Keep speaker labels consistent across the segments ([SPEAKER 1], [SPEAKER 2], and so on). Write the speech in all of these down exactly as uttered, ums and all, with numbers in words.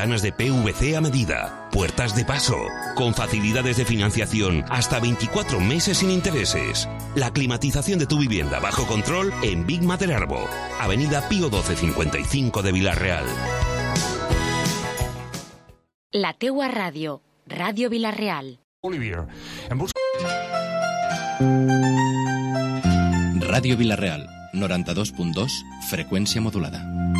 [SPEAKER 1] ventanas de P V C a medida, puertas de paso, con facilidades de financiación hasta veinticuatro meses sin intereses. La climatización de tu vivienda bajo control en Big Materarbo, Avenida Pío doce cincuenta y cinco de Vila-real.
[SPEAKER 2] La teua ràdio, Ràdio Vila-real.
[SPEAKER 3] Olivier, en bus...
[SPEAKER 4] Ràdio Vila-real, noranta-dos punt dos, freqüència modulada.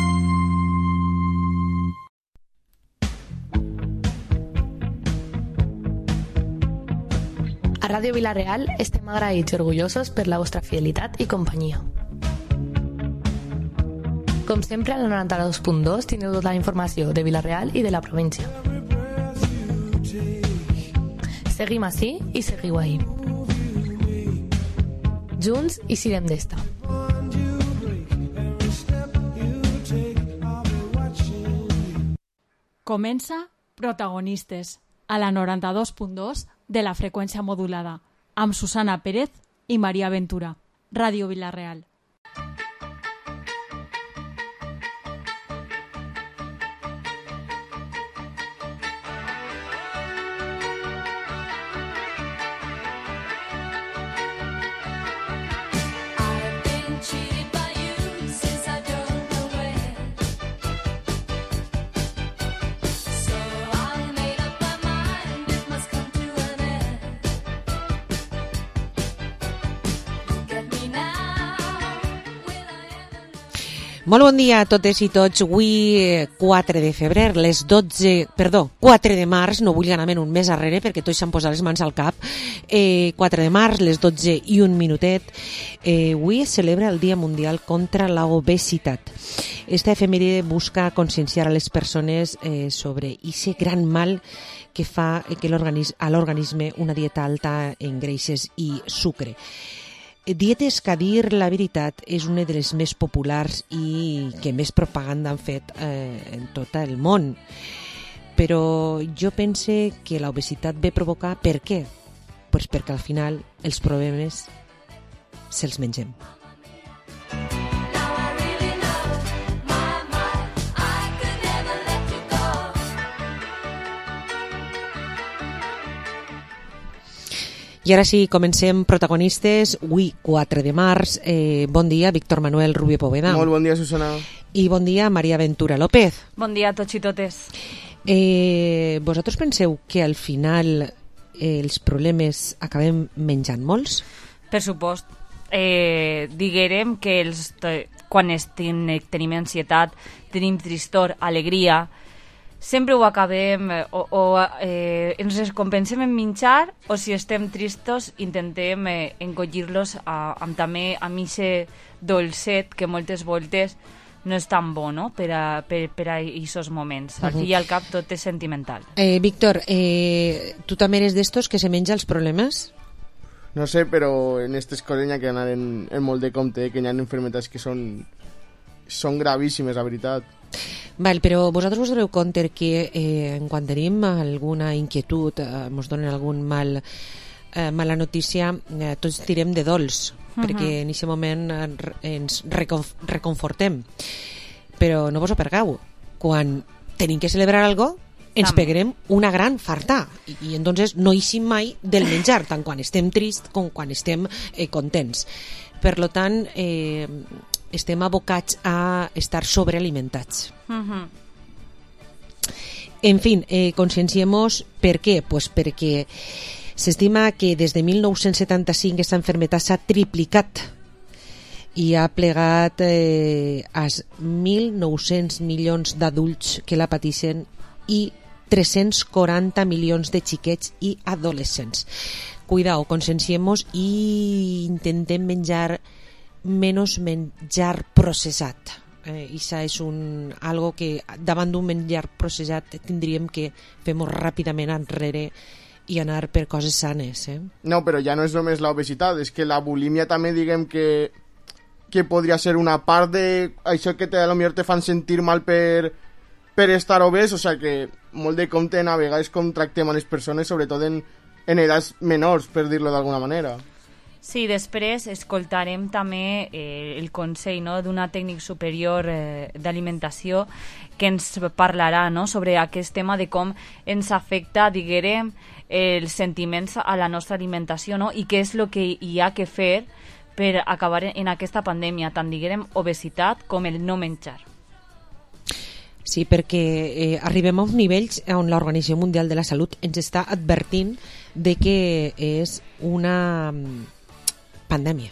[SPEAKER 5] A Ràdio Vila-real estem agraïts i orgullosos per la vostra fidelitat i companyia. Com sempre, al noranta-dos punt dos teniu tota la informació de Vila-real i de la província. Seguim ací i seguiu ahí. Junts i sirem d'esta.
[SPEAKER 6] Comença Protagonistes, a la noranta-dos punt dos de la freqüència modulada, amb Susana Pérez i Maria Ventura. Ràdio Vila-real.
[SPEAKER 7] Molt bon dia a totes i tots. Avui quatre de febrer, les dotze, perdó, quatre de març, no vull anar-me'n un mes arrere perquè tots s'han posat les mans al cap. Eh, quatre de març, les dotze i un minutet. Eh, avui es celebra el Dia Mundial contra la Obesitat. Esta efemèride busca conscienciar a les persones eh, sobre aquest gran mal que fa que a l'organisme una dieta alta en greixes i sucre. Dietes que, a dir la veritat, és una de les més populars i que més propaganda han fet eh, en tot el món. Però jo pense que l'obesitat ve provocar per què? Pues perquè al final els problemes se'ls mengem. I ara sí, comencem Protagonistes. Avui, quatre de març. Eh, bon dia, Víctor Manuel Rubio Poveda.
[SPEAKER 8] Molt bon dia, Susana.
[SPEAKER 7] I bon dia, Maria Ventura López.
[SPEAKER 6] Bon dia a tots i totes.
[SPEAKER 7] Eh, vosaltres penseu que al final eh, els problemes acabem menjant molts?
[SPEAKER 9] Per supost. Eh, diguérem que els, quan estem, tenim ansietat, tenim tristor, alegria, sempre ho acabem o, o eh, ens recompensem en menjar, o si estem tristos intentem eh, encollir-los a, amb també amb aquest dolcet que moltes voltes no és tan bo, no?, per a, per, per a aquests moments. Al fi i al cap tot és sentimental.
[SPEAKER 7] Eh, Víctor, eh, tu també eres d'estos que se menja els problemes?
[SPEAKER 8] No sé, però en aquestes coses hi ha que anar en, en molt de compte, que hi ha enfermetats que són, són gravíssimes, la veritat.
[SPEAKER 7] Val, però vosaltres us doneu compte que eh, quan tenim alguna inquietud, eh, ens donen algun mal, eh, mala notícia, eh, tots tirem de dolç, uh-huh. perquè en aquest moment eh, ens reconf reconfortem. Però no vos ho pergau, quan tenim que celebrar algo, ens Tam. pegarem una gran farta, i, i entonces no eixim mai del menjar, tant quan estem trist com quan estem eh, contents. Per lo tant, eh, estem abocats a estar sobrealimentats. Uh-huh. En fin, eh, conscienciemos per què? Pues perquè s'estima que des de mil nou-cents setanta-cinc aquesta malaltia s'ha triplicat i ha plegat eh, a mil nou-cents milions d'adults que la pateixen i tres-cents quaranta milions de xiquets i adolescents. Cuidao, conscienciemos i intentem menjar menys menjar processat. Eh, això és un, algo que davant d'un menjar processat tindríem que fer-nos ràpidament enrere i anar per coses sanes. Eh?
[SPEAKER 8] No, però ja no és només l'obesitat, és que la bulímia també diguem que, que podria ser una part de això que te, a lo millor te fan sentir mal per, per estar obès, o sigui que molt de compte en a vegades com tractem a les persones, sobretot en, en edats menors, per dir-lo d'alguna manera.
[SPEAKER 9] Sí, després escoltarem també eh, el consell, no?, d'una tècnic superior eh, d'alimentació que ens parlarà, no?, sobre aquest tema de com ens afecta, diguem, els sentiments a la nostra alimentació, no?, i què és el que hi ha que fer per acabar en aquesta pandèmia, tant, diguem, obesitat com el no menjar.
[SPEAKER 7] Sí, perquè eh, arribem a uns nivells on l'Organització Mundial de la Salut ens està advertint de que és una pandèmia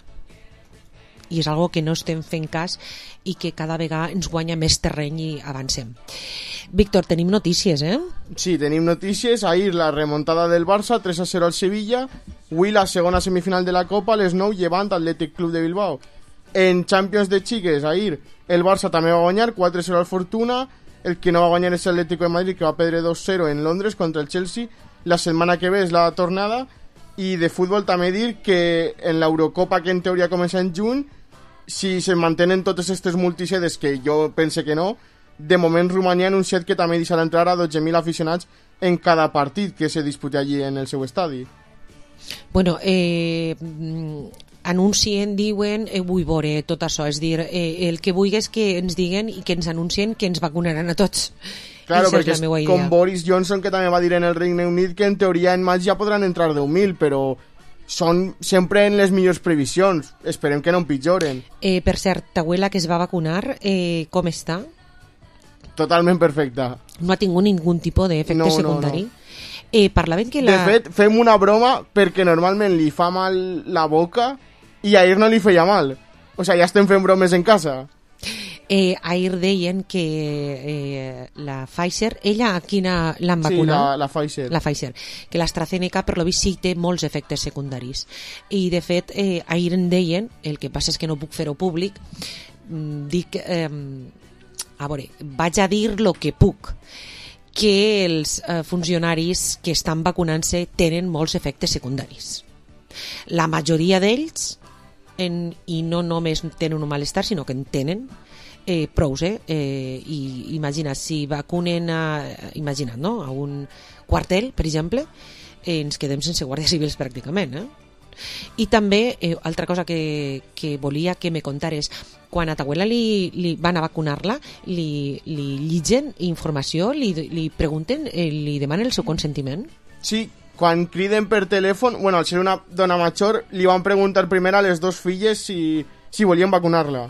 [SPEAKER 7] i és algo que no estem fent cas i que cada vegada ens guanya més terreny i avancem. Víctor, tenim notícies, eh?
[SPEAKER 8] Sí, tenim notícies. Ahir la remuntada del Barça, tres a zero al Sevilla. Avui la segona semifinal de la Copa, les nou, Llevant, Atlètic Club de Bilbao. En Champions de xiques, ahir el Barça també va guanyar, quatre a zero al Fortuna. El que no va guanyar és l'Atlético de Madrid, que va perdre dos a zero en Londres contra el Chelsea. La setmana que ve és la tornada. I de futbol també dir que en l'Eurocopa, que en teoria comença en juny, si se mantenen totes aquestes multisedes, que jo pense que no, de moment Romania ha anunciat que també deixarà entrar a dotze mil aficionats en cada partit que se disputi allí en el seu estadi.
[SPEAKER 7] Bueno, eh, anuncien, diuen, eh, vull veure tot això, és dir, eh, el que vulgui és que ens diguen i que ens anuncien que ens vacunaran a tots.
[SPEAKER 8] Claro, perquè és com Boris Johnson, que també va dir en el Regne Unit que en teoria en maig ja podran entrar deu mil, però són sempre en les millors previsions. Esperem que no empitjoren.
[SPEAKER 7] Eh, per cert, t'abuela que es va vacunar, eh, com està?
[SPEAKER 8] Totalment perfecta.
[SPEAKER 7] No ha tingut ningun tipus d'efecte
[SPEAKER 8] no,
[SPEAKER 7] secundari?
[SPEAKER 8] No, no.
[SPEAKER 7] Eh, parlaven que la...
[SPEAKER 8] De fet, fem una broma perquè normalment li fa mal la boca i ahir no li feia mal. O sigui, ja estem fent bromes en casa.
[SPEAKER 7] Eh, ahir deien que eh, la Pfizer, ella a quina l'han vacunat?
[SPEAKER 8] Sí, la, la Pfizer.
[SPEAKER 7] La Pfizer, que l'AstraZeneca per lo vist sí té molts efectes secundaris. I de fet, eh, ahir en deien, el que passa és que no puc fer-ho públic, dic, eh, a veure, vaig a dir lo que puc, que els eh, funcionaris que estan vacunant-se tenen molts efectes secundaris. La majoria d'ells, en, i no només tenen un malestar, sinó que en tenen, Eh, prous, eh? eh? I imagina, si vacunen a, imagina't, no? A un quartel, per exemple, eh, ens quedem sense guàrdies civils pràcticament, eh? I també, eh, altra cosa que, que volia que me contares, quan a ta abuela li, li van a vacunar-la, li, li lligen informació, li, li pregunten, eh, li demanen el seu consentiment?
[SPEAKER 8] Sí, quan criden per telèfon, bueno, al ser una dona major, li van preguntar primer a les dos filles si, si volien vacunar-la.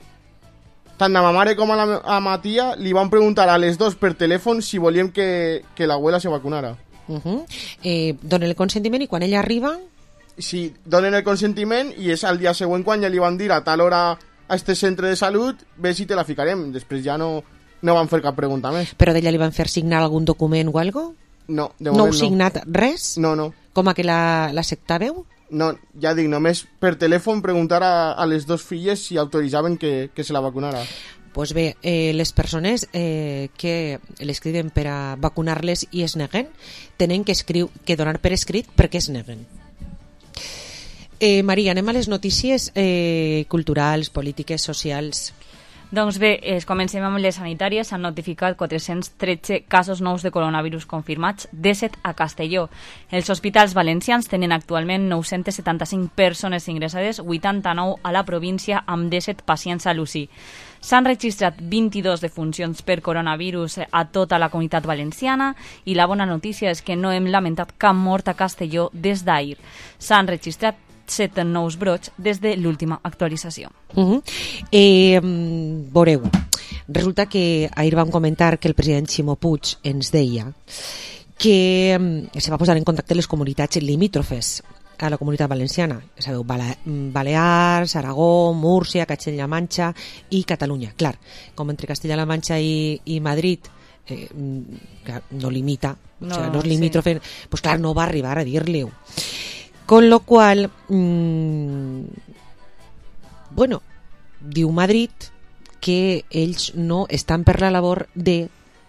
[SPEAKER 8] Tant a ma mare com a la a ma tia li van preguntar a les dos per telèfon si volíem que, que l'abuela se vacunara.
[SPEAKER 7] Uh -huh. eh, donen el consentiment i quan ella arriba...
[SPEAKER 8] Sí, donen el consentiment i és al dia següent quan ja li van dir a tal hora a este centre de salut, ve si te la ficarem. Després ja no, no van fer cap pregunta més.
[SPEAKER 7] Però d'ella li van fer signar algun document o algo?
[SPEAKER 8] No, de
[SPEAKER 7] moment
[SPEAKER 8] no.
[SPEAKER 7] No heu signat res?
[SPEAKER 8] No, no.
[SPEAKER 7] Com a que la, la sectàveu?
[SPEAKER 8] No, ja dic, només per telèfon preguntar a, a les dos filles si autoritzaven que, que se la vacunara.
[SPEAKER 7] Pues bé, eh, les persones eh, que les criden per a vacunar-les i es neguen, tenen que, escriu, que donar per escrit perquè es neguen. Eh, Maria, anem a les notícies eh, culturals, polítiques, socials...
[SPEAKER 9] Doncs bé, eh, comencem amb les sanitàries. S'han notificat quatre-cents tretze casos nous de coronavirus confirmats, disset a Castelló. Els hospitals valencians tenen actualment nou-cents setanta-cinc persones ingressades, vuitanta-nou a la província, amb disset pacients a l'U C I. S'han registrat vint-i-dos defuncions per coronavirus a tota la comunitat valenciana i la bona notícia és que no hem lamentat cap mort a Castelló des d'ahir. S'han registrat set nous brots des de l'última actualització.
[SPEAKER 7] Uh -huh. eh, veureu, resulta que ahir vam comentar que el president Ximo Puig ens deia que se va posar en contacte les comunitats limítrofes a la comunitat valenciana, sabeu, Bale Balears, Aragó, Múrcia, Castella-La Manxa i Catalunya. Clar, com entre Castella-La Manxa i, i Madrid eh, clar, no limita, no, o sigui, no és limítrofe, sí. Pues clar, no va arribar a dir-li-ho. Con lo cual, mmm, bueno, diu Madrid que ells no estan per la labor de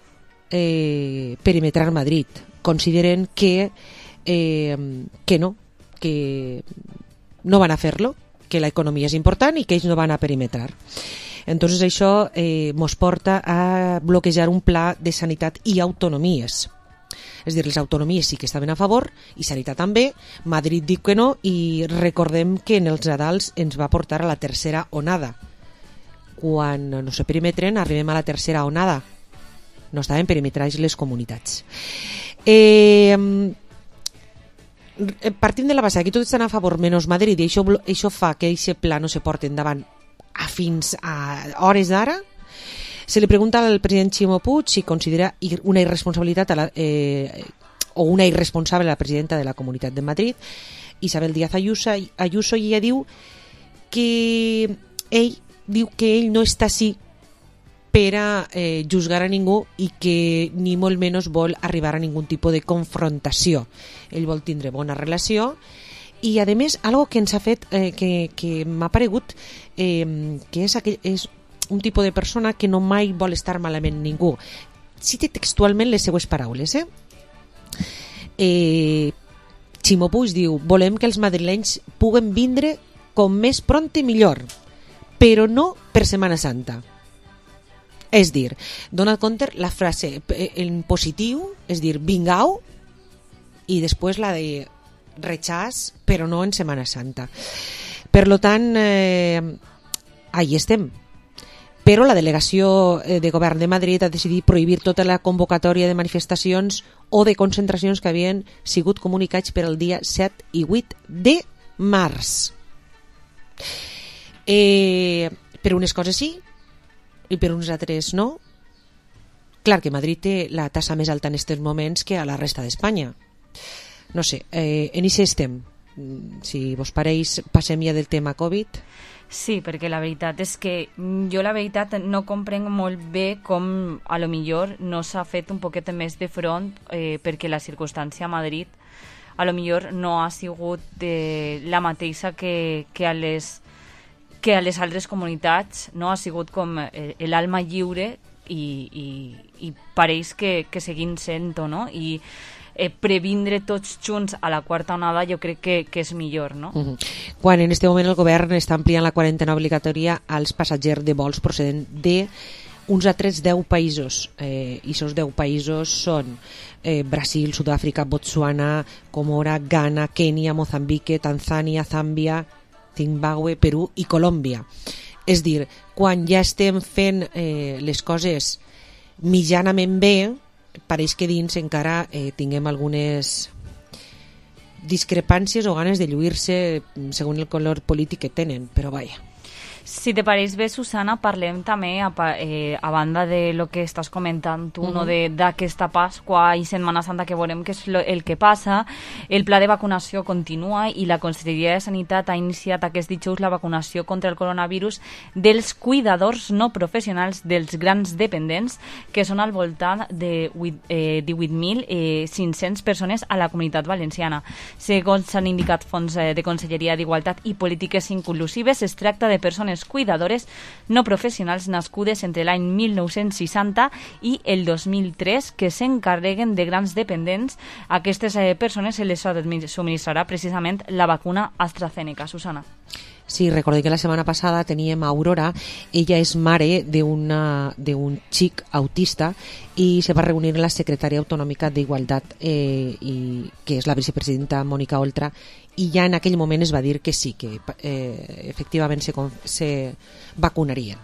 [SPEAKER 7] eh, perimetrar Madrid. Consideren que, eh, que no, que no van a fer-lo, que la economia és important i que ells no van a perimetrar. Entonces això eh, mos porta a bloquejar un pla de sanitat i autonomies. És a dir, les autonomies sí que estaven a favor i Sanitat també, Madrid diu que no, i recordem que en els Nadals ens va portar a la tercera onada. Quan no se perimetren arribem a la tercera onada, no estaven perimetrats les comunitats. Eh, partint de la base que tots estan a favor menys Madrid, i això, això fa que aquest pla no se porti endavant a fins a hores d'ara. Se li pregunta al president Ximo Puig si considera una irresponsabilitat a la, eh, o una irresponsable a la presidenta de la Comunitat de Madrid, Isabel Díaz Ayuso, Ayuso, i ella diu que ell diu que ell no està així per a eh, juzgar a ningú i que ni molt menys vol arribar a ningun tipus de confrontació. Ell vol tindre bona relació i, a més, algo que ens ha fet, eh, que, que m'ha paregut, eh, que és, aquell, és un tipus de persona que no mai vol estar malament ningú. Cite textualment les seues paraules. Eh? Eh, Ximo Puig diu: volem que els madrilenys puguen vindre com més pront i millor, però no per Setmana Santa. És dir, dona compte la frase en positiu, és dir, vingau, i després la de rechaç, però no en Setmana Santa. Per lo tant, eh, ahí estem. Però la delegació de govern de Madrid ha decidit prohibir tota la convocatòria de manifestacions o de concentracions que havien sigut comunicats per al dia set i vuit de març. Eh, per unes coses sí i per uns altres no. Clar que Madrid té la tassa més alta en aquests moments que a la resta d'Espanya. No sé, eh, en això estem. Si vos pareix, passem ja del tema Covid.
[SPEAKER 9] Sí, perquè la veritat és que jo la veritat no comprenc molt bé com a lo millor no s'ha fet un poquet més de front, eh, perquè la circumstància a Madrid a lo millor no ha sigut eh, la mateixa que, que, a les, que a les altres comunitats, no ha sigut com eh, l'alma lliure i, i, i pareix que, que seguim sent-ho, no? I eh, previndre tots junts a la quarta onada jo crec que, que és millor, no? Uh-huh.
[SPEAKER 7] Quan en este moment el govern està ampliant la quarantena obligatòria als passatgers de vols procedent de uns altres deu països, eh, i aquests deu països són eh, Brasil, Sud-àfrica, Botswana, Comora, Ghana, Kènia, Mozambique, Tanzània, Zàmbia, Zimbabue, Perú i Colòmbia. És dir, quan ja estem fent eh, les coses mitjanament bé, pareix que dins encara eh, tinguem algunes discrepàncies o ganes de lluir-se segons el color polític que tenen, però vaja.
[SPEAKER 9] Si te pareix bé, Susana, parlem també, a, eh, a banda de lo que estàs comentant tu, uh-huh. no, de d'aquesta Pasqua i Setmana Santa, que veurem que és lo, el que passa. El pla de vacunació continua i la Conselleria de Sanitat ha iniciat aquest dijous la vacunació contra el coronavirus dels cuidadors no professionals dels grans dependents, que són al voltant de eh, divuit mil cinc-cents persones a la Comunitat Valenciana. Segons s'han indicat fons de Conselleria d'Igualtat i Polítiques Inclusives, es tracta de persones cuidadores no professionals nascudes entre l'any mil nou-cents seixanta i el dos mil tres que s'encarreguen de grans dependents. A aquestes eh, persones se les subministrarà precisament la vacuna AstraZeneca. Susana.
[SPEAKER 7] Sí, recordé que la setmana passada teníem a Aurora. Ella és mare d'un xic autista i se va reunir la secretària autonòmica d'Igualtat, eh, i, que és la vicepresidenta Mònica Oltra, i ja en aquell moment es va dir que sí, que eh, efectivament se, se vacunarien.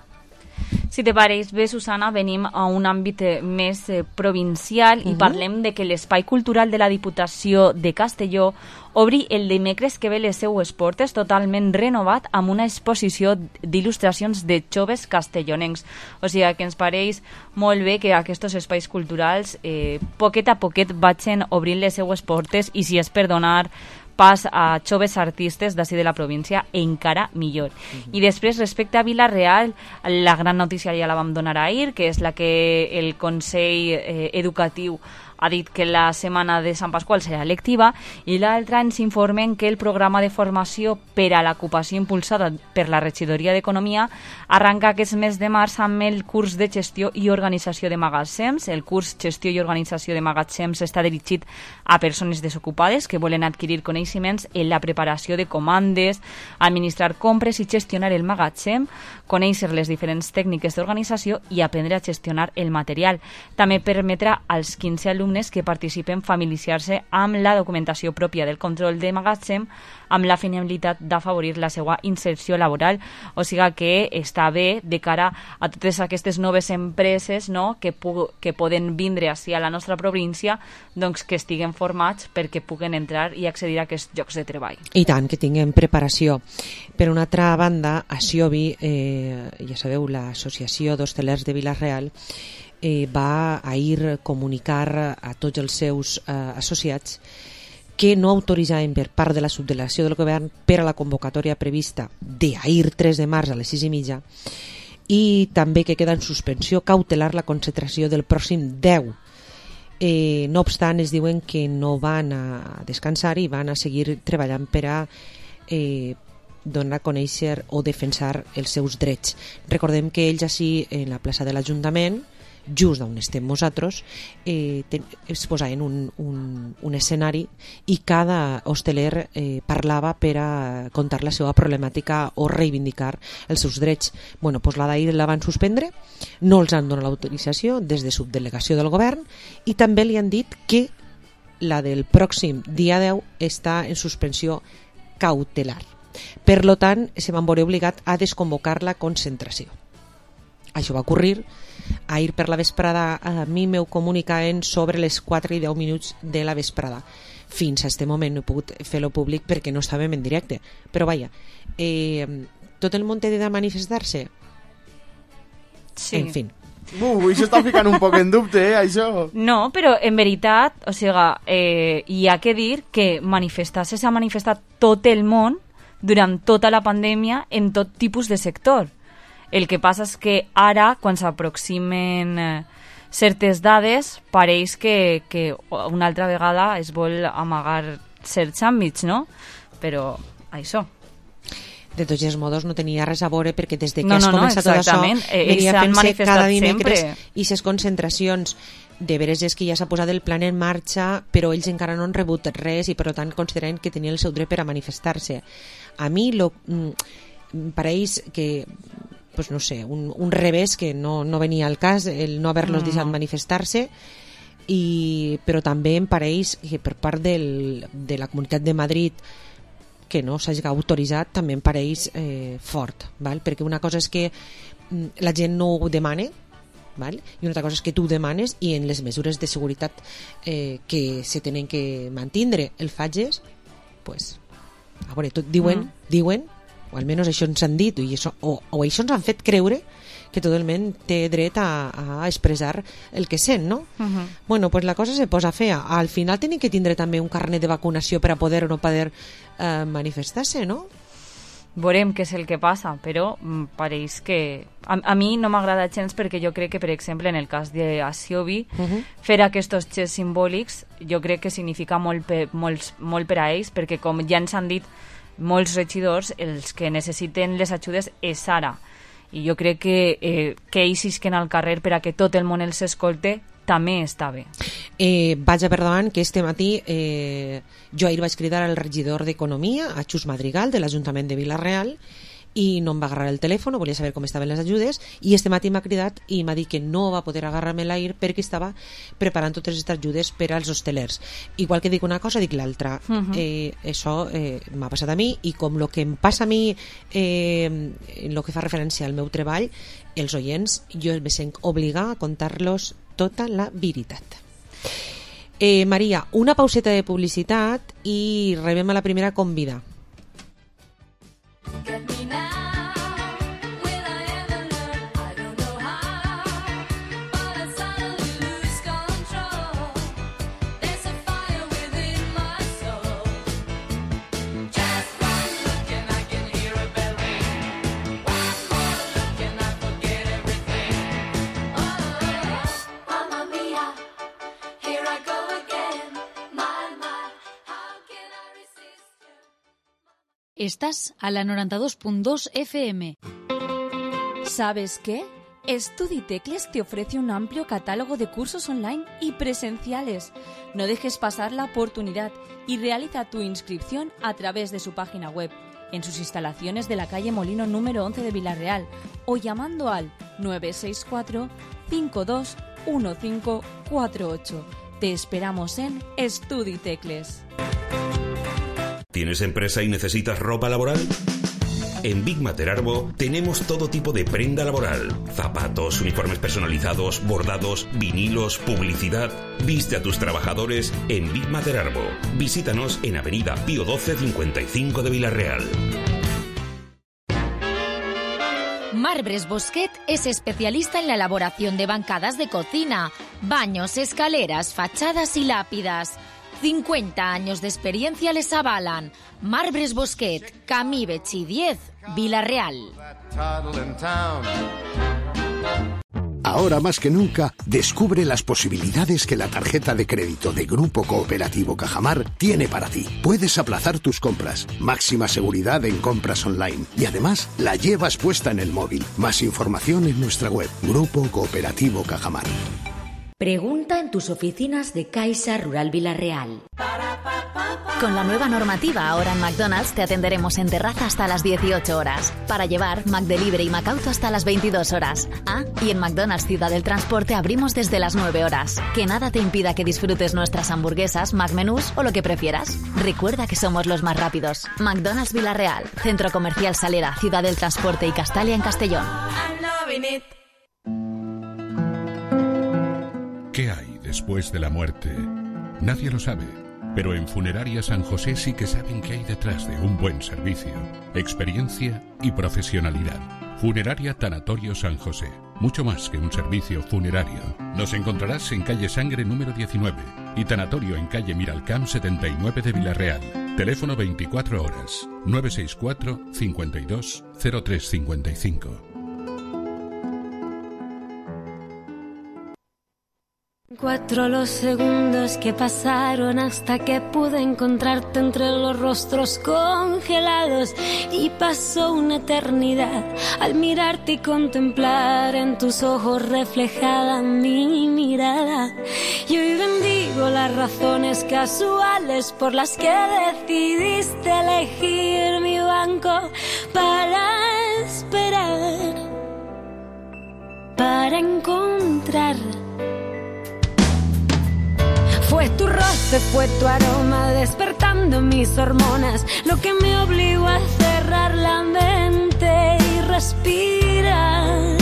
[SPEAKER 9] Si te pareix bé, Susana, venim a un àmbit més eh, provincial uh-huh. i parlem de que l'Espai Cultural de la Diputació de Castelló obri el dimecres que ve les seues portes totalment renovat amb una exposició d'il·lustracions de joves castellonencs. O sigui que ens pareix molt bé que aquests espais culturals eh, poquet a poquet vagin obrint les seues portes, i si és per donar pas a joves artistes d'ací de la província, encara millor. Uh-huh. I després, respecte a Vila-real, la gran notícia ja la vam donar ahir, que és la que el Consell eh, Educatiu ha dit que la setmana de Sant Pasqual serà lectiva, i l'altra ens informen que el programa de formació per a l'ocupació impulsada per la Regidoria d'Economia arranca aquest mes de març amb el curs de gestió i organització de magatzems. El curs Gestió i Organització de Magatzems està dirigit a persones desocupades que volen adquirir coneixements en la preparació de comandes, administrar compres i gestionar el magatzem, conèixer les diferents tècniques d'organització i aprendre a gestionar el material. També permetrà als quinze alumnes alumnes que participen familiaritzar-se amb la documentació pròpia del control de magatzem amb la finalitat d'afavorir la seva inserció laboral. O sigui que està bé de cara a totes aquestes noves empreses, no?, que, pu que poden vindre així a la nostra província, doncs que estiguen formats perquè puguen entrar i accedir a aquests llocs de treball.
[SPEAKER 7] I tant, que tinguem preparació. Per una altra banda, a Siobi, eh, ja sabeu, l'Associació d'Hostelers de Vila-real, eh, va a ir comunicar a tots els seus eh, associats que no autoritzaven per part de la subdelegació del govern per a la convocatòria prevista d'ahir tres de març a les sis i mitja, i també que queda en suspensió cautelar la concentració del pròxim deu. Eh, no obstant, es diuen que no van a descansar i van a seguir treballant per a eh, donar a conèixer o defensar els seus drets. Recordem que ells així, en la plaça de l'Ajuntament, just on estem nosaltres, eh, ten, es posaven un, un, un escenari i cada hosteler eh, parlava per a contar la seva problemàtica o reivindicar els seus drets. Bueno, pues la d'ahir la van suspendre, no els han donat l'autorització des de subdelegació del govern i també li han dit que la del pròxim dia deu està en suspensió cautelar. Per lo tant, se van veure obligat a desconvocar la concentració. Això va ocorrir ahir per la vesprada. A mi m'ho comunicaven sobre les quatre i deu minuts de la vesprada. Fins a aquest moment no he pogut fer-lo públic perquè no estàvem en directe. Però vaja, eh, tot el món té de manifestar-se?
[SPEAKER 9] Sí.
[SPEAKER 7] En fi.
[SPEAKER 8] Uh, avui s'està ficant un poc en dubte, eh, això.
[SPEAKER 9] No, però en veritat, o sigui, eh, hi ha que dir que manifestar-se s'ha manifestat tot el món durant tota la pandèmia en tot tipus de sector. El que passa és que ara, quan s'aproximen eh, certes dades, pareix que, que una altra vegada es vol amagar certs àmbits, no? Però això.
[SPEAKER 7] De tots els modos no tenia res a veure perquè des de que
[SPEAKER 9] no,
[SPEAKER 7] has
[SPEAKER 9] no,
[SPEAKER 7] començat
[SPEAKER 9] no,
[SPEAKER 7] tot això
[SPEAKER 9] eh,
[SPEAKER 7] venia fent-se cada dimecres
[SPEAKER 9] sempre.
[SPEAKER 7] I ses concentracions de veres és que ja s'ha posat el plan en marxa, però ells encara no han rebut res i per tant consideren que tenien el seu dret per a manifestar-se. A mi lo, mm, pareix que pues no sé, un, un revés que no, no venia al cas el no haver-los no. deixat manifestar-se, i, però també em pareix que per part del, de la Comunitat de Madrid que no s'hagi autoritzat també em pareix eh, fort, val? Perquè una cosa és que mm, la gent no ho demana, val? I una altra cosa és que tu ho demanes i en les mesures de seguretat eh, que se tenen que mantindre el faig pues, a veure, tot diuen, mm. diuen o almenys això ens han dit, i això, o, o això ens han fet creure que tot el món té dret a, a expressar el que sent, no? Uh-huh. Bueno, pues la cosa se posa fea. Al final tenen que tindre també un carnet de vacunació per a poder o no poder eh, manifestar-se, no?
[SPEAKER 9] Veurem què és el que passa, però mm, pareix que... A, a mi no m'agrada gens perquè jo crec que, per exemple, en el cas d'Asiobi, uh-huh. fer aquests xers simbòlics jo crec que significa molt, pe, molt, molt per a ells, perquè com ja ens han dit molts regidors, els que necessiten les ajudes és ara, i jo crec que eh, que ells isquen al carrer per a que tot el món els escolte també està bé.
[SPEAKER 7] Eh, vaig a per davant que este matí eh, jo ahir vaig cridar al regidor d'Economia, a Xus Madrigal, de l'Ajuntament de Vila-real, i no em va agarrar el telèfon, volia saber com estaven les ajudes, i este matí m'ha cridat i m'ha dit que no va poder agarrar-me l'ahir perquè estava preparant totes aquestes ajudes per als hostelers. Igual que dic una cosa, dic l'altra. Uh-huh. eh, això eh, m'ha passat a mi, i com el que em passa a mi eh, en el que fa referència al meu treball, els oients, jo me sent obligada a contar-los tota la veritat. Eh, Maria, una pauseta de publicitat i rebem a la primera convida.
[SPEAKER 2] Estás a la noventa y dos punto dos F M.
[SPEAKER 3] ¿Sabes qué? Studitecles te ofrece un amplio catálogo de cursos online y presenciales. No dejes pasar la oportunidad y realiza tu inscripción a través de su página web, en sus instalaciones de la calle Molino número once de Vila-real, o llamando al nueve seis cuatro, cinco dos uno cinco cuatro ocho. Te esperamos en Estudi Tecles.
[SPEAKER 1] ¿Tienes empresa y necesitas ropa laboral? En Big Mater Arbo tenemos todo tipo de prenda laboral: zapatos, uniformes personalizados, bordados, vinilos, publicidad. Viste a tus trabajadores en Big Mater Arbo. Visítanos en Avenida Pío doce cincuenta y cinco de Vila-real.
[SPEAKER 2] Marbres Bosquet es especialista en la elaboración de bancadas de cocina, baños, escaleras, fachadas y lápidas. cincuenta años de experiencia les avalan. Marbres Bosquet, Camí Betxí diez, Vila-real.
[SPEAKER 10] Ahora más que nunca, descubre las posibilidades que la tarjeta de crédito de Grupo Cooperativo Cajamar tiene para ti. Puedes aplazar tus compras, máxima seguridad en compras online y además la llevas puesta en el móvil. Más información en nuestra web, Grupo Cooperativo Cajamar.
[SPEAKER 2] Pregunta en tus oficinas de Caixa Rural Vila-real.
[SPEAKER 11] Con la nueva normativa, ahora en McDonald's te atenderemos en terraza hasta las dieciocho horas. Para llevar, McDelivery y McAuto hasta las veintidós horas. Ah, y en McDonald's Ciudad del Transporte abrimos desde las nueve horas. Que nada te impida que disfrutes nuestras hamburguesas, McMenús o lo que prefieras. Recuerda que somos los más rápidos. McDonald's Vila-real, Centro Comercial Salera, Ciudad del Transporte y Castalia en Castellón.
[SPEAKER 12] ¿Qué hay después de la muerte? Nadie lo sabe, pero en Funeraria San José sí que saben qué hay detrás de un buen servicio, experiencia y profesionalidad. Funeraria Tanatorio San José, mucho más que un servicio funerario. Nos encontrarás en calle Sangre número diecinueve y Tanatorio en calle Miralcamp setenta y nueve de Vila-real. Teléfono veinticuatro horas, nueve seis cuatro, cincuenta y dos, cero tres cincuenta y cinco.
[SPEAKER 13] Cuatro los segundos que pasaron hasta que pude encontrarte entre los rostros congelados, y pasó una eternidad al mirarte y contemplar en tus ojos reflejada mi mirada. Y hoy bendigo las razones casuales por las que decidiste elegir mi banco para esperar, para encontrar. Fue tu roce, fue tu aroma despertando mis hormonas, lo que me obligó a cerrar la mente y respirar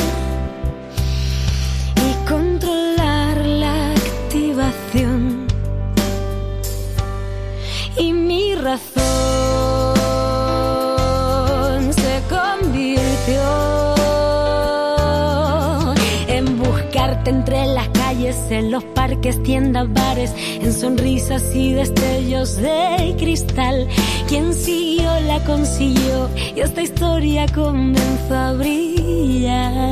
[SPEAKER 13] y controlar la activación. Y mi razón se convirtió en buscarte entre las calles, en los parques, tiendas, bares, en sonrisas y destellos de cristal. Quien siguió la consiguió y esta historia comenzó a brillar.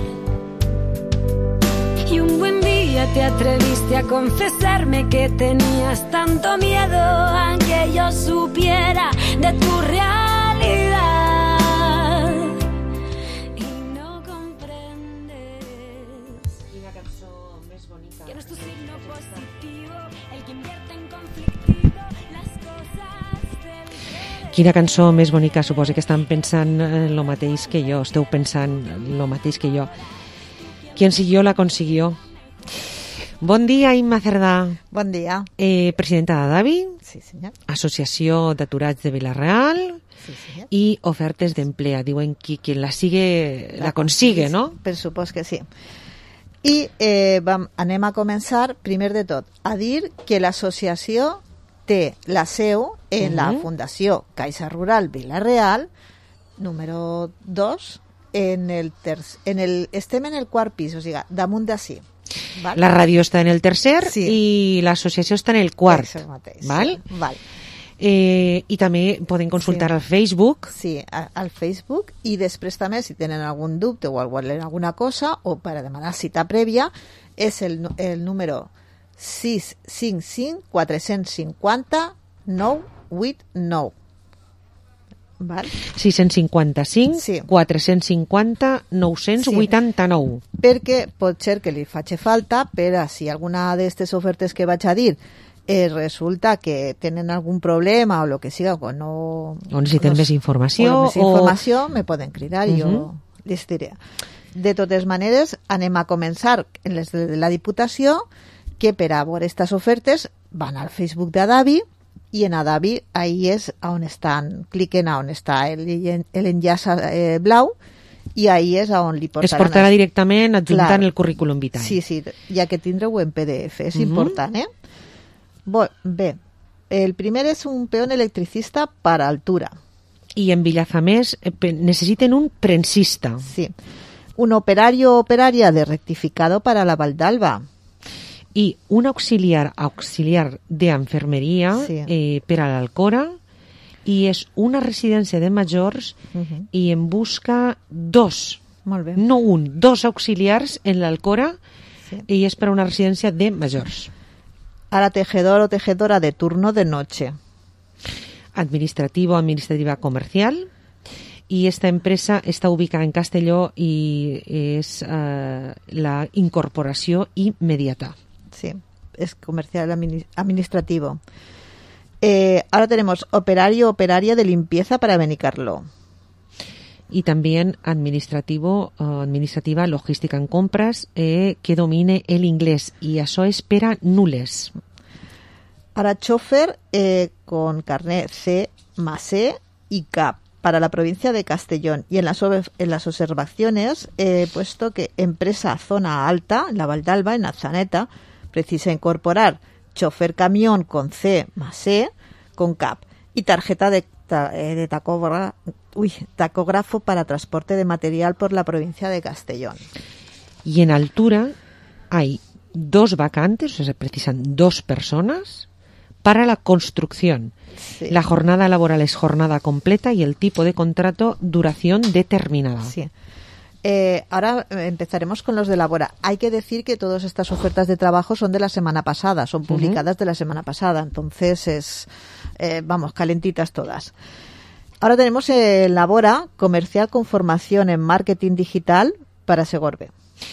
[SPEAKER 13] Y un buen día te atreviste a confesarme que tenías tanto miedo a que yo supiera de tu realidad.
[SPEAKER 7] Quina cançó més bonica. Suposo que estan pensant en lo mateix que jo, esteu pensant en lo mateix que jo. Quien siguió la consiguió. Bon dia, Imma Cerdà.
[SPEAKER 14] Bon dia.
[SPEAKER 7] Eh, presidenta de Davi,
[SPEAKER 14] sí, senyor.
[SPEAKER 7] Associació d'Aturats de Vila-real,
[SPEAKER 14] sí, senyor.
[SPEAKER 7] I ofertes d'emplea. Diuen que quien la sigue, la, la consigue, no?
[SPEAKER 14] Per supòs que sí. I eh, vam, anem a començar, primer de tot, a dir que l'associació té la seu en uh-huh. la Fundació Caixa Rural Vila-real, número dos, en el ter en el, estem en el quart pis, o sigui, damunt d'ací. Val?
[SPEAKER 7] La ràdio està en el tercer
[SPEAKER 14] sí.
[SPEAKER 7] i l'associació està en el quart.
[SPEAKER 14] Tercer mateix,
[SPEAKER 7] val?
[SPEAKER 14] Sí. Val.
[SPEAKER 7] Eh, I també poden consultar sí. al Facebook.
[SPEAKER 14] Sí, a, al Facebook, i després també, si tenen algun dubte o alguna cosa, o per a demanar cita prèvia, és el, el número sis cinc cinc quatre cinc zero nou vuit nou. Val?
[SPEAKER 7] sis cinquanta-cinc sí. quatre cinquanta nou vuitanta-nou.
[SPEAKER 14] Sí. Perquè pot ser que li faci falta per a si alguna d'aquestes ofertes que vaig a dir eh, resulta que tenen algun problema o el que siga, o no...
[SPEAKER 7] O necessiten no, més informació.
[SPEAKER 14] O més informació, o... me poden cridar i uh-huh. jo les diré. De totes maneres, anem a començar en les de la Diputació, que per a veure estas ofertes van al Facebook de Adavi i en Adavi ahí és on estan, cliquen a on està el, el enllaç eh, blau i ahí és on li portaran.
[SPEAKER 7] Es portarà els... directament adjuntant
[SPEAKER 14] Clar.
[SPEAKER 7] el currículum vitae.
[SPEAKER 14] Sí, sí, ja que tindreu en P D F, és uh-huh. important, eh? Bo, bé, el primer és un peón electricista per altura.
[SPEAKER 7] I en Villazamés necessiten un prensista.
[SPEAKER 14] Sí, un operario o operaria de rectificado para la Valdalba.
[SPEAKER 7] I un auxiliar auxiliar d'enfermeria sí. eh, per a l'Alcora, i és una residència de majors uh-huh. i en busca dos,
[SPEAKER 14] Molt bé.
[SPEAKER 7] no un, dos auxiliars en l'Alcora sí. i és per a una residència de majors.
[SPEAKER 14] Ara tejedor o tejedora de turno de noche.
[SPEAKER 7] Administrativo, administrativa comercial. Y esta empresa está ubicada en Castelló y es uh, la incorporación inmediata.
[SPEAKER 14] Sí, es comercial administrativo. Eh, ahora tenemos operario operaria de limpieza para Benicarló.
[SPEAKER 7] Y también administrativo, uh, administrativa, logística en compras, eh, que domine el inglés. Y eso espera nules.
[SPEAKER 14] Ahora chofer eh, con carnet C más C y C A P para la provincia de Castellón. Y en las, en las observaciones he puesto que empresa zona alta, en la Valdalba, en Azaneta, precisa incorporar chofer camión con C más C, con C A P y tarjeta de, de tacógrafo, uy, tacógrafo para transporte de material por la provincia de Castellón.
[SPEAKER 7] Y en altura hay dos vacantes, o sea, se precisan dos personas para la construcción. Sí. La jornada laboral es jornada completa y el tipo de contrato duración determinada.
[SPEAKER 14] Sí. Eh, ahora empezaremos con los de Labora. Hay que decir que todas estas ofertas de trabajo son de la semana pasada, son publicadas uh-huh. de la semana pasada, entonces es, eh, vamos, calentitas todas. Ahora tenemos eh, Labora, comercial con formación en marketing digital para Segorbe.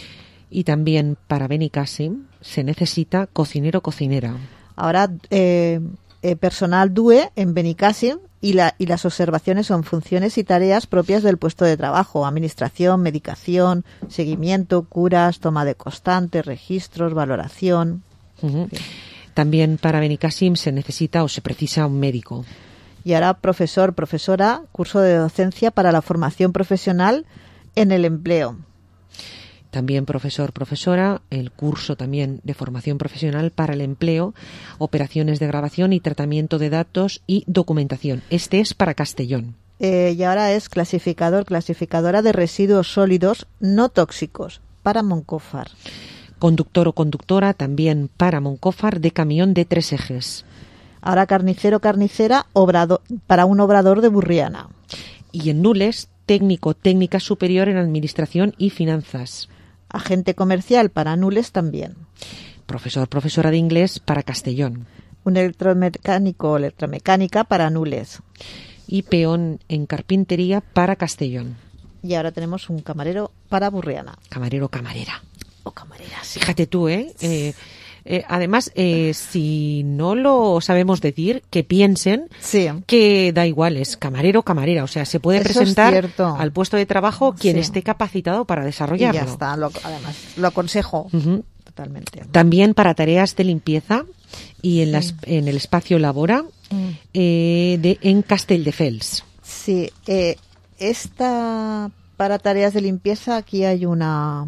[SPEAKER 7] Y también para Benicàssim se necesita cocinero o cocinera.
[SPEAKER 14] Ahora eh, eh, personal D U E en Benicàssim y, la, y las observaciones son funciones y tareas propias del puesto de trabajo, administración, medicación, seguimiento, curas, toma de constantes, registros, valoración.
[SPEAKER 7] Uh-huh. Sí. También para Benicàssim se necesita o se precisa un médico.
[SPEAKER 14] Y ahora profesor, profesora, curso de docencia para la formación profesional en el empleo.
[SPEAKER 7] También profesor, profesora, el curso también de formación profesional para el empleo, operaciones de grabación y tratamiento de datos y documentación. Este es para Castellón.
[SPEAKER 14] Eh, y ahora es clasificador, clasificadora de residuos sólidos no tóxicos para Moncófar.
[SPEAKER 7] Conductor o conductora también para Moncófar de camión de tres ejes.
[SPEAKER 14] Ahora carnicero, carnicera obrado, para un obrador de Burriana.
[SPEAKER 7] Y en Nules, técnico, técnica superior en administración y finanzas.
[SPEAKER 14] Agente comercial para Nules también.
[SPEAKER 7] Profesor, profesora de inglés para Castellón.
[SPEAKER 14] Un electromecánico o electromecánica para Nules.
[SPEAKER 7] Y peón en carpintería para Castellón.
[SPEAKER 14] Y ahora tenemos un camarero para Burriana.
[SPEAKER 7] Camarero, camarera.
[SPEAKER 14] O camarera, sí.
[SPEAKER 7] Fíjate tú, ¿eh? eh Eh, además, eh, si no lo sabemos decir, que piensen
[SPEAKER 14] sí.
[SPEAKER 7] que da igual, es camarero o camarera. O sea, se puede
[SPEAKER 14] Eso
[SPEAKER 7] presentar
[SPEAKER 14] es
[SPEAKER 7] al puesto de trabajo quien
[SPEAKER 14] sí.
[SPEAKER 7] esté capacitado para desarrollarlo.
[SPEAKER 14] Y ya está, lo, además, lo aconsejo
[SPEAKER 7] uh-huh.
[SPEAKER 14] totalmente.
[SPEAKER 7] También para tareas de limpieza y en, sí. las, en el espacio Labora mm. eh, de, en Castelldefels.
[SPEAKER 14] Sí, eh, esta para tareas de limpieza aquí hay una...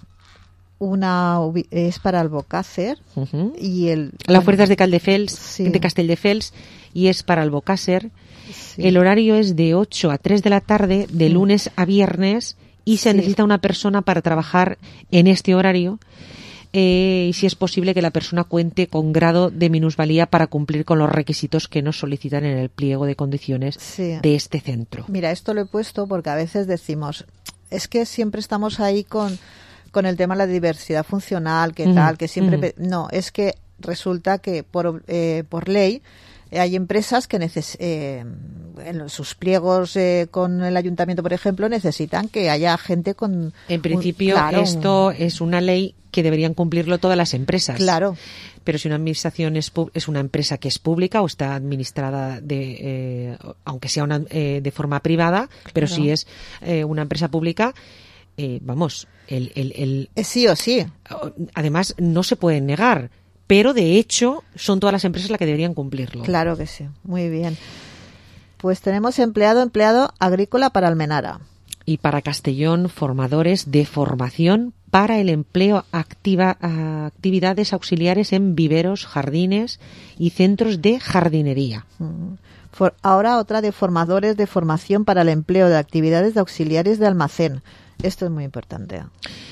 [SPEAKER 14] Una es para Albocàsser
[SPEAKER 7] uh-huh.
[SPEAKER 14] y el
[SPEAKER 7] la oferta es de Caldefels,
[SPEAKER 14] sí.
[SPEAKER 7] de Castelldefels y es para Albocàsser.
[SPEAKER 14] Sí.
[SPEAKER 7] El horario es de ocho a tres de la tarde, de mm. lunes a viernes, y se sí. necesita una persona para trabajar en este horario. Eh, y si es posible que la persona cuente con grado de minusvalía para cumplir con los requisitos que nos solicitan en el pliego de condiciones
[SPEAKER 14] sí.
[SPEAKER 7] de este centro.
[SPEAKER 14] Mira, esto lo he puesto porque a veces decimos, es que siempre estamos ahí con con el tema de la diversidad funcional, que tal, que siempre... Mm. No, es que resulta que por, eh, por ley eh, hay empresas que neces eh, en sus pliegos eh, con el ayuntamiento, por ejemplo, necesitan que haya gente con...
[SPEAKER 7] En principio,
[SPEAKER 14] un, claro,
[SPEAKER 7] esto
[SPEAKER 14] un...
[SPEAKER 7] es una ley que deberían cumplirlo todas las empresas.
[SPEAKER 14] Claro.
[SPEAKER 7] Pero si una administración es, es una empresa que es pública o está administrada de, eh, aunque sea una, eh, de forma privada, claro. pero si es eh, una empresa pública... Eh, vamos, el, el, el
[SPEAKER 14] sí o sí.
[SPEAKER 7] Además, no se puede negar. pero de hecho son todas las empresas las que deberían cumplirlo.
[SPEAKER 14] Claro que sí, muy bien. Pues tenemos empleado, empleado agrícola para Almenara.
[SPEAKER 7] Y para Castellón, formadores de formación para el empleo, activa, actividades auxiliares en viveros, jardines y centros de jardinería.
[SPEAKER 14] Mm. For, ahora otra de formadores de formación para el empleo de actividades de auxiliares de almacén. Esto es muy importante.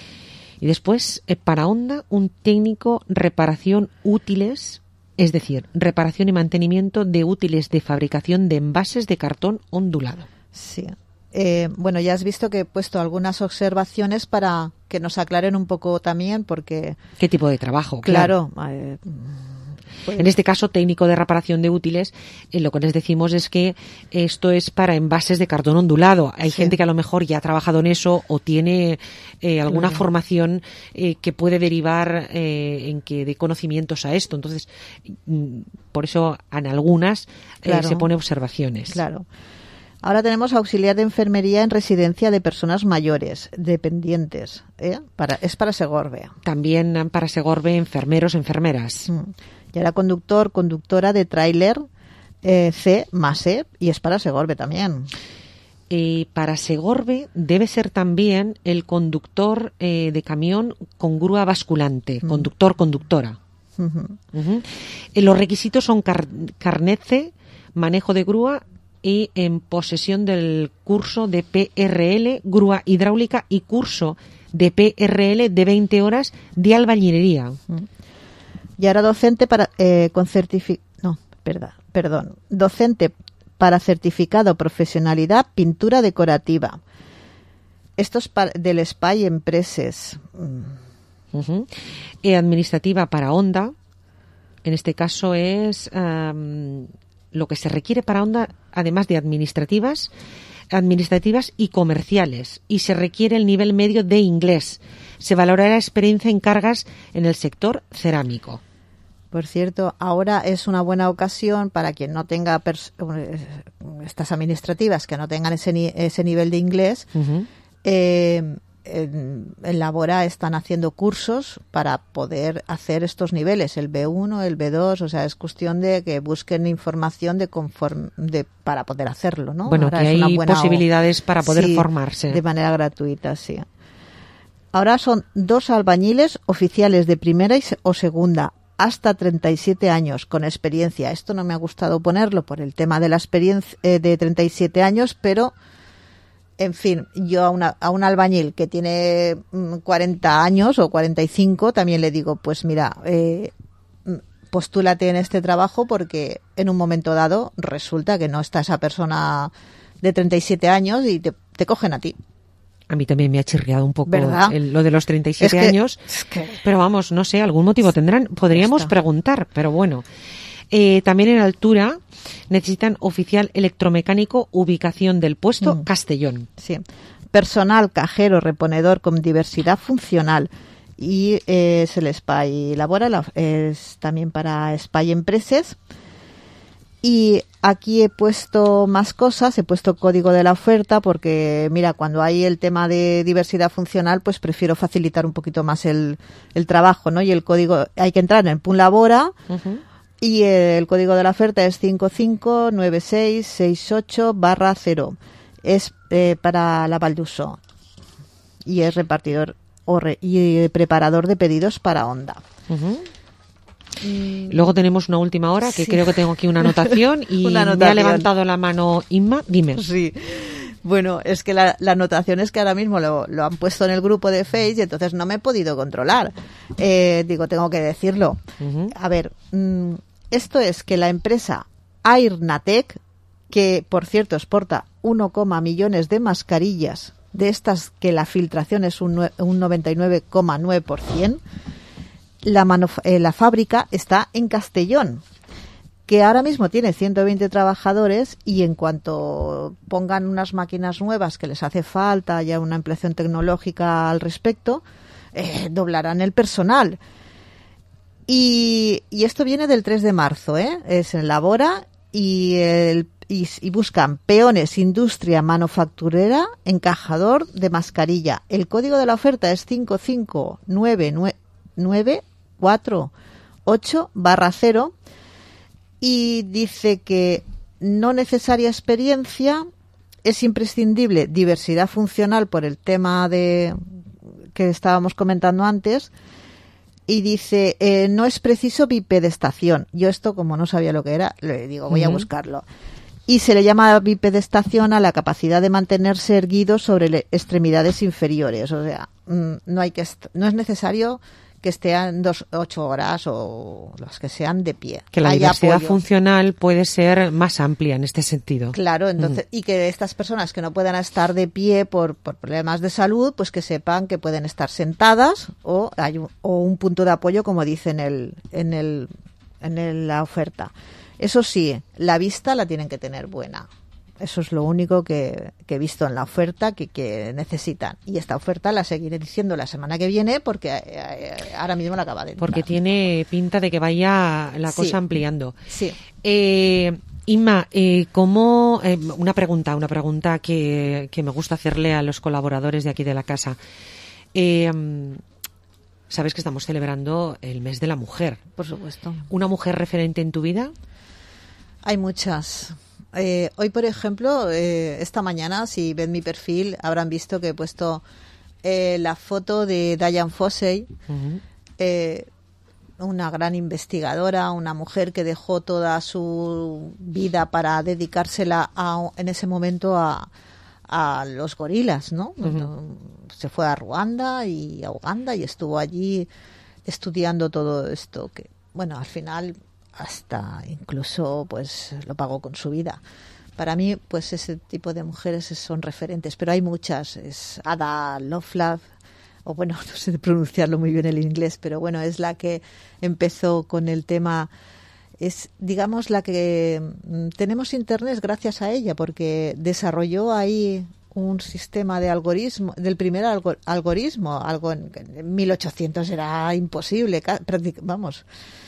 [SPEAKER 7] Y después, eh, para Honda, un técnico reparación útiles, es decir, reparación y mantenimiento de útiles de fabricación de envases de cartón ondulado.
[SPEAKER 14] Sí. Eh, bueno, ya has visto que he puesto algunas observaciones para que nos aclaren un poco también, porque...
[SPEAKER 7] ¿Qué tipo de trabajo?
[SPEAKER 14] Claro. claro eh,
[SPEAKER 7] pues... En este caso, técnico de reparación de útiles, eh, lo que les decimos es que esto es para envases de cartón ondulado. Hay sí. gente que a lo mejor ya ha trabajado en eso o tiene eh, alguna claro. formación eh, que puede derivar eh, en que dé conocimientos a esto. Entonces, mm, por eso en algunas eh, claro. se pone observaciones.
[SPEAKER 14] Claro. Ahora tenemos auxiliar de enfermería en residencia de personas mayores, dependientes. ¿eh? Para, es para Segorbe.
[SPEAKER 7] También para Segorbe, enfermeros, enfermeras.
[SPEAKER 14] Mm. Y ahora conductor, conductora de tráiler eh, C más E, y es para Segorbe también.
[SPEAKER 7] Eh, para Segorbe debe ser también el conductor eh, de camión con grúa basculante, mm. conductor, conductora. Uh-huh. Uh-huh. Eh, los requisitos son car- carnet C, manejo de grúa, y en posesión del curso de P R L, grúa hidráulica, y curso de P R L de veinte horas de albañilería.
[SPEAKER 14] Y ahora docente para eh, con certifi- no, perdón, perdón, docente para certificado profesionalidad pintura decorativa. Esto es para, del S P A y Empresas.
[SPEAKER 7] Uh-huh. Eh, administrativa para Honda. En este caso es um, lo que se requiere para Honda, además de administrativas, administrativas y comerciales, y se requiere el nivel medio de inglés. Se valorará experiencia en cargas en el sector cerámico.
[SPEAKER 14] Por cierto, ahora es una buena ocasión para quien no tenga pers- estas administrativas que no tengan ese, ni- ese nivel de inglés. Uh-huh. Eh, en, en Labora están haciendo cursos para poder hacer estos niveles, el B uno, el B dos, o sea, es cuestión de que busquen información de conform, de para poder hacerlo, ¿no?
[SPEAKER 7] Bueno,
[SPEAKER 14] ahora
[SPEAKER 7] que
[SPEAKER 14] es
[SPEAKER 7] hay
[SPEAKER 14] una buena
[SPEAKER 7] posibilidades
[SPEAKER 14] o...
[SPEAKER 7] para poder
[SPEAKER 14] sí,
[SPEAKER 7] formarse.
[SPEAKER 14] De manera gratuita, sí. Ahora son dos albañiles oficiales de primera y se- o segunda, hasta treinta y siete años, con experiencia. Esto no me ha gustado ponerlo por el tema de la experiencia eh, de treinta y siete años, pero... En fin, yo a, una, a un albañil que tiene cuarenta años o cuarenta y cinco también le digo, pues mira, eh, postúlate en este trabajo porque en un momento dado resulta que no está esa persona de treinta y siete años y te, te cogen a ti.
[SPEAKER 7] A mí también me ha chirriado un poco el, lo de los treinta y siete
[SPEAKER 14] es que,
[SPEAKER 7] años,
[SPEAKER 14] es que...
[SPEAKER 7] pero vamos, no sé, algún motivo tendrán. Podríamos preguntar, pero bueno. Eh, también en altura necesitan oficial electromecánico, ubicación del puesto, mm. Castellón.
[SPEAKER 14] Sí. Personal, cajero, reponedor con diversidad funcional. Y eh, es el S P A y Labora, la, es también para S P A y Empresas. Y aquí he puesto más cosas, he puesto código de la oferta porque, mira, cuando hay el tema de diversidad funcional, pues prefiero facilitar un poquito más el, el trabajo, ¿no? Y el código, hay que entrar en el P U N Labora. Uh-huh. Y el código de la oferta es cinco cinco nueve seis seis ocho barra cero. Es eh, para la Val d'Uso. Y es repartidor o re, y preparador de pedidos para Honda.
[SPEAKER 7] Uh-huh. Y... Luego tenemos una última hora, que sí. creo que tengo aquí una anotación. Y
[SPEAKER 14] una anotación.
[SPEAKER 7] Me ha levantado la mano Inma. Dime.
[SPEAKER 14] Sí. Bueno, es que la, la anotación es que ahora mismo lo, lo han puesto en el grupo de Face y entonces no me he podido controlar. Eh, digo, tengo que decirlo. Uh-huh. A ver... Mmm, esto es que la empresa Airnatec, que por cierto exporta uno coma millones de mascarillas, de estas que la filtración es un, un noventa y nueve coma nueve por ciento, la, manuf- eh, la fábrica está en Castellón, que ahora mismo tiene ciento veinte trabajadores y en cuanto pongan unas máquinas nuevas que les hace falta, ya una ampliación tecnológica al respecto, eh, doblarán el personal. Y, y esto viene del tres de marzo, ¿eh? Es en Labora y, el, y, y buscan peones, industria manufacturera, encajador de mascarilla. El código de la oferta es cinco cinco nueve nueve cuatro ocho barra cero y dice que no necesaria experiencia, es imprescindible diversidad funcional por el tema de que estábamos comentando antes, y dice eh, no es preciso bipedestación. Yo esto, como no sabía lo que era, le digo voy uh-huh. a buscarlo. Y se le llama bipedestación a la capacidad de mantenerse erguido sobre extremidades inferiores. O sea, no hay que est- no es necesario que estén dos, ocho horas o las que sean de pie.
[SPEAKER 7] Que la
[SPEAKER 14] hay
[SPEAKER 7] diversidad
[SPEAKER 14] apoyo.
[SPEAKER 7] funcional puede ser más amplia en este sentido.
[SPEAKER 14] Claro, entonces, mm. y que estas personas que no puedan estar de pie por, por problemas de salud, pues que sepan que pueden estar sentadas o hay un, o un punto de apoyo, como dice en el, en el, en el, la oferta. Eso sí, la vista la tienen que tener buena. Eso es lo único que, que he visto en la oferta que, que necesitan. Y esta oferta la seguiré diciendo la semana que viene porque eh, ahora mismo la acaba de entrar.
[SPEAKER 7] Porque tiene pinta de que vaya la cosa
[SPEAKER 14] sí.
[SPEAKER 7] ampliando.
[SPEAKER 14] Sí.
[SPEAKER 7] Eh, Inma, eh, ¿cómo, eh, una pregunta, una pregunta que, que me gusta hacerle a los colaboradores de aquí de la casa. Eh, Sabes que estamos celebrando el mes de la mujer.
[SPEAKER 14] Por supuesto.
[SPEAKER 7] ¿Una mujer referente en tu vida?
[SPEAKER 14] Hay muchas. Eh, hoy, por ejemplo, eh, esta mañana, si ven mi perfil, habrán visto que he puesto eh, la foto de Dian Fossey, uh-huh. eh, una gran investigadora, una mujer que dejó toda su vida para dedicársela a, en ese momento a, a los gorilas, ¿no? Uh-huh. Se fue a Ruanda y a Uganda y estuvo allí estudiando todo esto que, bueno, al final hasta incluso pues lo pagó con su vida. Para mí, pues ese tipo de mujeres son referentes, pero hay muchas. Es Ada Lovelace, o bueno, no sé pronunciarlo muy bien el inglés, pero bueno, es la que empezó con el tema, es digamos la que tenemos internet gracias a ella, porque desarrolló ahí un sistema de algoritmo, del primer algo, algoritmo, algo en, en mil ochocientos era imposible, vamos.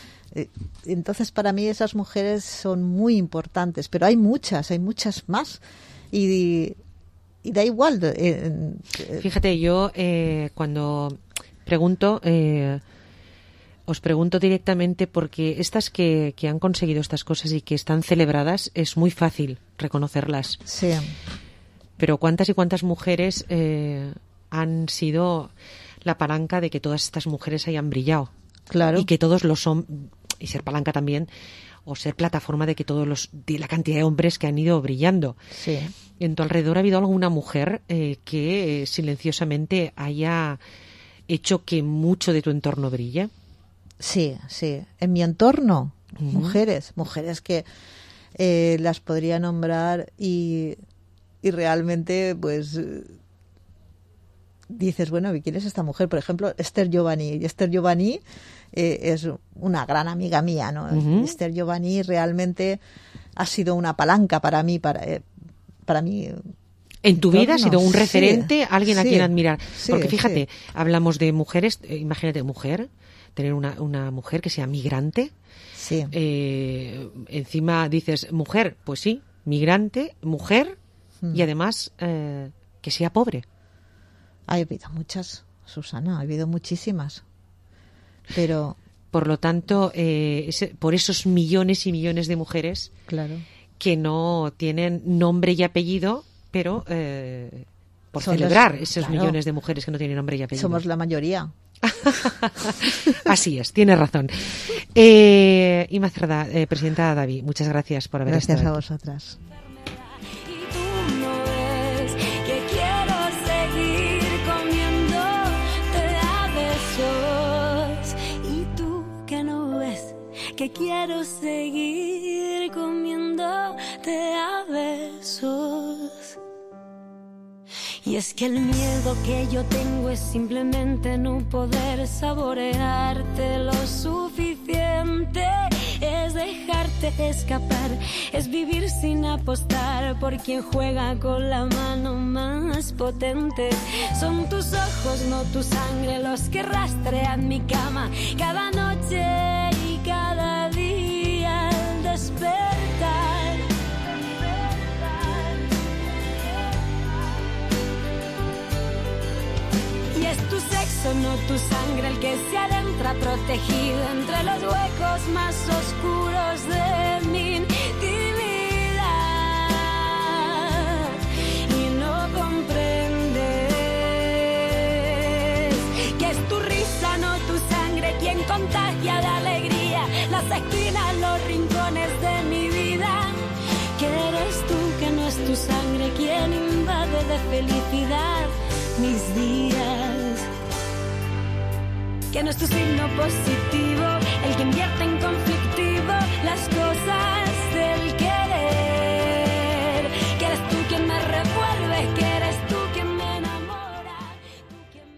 [SPEAKER 14] Entonces, para mí esas mujeres son muy importantes, pero hay muchas, hay muchas más y, y da igual. Eh, eh.
[SPEAKER 7] Fíjate, yo eh, cuando pregunto, eh, os pregunto directamente porque estas que, que han conseguido estas cosas y que están celebradas, es muy fácil reconocerlas.
[SPEAKER 14] Sí.
[SPEAKER 7] Pero ¿cuántas y cuántas mujeres eh, han sido la palanca de que todas estas mujeres hayan brillado?
[SPEAKER 14] Claro.
[SPEAKER 7] Y que todos los son y ser palanca también, o ser plataforma de que todos los, de la cantidad de hombres que han ido brillando.
[SPEAKER 14] Sí.
[SPEAKER 7] ¿En tu alrededor ha habido alguna mujer eh, que eh, silenciosamente haya hecho que mucho de tu entorno brille?
[SPEAKER 14] Sí, sí. En mi entorno, uh-huh. mujeres, mujeres que eh, las podría nombrar y, y realmente, pues, dices, bueno, ¿quién es esta mujer? Por ejemplo, Esther Giovanni. Y Esther Giovanni eh, es una gran amiga mía, ¿no? Uh-huh. Esther Giovanni realmente ha sido una palanca para mí, para, eh, para mí.
[SPEAKER 7] ¿En tu vida ha sido un referente,
[SPEAKER 14] sí,
[SPEAKER 7] alguien
[SPEAKER 14] sí,
[SPEAKER 7] a quien admirar?
[SPEAKER 14] Sí,
[SPEAKER 7] porque fíjate,
[SPEAKER 14] sí.
[SPEAKER 7] hablamos de mujeres, eh, imagínate, mujer, tener una, una mujer que sea migrante.
[SPEAKER 14] Sí.
[SPEAKER 7] Eh, encima dices, mujer, pues sí, migrante, mujer, hmm. y además eh, que sea pobre.
[SPEAKER 14] Ha habido muchas, Susana, ha habido muchísimas. Pero
[SPEAKER 7] por lo tanto, eh, ese, por esos millones y millones de mujeres
[SPEAKER 14] claro.
[SPEAKER 7] que no tienen nombre y apellido, pero eh, por
[SPEAKER 14] Son
[SPEAKER 7] celebrar
[SPEAKER 14] los,
[SPEAKER 7] esos
[SPEAKER 14] claro.
[SPEAKER 7] millones de mujeres que no tienen nombre y apellido.
[SPEAKER 14] Somos la mayoría.
[SPEAKER 7] Así es, tienes razón. Eh, Inma Cerda, eh, presidenta Davi, muchas gracias por haber
[SPEAKER 14] gracias
[SPEAKER 7] estado.
[SPEAKER 14] Gracias a vosotras.
[SPEAKER 13] Que quiero seguir comiéndote a besos. Y es que el miedo que yo tengo es simplemente no poder saborearte lo suficiente. Es dejarte escapar, es vivir sin apostar por quien juega con la mano más potente. Son tus ojos, no tu sangre, los que rastrean mi cama cada noche y cada día al despertar. Y es tu sexo, no tu sangre el que se adentra protegido entre los huecos más oscuros de mi intimidad. Y no comprendes que es tu risa, no tu sangre, quien contagia de alegría las esquinas, los rincones de mi vida. Que eres tú, que no es tu sangre, quien invade de felicidad mis días. Que no es tu signo positivo el que invierte en conflictivo las cosas del querer. Que eres tú quien me revuelve, que eres tú quien me enamora, tú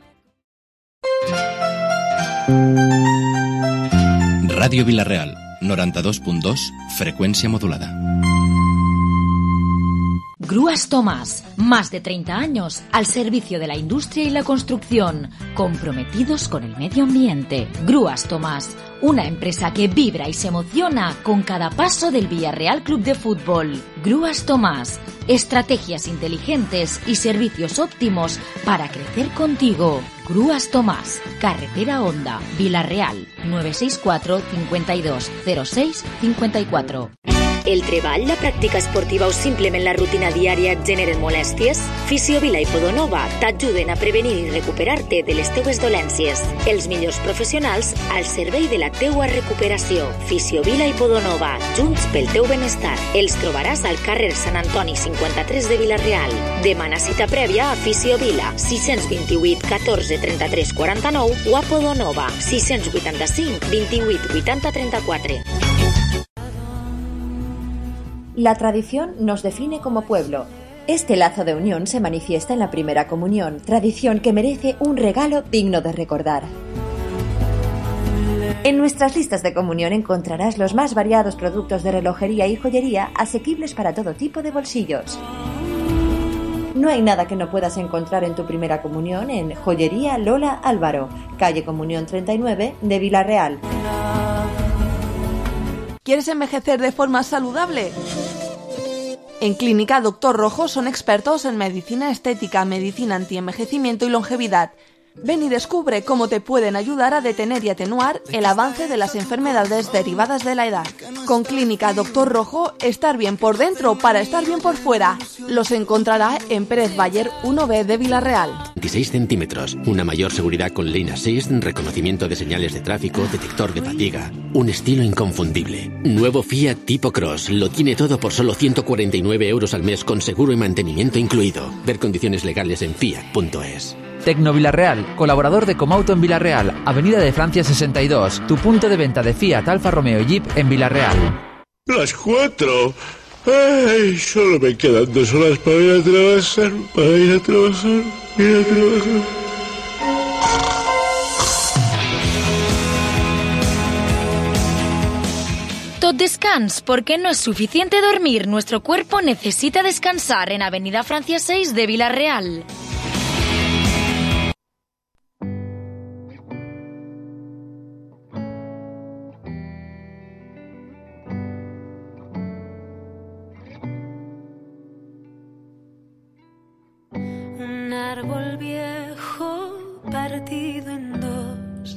[SPEAKER 13] quien me...
[SPEAKER 4] Radio Vila-real, noranta-dos punt dos, frecuencia modulada.
[SPEAKER 2] Grúas Tomás, más de treinta años al servicio de la industria y la construcción, comprometidos con el medio ambiente. Grúas Tomás, una empresa que vibra y se emociona con cada paso del Villarreal Club de Fútbol. Grúas Tomás, estrategias inteligentes y servicios óptimos para crecer contigo. Grúas Tomás, carretera Honda, Vila-real, nueve seis cuatro, cincuenta y dos, cero seis, cincuenta y cuatro.
[SPEAKER 15] El treball, la pràctica esportiva o simplement la rutina diària et generen molèsties? Fisiovila i Podonova t'ajuden a prevenir i recuperar-te de les teues dolències. Els millors professionals al servei de la teua recuperació. Fisiovila i Podonova, junts pel teu benestar. Els trobaràs al carrer Sant Antoni cinquanta-tres de Vila-real. Demana cita prèvia a Fisiovila, sis dos vuit, catorze, trenta-tres, quaranta-nou o a Podonova, sis vuitanta-cinc, vint-i-vuit, vuitanta, trenta-quatre.
[SPEAKER 16] La tradición nos define como pueblo. Este lazo de unión se manifiesta en la primera comunión, tradición que merece un regalo digno de recordar. En nuestras listas de comunión encontrarás los más variados productos de relojería y joyería asequibles para todo tipo de bolsillos. No hay nada que no puedas encontrar en tu primera comunión en Joyería Lola Álvaro, calle Comunión treinta y nueve de Vila-real.
[SPEAKER 17] ¿Quieres envejecer de forma saludable? En Clínica Doctor Rojo son expertos en medicina estética, medicina antienvejecimiento y longevidad. Ven y descubre cómo te pueden ayudar a detener y atenuar el avance de las enfermedades derivadas de la edad. Con Clínica Doctor Rojo, estar bien por dentro para estar bien por fuera. Los encontrará en Pérez Bayer uno B de Vila-real.
[SPEAKER 18] veintiséis centímetros, una mayor seguridad con Lane Assist, reconocimiento de señales de tráfico, detector de fatiga, un estilo inconfundible. Nuevo Fiat Tipo Cross, lo tiene todo por solo ciento cuarenta y nueve euros al mes con seguro y mantenimiento incluido. Ver condiciones legales en fiat punto es.
[SPEAKER 19] Tecno Vila-real, colaborador de Comauto en Vila-real, Avenida de Francia sesenta y dos, tu punto de venta de Fiat, Alfa Romeo y Jeep en Vila-real.
[SPEAKER 20] Las cuatro. Ay, solo me quedan dos horas para ir a trabajar, para ir a trabajar, ir a trabajar.
[SPEAKER 2] Tot descans, porque no es suficiente dormir. Nuestro cuerpo necesita descansar en Avenida Francia seis de Vila-real.
[SPEAKER 13] Un árbol viejo partido en dos,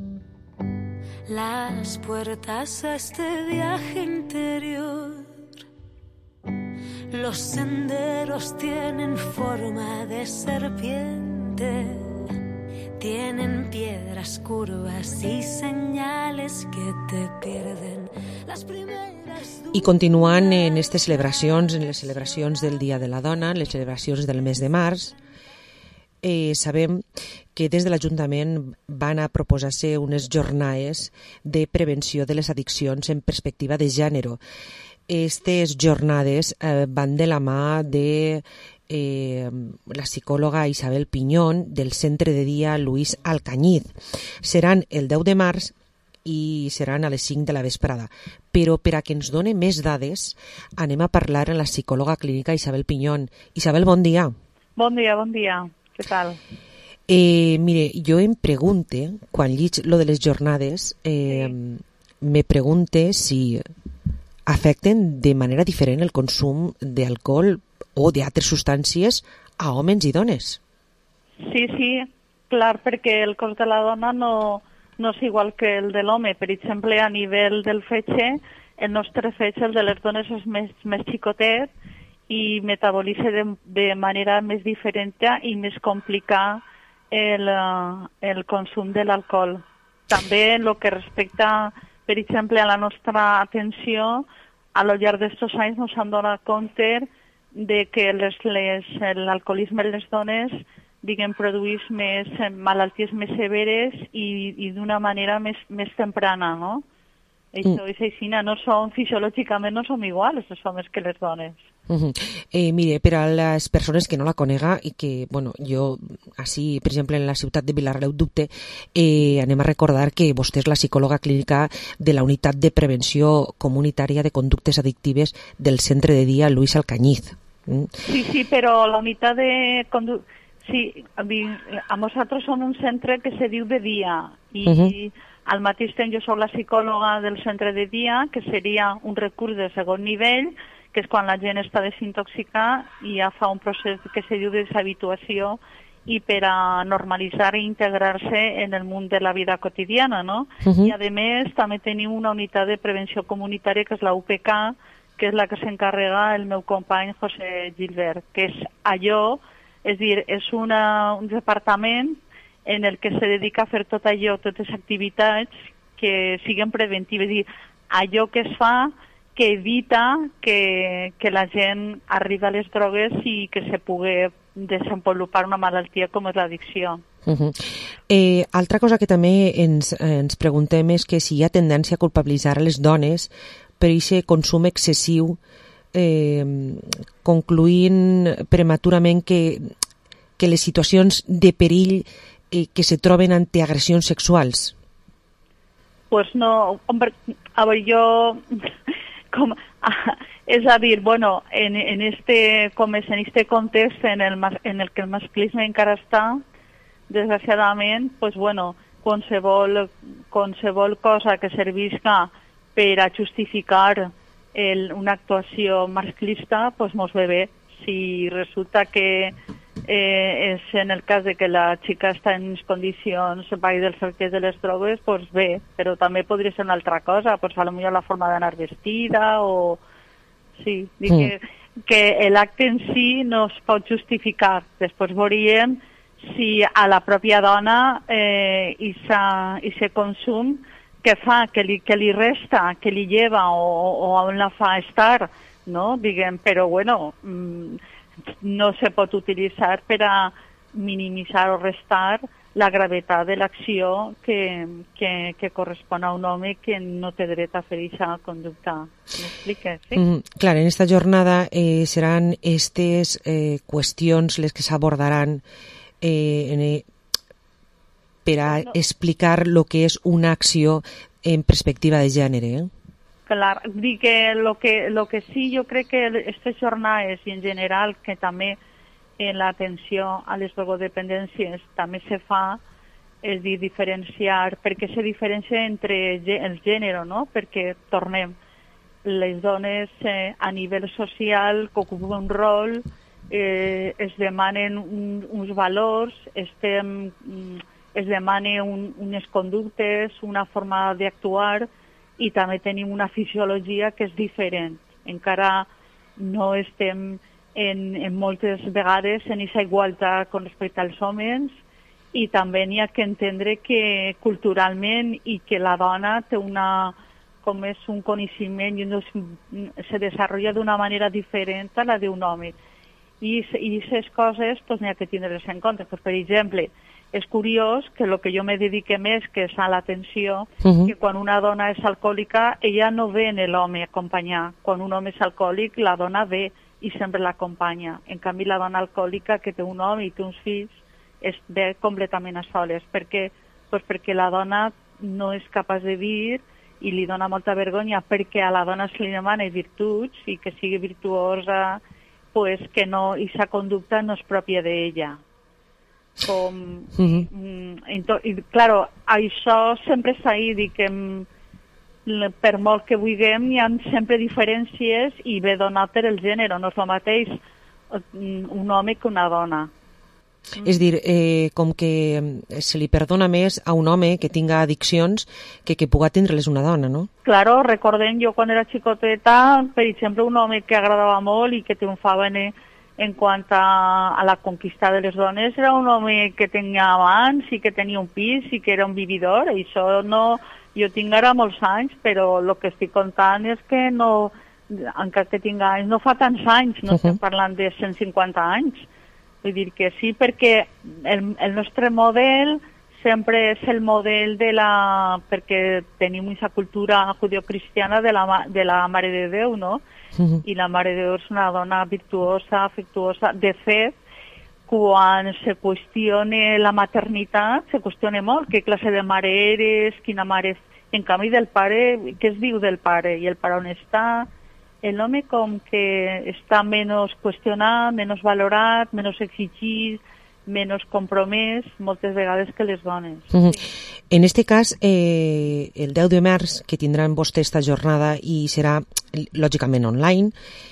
[SPEAKER 13] las puertas a este viaje interior. Los senderos tienen forma de serpiente, tienen piedras curvas y señales que te pierden. Las primeras...
[SPEAKER 7] I continuant en aquestes celebracions, en les celebracions del Dia de la Dona, les celebracions del mes de març, eh, sabem que des de l'Ajuntament van a proposar-se unes jornades de prevenció de les addiccions en perspectiva de gènere. Aquestes jornades eh, van de la mà de eh, la psicòloga Isabel Piñón del Centre de Dia Luis Alcañiz. Seran el deu de març i seran a les cinc de la vesprada. Però per a que ens doni més dades, anem a parlar amb la psicòloga clínica Isabel Piñón. Isabel, bon dia.
[SPEAKER 21] Bon dia, bon dia. Què tal?
[SPEAKER 7] Eh, mire, jo em pregunte, quan lliig lo de les jornades, eh, sí. me pregunte si afecten de manera diferent el consum d'alcohol o d'altres substàncies a homes i dones.
[SPEAKER 21] Sí, sí, clar, perquè el cos de la dona no, no és igual que el de l'home. Per exemple, a nivell del fetge, el nostre fetge, el de les dones, és més, més xicotet i metabolitza de, de manera més diferent i més complicada el, el consum de l'alcohol. També en el que respecta, per exemple, a la nostra atenció, a lo llarg d'aquests anys ens hem donat compte de que les, les, l'alcoholisme en les dones, diguem, produeix més malalties més severes i, i d'una manera més, més temprana, no? Això és així, no som, fisiològicament no som iguals els homes que les dones.
[SPEAKER 7] Uh-huh. eh, mire, per a les persones que no la conega i que, bueno, jo, així, per exemple, en la ciutat de Vilarreu dubte, eh, anem a recordar que vostè és la psicòloga clínica de la Unitat de Prevenció Comunitària de Conductes Addictives del Centre de Dia Luis Alcañiz. Mm?
[SPEAKER 21] Sí, sí, però la unitat de conductes... Sí, a, mi, a nosaltres som un centre que se diu de dia i uh-huh. al mateix temps jo soc la psicòloga del centre de dia, que seria un recurs de segon nivell, que és quan la gent està desintoxicada i ja fa un procés que se diu de deshabituació i per a normalitzar i integrar-se en el món de la vida quotidiana, no? Uh-huh. I a més també tenim una unitat de prevenció comunitària que és la U P K, que és la que s'encarrega el meu company José Gilbert, que és allò, és dir, és una, un departament en el que se dedica a fer tot allò, totes les activitats que siguin preventives, és dir, allò que es fa que evita que, que la gent arribi a les drogues i que se pugui desenvolupar una malaltia com és l'addicció.
[SPEAKER 7] Uh-huh. Eh, altra cosa que també ens, ens preguntem és que si hi ha tendència a culpabilitzar a les dones per aquest consum excessiu, eh, concluint prematurament que, que les situacions de perill eh, que se troben ante agressions sexuals.
[SPEAKER 21] Pues no, hombre, a ver, yo, com, és a dir, bueno, en, en este, com és en este context en el, en el que el masclisme encara està, desgraciadament, pues bueno, qualsevol, qualsevol cosa que servisca per a justificar el, una actuació masclista, pues mos ve bé. Si resulta que eh, és en el cas de que la xica està en condicions vai dels cerques de les drogues, pues bé, però també podria ser una altra cosa, pues a lo millor la forma d'anar vestida o... Sí, dic mm. que, que l'acte en si no es pot justificar. Després veuríem si a la pròpia dona eh, i se consum que fa, que li, que li resta, que li lleva o, o on la fa estar, no? Diguem, però bueno, no se pot utilitzar per a minimitzar o restar la gravetat de l'acció que, que, que correspon a un home que no té dret a fer aquesta conducta. M'expliques, sí?
[SPEAKER 7] Mm, clar, en esta jornada eh, seran aquestes eh, qüestions les que s'abordaran eh, en, eh, per a no. explicar el que és una acció en perspectiva de gènere. Eh?
[SPEAKER 21] Clar, dic que lo que, lo que sí jo crec que aquestes jornades i en general que també en l'atenció a les drogodependències també se fa, és dir, diferenciar, perquè se diferencia entre el gènere, no? Perquè, tornem, les dones eh, a nivell social que ocupen un rol, eh, es demanen un, uns valors, estem, es demanen un, unes conductes, una forma d'actuar, i també tenim una fisiologia que és diferent. Encara no estem en, en moltes vegades en aquesta igualtat con respecte als homes, i també n'hi ha que entendre que culturalment i que la dona té una, com és un coneixement i se desenvolupa d'una manera diferent a la d'un home. I aquestes coses pues, n'hi ha que tindre-les en compte. Pues, per exemple, és curiós que el que jo me dedique més, que és a l'atenció, uh-huh. que quan una dona és alcohòlica, ella no ve en l'home acompanyar. Quan un home és alcohòlic, la dona ve i sempre l'acompanya. En canvi, la dona alcohòlica que té un home i té uns fills es ve completament a soles. Per què? Pues perquè la dona no és capaç de dir i li dona molta vergonya perquè a la dona se li demana virtuts i que sigui virtuosa, pues que no, i sa conducta no és pròpia d'ella. Com, uh-huh. mm, i, claro, això sempre està ahí, dic que per molt que vulguem hi ha sempre diferències i ve donat per el gènere, no és el mateix un home que una dona.
[SPEAKER 7] Mm. És dir, eh, com que se li perdona més a un home que tinga addiccions que que puga tindre-les una dona, no?
[SPEAKER 21] Claro, recordem, jo quan era xicoteta, per exemple, un home que agradava molt i que triomfava en, en quant a, a la conquista de les dones era un home que tenia amants i que tenia un pis i que era un vividor. I això no... Jo tinc ara molts anys, però el que estic contant és que no... encara que tinc anys, no fa tants anys, no uh -huh. estem parlant de cent cinquanta anys. Vull dir que sí, perquè el, el nostre model sempre és el model de la... perquè tenim aquesta cultura judeocristiana de la, de la Mare de Déu, no? Uh-huh. I la Mare de Déu és una dona virtuosa, afectuosa. De fet, quan se qüestiona la maternitat, se qüestiona molt què classe de mare eres, quina mare... En canvi del pare, què es diu del pare? I el pare on està? El home com que està menys qüestionat, menys valorat, menys exigit, menys compromès, moltes vegades que les dones.
[SPEAKER 7] Uh-huh. Sí. En este cas, eh, el deu de març, que tindran vostè esta jornada i serà, lògicament, online,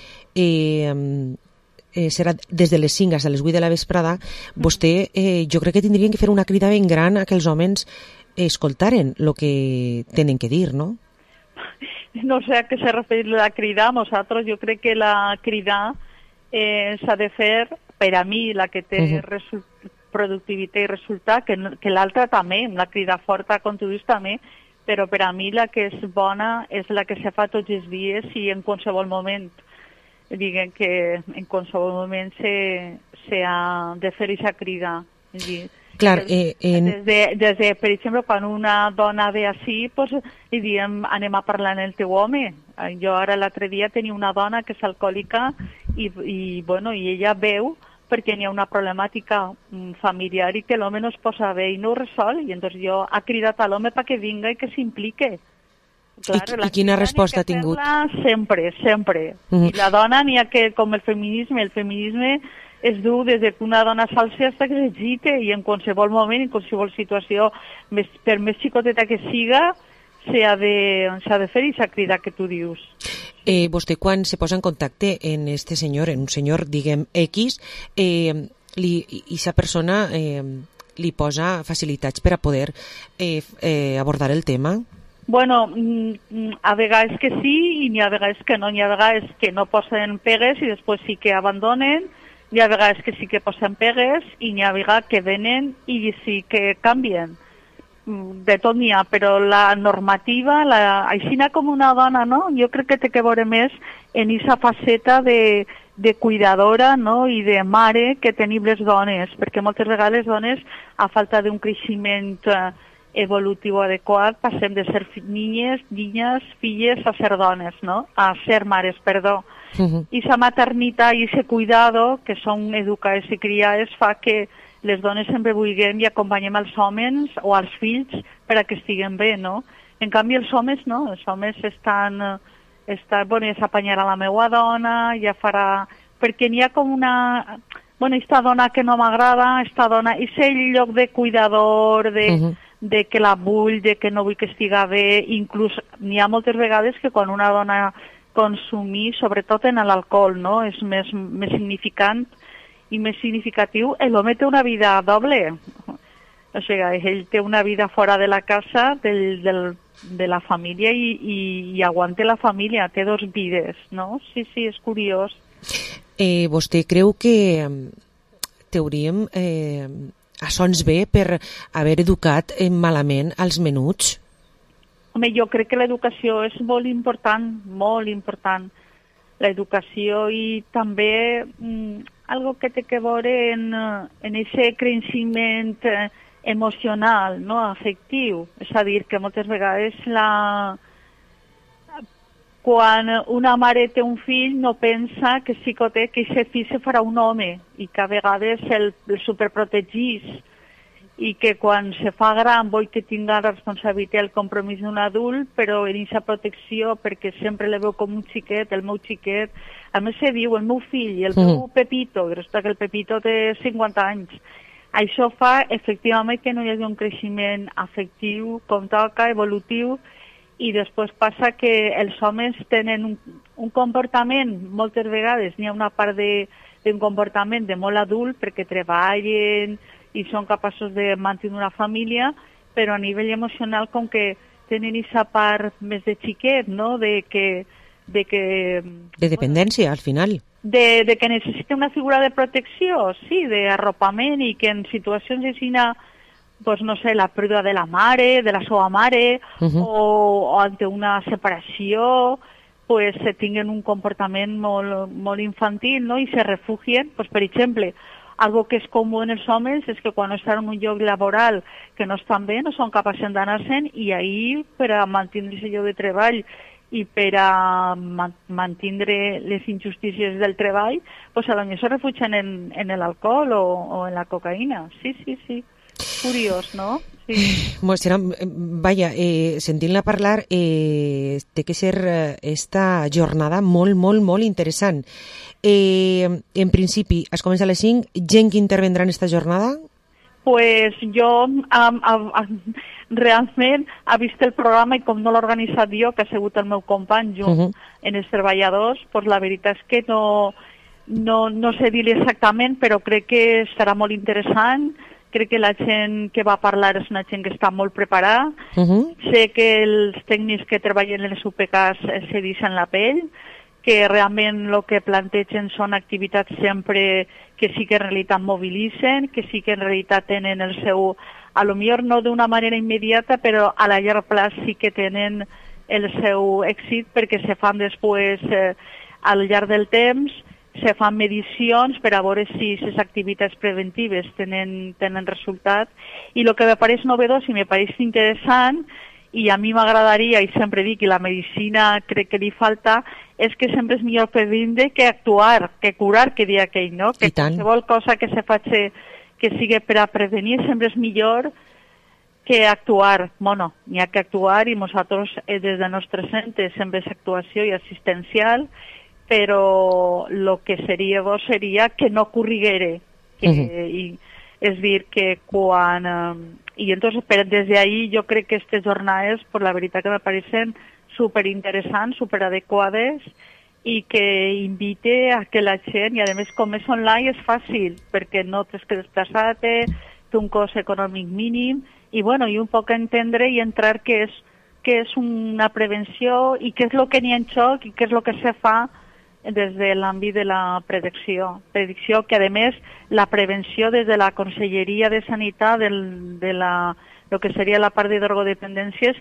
[SPEAKER 7] eh, eh, serà des de les cinc fins a les vuit de la vesprada, vostè, eh, jo crec que tindrien que fer una crida ben gran a que els homes escoltaren el que tenen que dir, no?
[SPEAKER 21] No sé a què se refereix la crida. Nosaltres, jo crec que la crida eh, s'ha de fer, per a mi, la que té uh-huh. productivitat i resultat, que, que l'altra també, la crida forta, com tu dius, també, però per a mi la que és bona és la que se fa tots els dies i en qualsevol moment. Diguem que en qualsevol moment se, se ha de fer aquesta crida. És dir,
[SPEAKER 7] Clar, eh, en...
[SPEAKER 21] des, de, des de, per exemple, quan una dona ve així, pues, li diem, anem a parlar amb el teu home. Jo ara l'altre dia tenia una dona que és alcohòlica i, i, bueno, i ella veu perquè n'hi ha una problemàtica familiar i que l'home no es posa bé i no ho resol. I llavors jo ha cridat a l'home perquè vinga i que s'implique.
[SPEAKER 7] Clar, I, I quina resposta ha tingut?
[SPEAKER 21] Sempre, sempre. Uh-huh. I la dona n'hi ha que, com el feminisme, el feminisme es du des que una dona s'alci fins que s'agite i en qualsevol moment, en qualsevol situació, més, per més xicoteta que siga, s'ha de, s'ha de fer aquesta crida que tu dius.
[SPEAKER 7] Eh, vostè, quan se posa en contacte en este senyor, en un senyor, diguem, X, eh, li, i sa persona eh, li posa facilitats per a poder eh, eh, abordar el tema?
[SPEAKER 21] Bueno, a vegades que sí i n'hi ha vegades que no. N'hi ha vegades que no posen pegues i després sí que abandonen. Hi ha vegades que sí que posen pegues i n'hi ha vegades que venen i sí que canvien. De tot n'hi ha, però la normativa, la, aixina com una dona, no? Jo crec que té que veure més en aquesta faceta de, de cuidadora, no? I de mare que tenim les dones, perquè moltes vegades les dones, a falta d'un creixement evolutiu adequat, passem de ser niñes, niñas, filles, a ser dones, no? A ser mares, perdó. Uh-huh. I sa maternitat i ese cuidado, que són educades i criades, fa que les dones sempre vulguem i acompanyem els homes o als fills per a que estiguen bé, no? En canvi, els homes no, els homes estan... estan bueno, ja s'apanyarà la meva dona, ja farà... Perquè n'hi ha com una... Bueno, esta dona que no m'agrada, esta dona... És el lloc de cuidador, de... Uh-huh. de que la vull, de que no vull que estiga bé, inclús n'hi ha moltes vegades que quan una dona consumir, sobretot en l'alcohol, no? És més, més significant i més significatiu, l'home té una vida doble. O sigui, ell té una vida fora de la casa, del, del, de la família i, i, i aguanta la família, té dos vides, no? Sí, sí, és curiós.
[SPEAKER 7] Eh, vostè creu que t'hauríem... Eh, a sons bé per haver educat malament als menuts?
[SPEAKER 21] Home, jo crec que l'educació és molt important, molt important. L'educació i també mm, algo que té que veure en, en aquest creixement emocional, no? Afectiu. És a dir, que moltes vegades la... quan una mare té un fill no pensa que sí que té que aquest fill se farà un home i que a vegades el, el superprotegís i que quan se fa gran vol que tinga la responsabilitat i el compromís d'un adult, però en aquesta protecció perquè sempre le veu com un xiquet, el meu xiquet, a més se diu el meu fill i el mm. meu Pepito, que resulta que el Pepito té cinquanta anys. Això fa efectivament que no hi hagi un creixement afectiu com toca, evolutiu, i després passa que els homes tenen un, un comportament, moltes vegades n'hi ha una part de, d'un comportament de molt adult perquè treballen i són capaços de mantenir una família, però a nivell emocional com que tenen aquesta part més de xiquet, no? De que... De, que,
[SPEAKER 7] de dependència, al final.
[SPEAKER 21] De, de que necessita una figura de protecció, sí, d'arropament, i que en situacions així, pues, no sé, la pèrdua de la mare, de la seva mare, uh -huh. o, o ante una separació, pues se tinguen un comportament molt, molt infantil, no? I se refugien, pues, per exemple, algo que és comú en els homes és que quan estan en un lloc laboral que no estan bé, no són capaços d'anar-se'n, i ahir, per a mantenir aquest lloc de treball i per a mantindre les injustícies del treball, pues a potser se refugien en, en l'alcohol o, o en la cocaïna. Sí, sí, sí. Curiós, no? Sí.
[SPEAKER 7] Serà, vaja, eh, sentint-la parlar, eh, té que ser eh, esta jornada molt, molt, molt interessant. Eh, en principi, es comença a les cinc. Gent que intervendrà en esta jornada?
[SPEAKER 21] Pues jo um, um, um, realment he vist el programa i com no l'he organitzat jo, que ha sigut el meu company junt uh -huh. en els treballadors, pues la veritat és que no, no, no sé dir exactament, però crec que estarà molt interessant. Crec que la gent que va parlar és una gent que està molt preparada. Uh -huh. Sé que els tècnics que treballen en les U P Cs se deixen la pell, que realment el que plantegen són activitats sempre que sí que en realitat mobilitzen, que sí que en realitat tenen el seu, a lo millor no d'una manera immediata, però a la llarg plaç sí que tenen el seu èxit, perquè se fan després, eh, al llarg del temps, se fan medicions per a veure si les activitats preventives tenen, tenen resultat. I el que me pareix novedós i me pareix interessant, i a mi m'agradaria, i sempre dic que la medicina crec que li falta, és que sempre és millor previndre que actuar, que curar, que dir aquell, no? Que qualsevol cosa que se faci que sigui per a prevenir sempre és millor que actuar. Bueno, n'hi ha que actuar i nosaltres eh, des del nostre centre sempre és actuació i assistencial, però el que seria bo seria que no corriguere. Que, uh-huh. i, és dir, que quan... Eh, I entonces, per, des d'ahí jo crec que aquestes jornades, per la veritat que me pareixen superinteressants, superadequades, i que invite a que la gent, i a més com és online és fàcil, perquè no tens que desplaçar-te, té un cost econòmic mínim, i bueno, i un poc entendre i entrar què és, què és una prevenció i què és el que n'hi ha en xoc i què és el que se fa des de l'àmbit de la predicció. Predicció que, a més, la prevenció des de la Conselleria de Sanitat, del, de la, el que seria la part de drogodependències,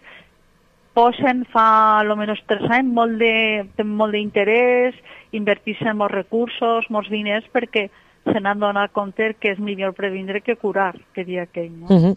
[SPEAKER 21] posen fa almenys tres anys molt de, molt d'interès, invertixen molts recursos, molts diners, perquè se n'han donat compte que és millor previndre que curar, que dir aquell. No?
[SPEAKER 7] Uh-huh.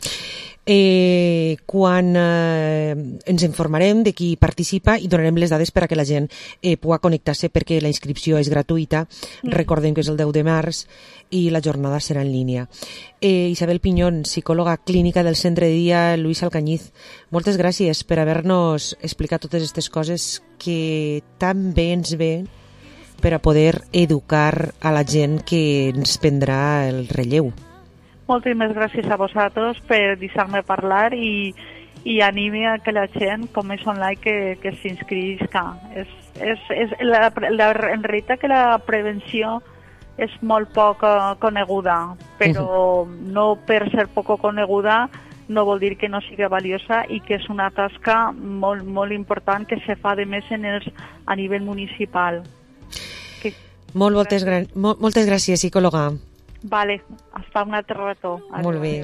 [SPEAKER 7] eh, quan eh, ens informarem de qui participa i donarem les dades per a que la gent eh, pugui connectar-se, perquè la inscripció és gratuïta. Mm. Recordem que és el deu de març i la jornada serà en línia. Eh, Isabel Piñón, psicòloga clínica del Centre de Dia Luis Alcañiz, moltes gràcies per haver-nos explicat totes aquestes coses que tan bé ens ve per a poder educar a la gent que ens prendrà el relleu.
[SPEAKER 21] Moltíssimes gràcies a vosaltres per deixar-me parlar i, i anime a que la gent, com és online, que, que s'inscrivisca. És, és, és la, la, en realitat que la prevenció és molt poc uh, coneguda, però uh-huh. no per ser poc coneguda no vol dir que no sigui valiosa i que és una tasca molt, molt important que se fa de més en els, a nivell municipal. Que...
[SPEAKER 7] Molt, moltes, gran... moltes gràcies, psicòloga.
[SPEAKER 21] Vale, hasta un altre rato.
[SPEAKER 7] Molt bé.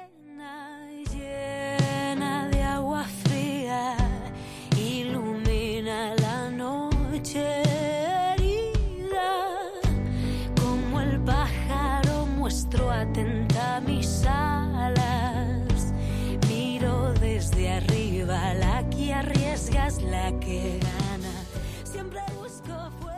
[SPEAKER 13] Llena de agua fría, ilumina la noche herida, como el pájaro muestro atenta mis alas, miro desde arriba, la que arriesga es la que gana, siempre busco fuera.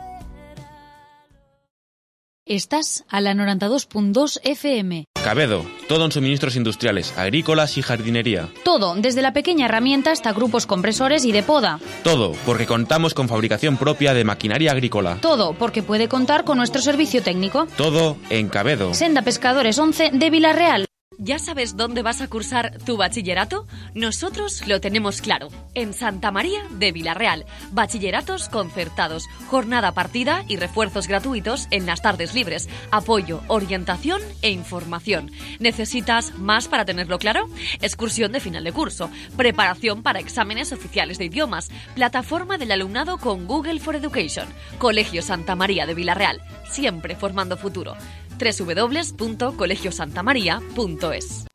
[SPEAKER 2] Estás a la noventa y dos punto dos F M.
[SPEAKER 5] Cabedo, todo en suministros industriales, agrícolas y jardinería.
[SPEAKER 2] Todo, desde la pequeña herramienta hasta grupos compresores y de poda.
[SPEAKER 5] Todo, porque contamos con fabricación propia de maquinaria agrícola.
[SPEAKER 2] Todo, porque puede contar con nuestro servicio técnico.
[SPEAKER 5] Todo en Cabedo.
[SPEAKER 2] Senda Pescadores once de Vilarreal.
[SPEAKER 6] ¿Ya sabes dónde vas a cursar tu bachillerato? Nosotros lo tenemos claro, en Santa María de Vilarreal. Bachilleratos concertados, jornada partida y refuerzos gratuitos en las tardes libres. Apoyo, orientación e información. ¿Necesitas más para tenerlo claro? Excursión de final de curso, preparación para exámenes oficiales de idiomas, plataforma del alumnado con Google for Education. Colegio Santa María de Vilarreal, siempre formando futuro. doble u doble u doble u punto colegio santa maria punto es.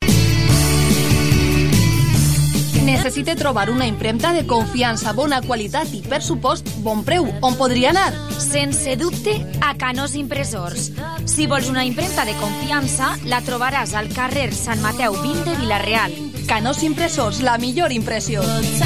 [SPEAKER 22] Necessite trobar una impremta de confiança, bona qualitat i, per supost, bon preu. On podria anar?
[SPEAKER 2] Sense dubte, a Canós Impressors. Si vols una impremta de confiança, la trobaràs al carrer Sant Mateu vint de Vilarreal.
[SPEAKER 22] Canós Impressors, la millor impressió.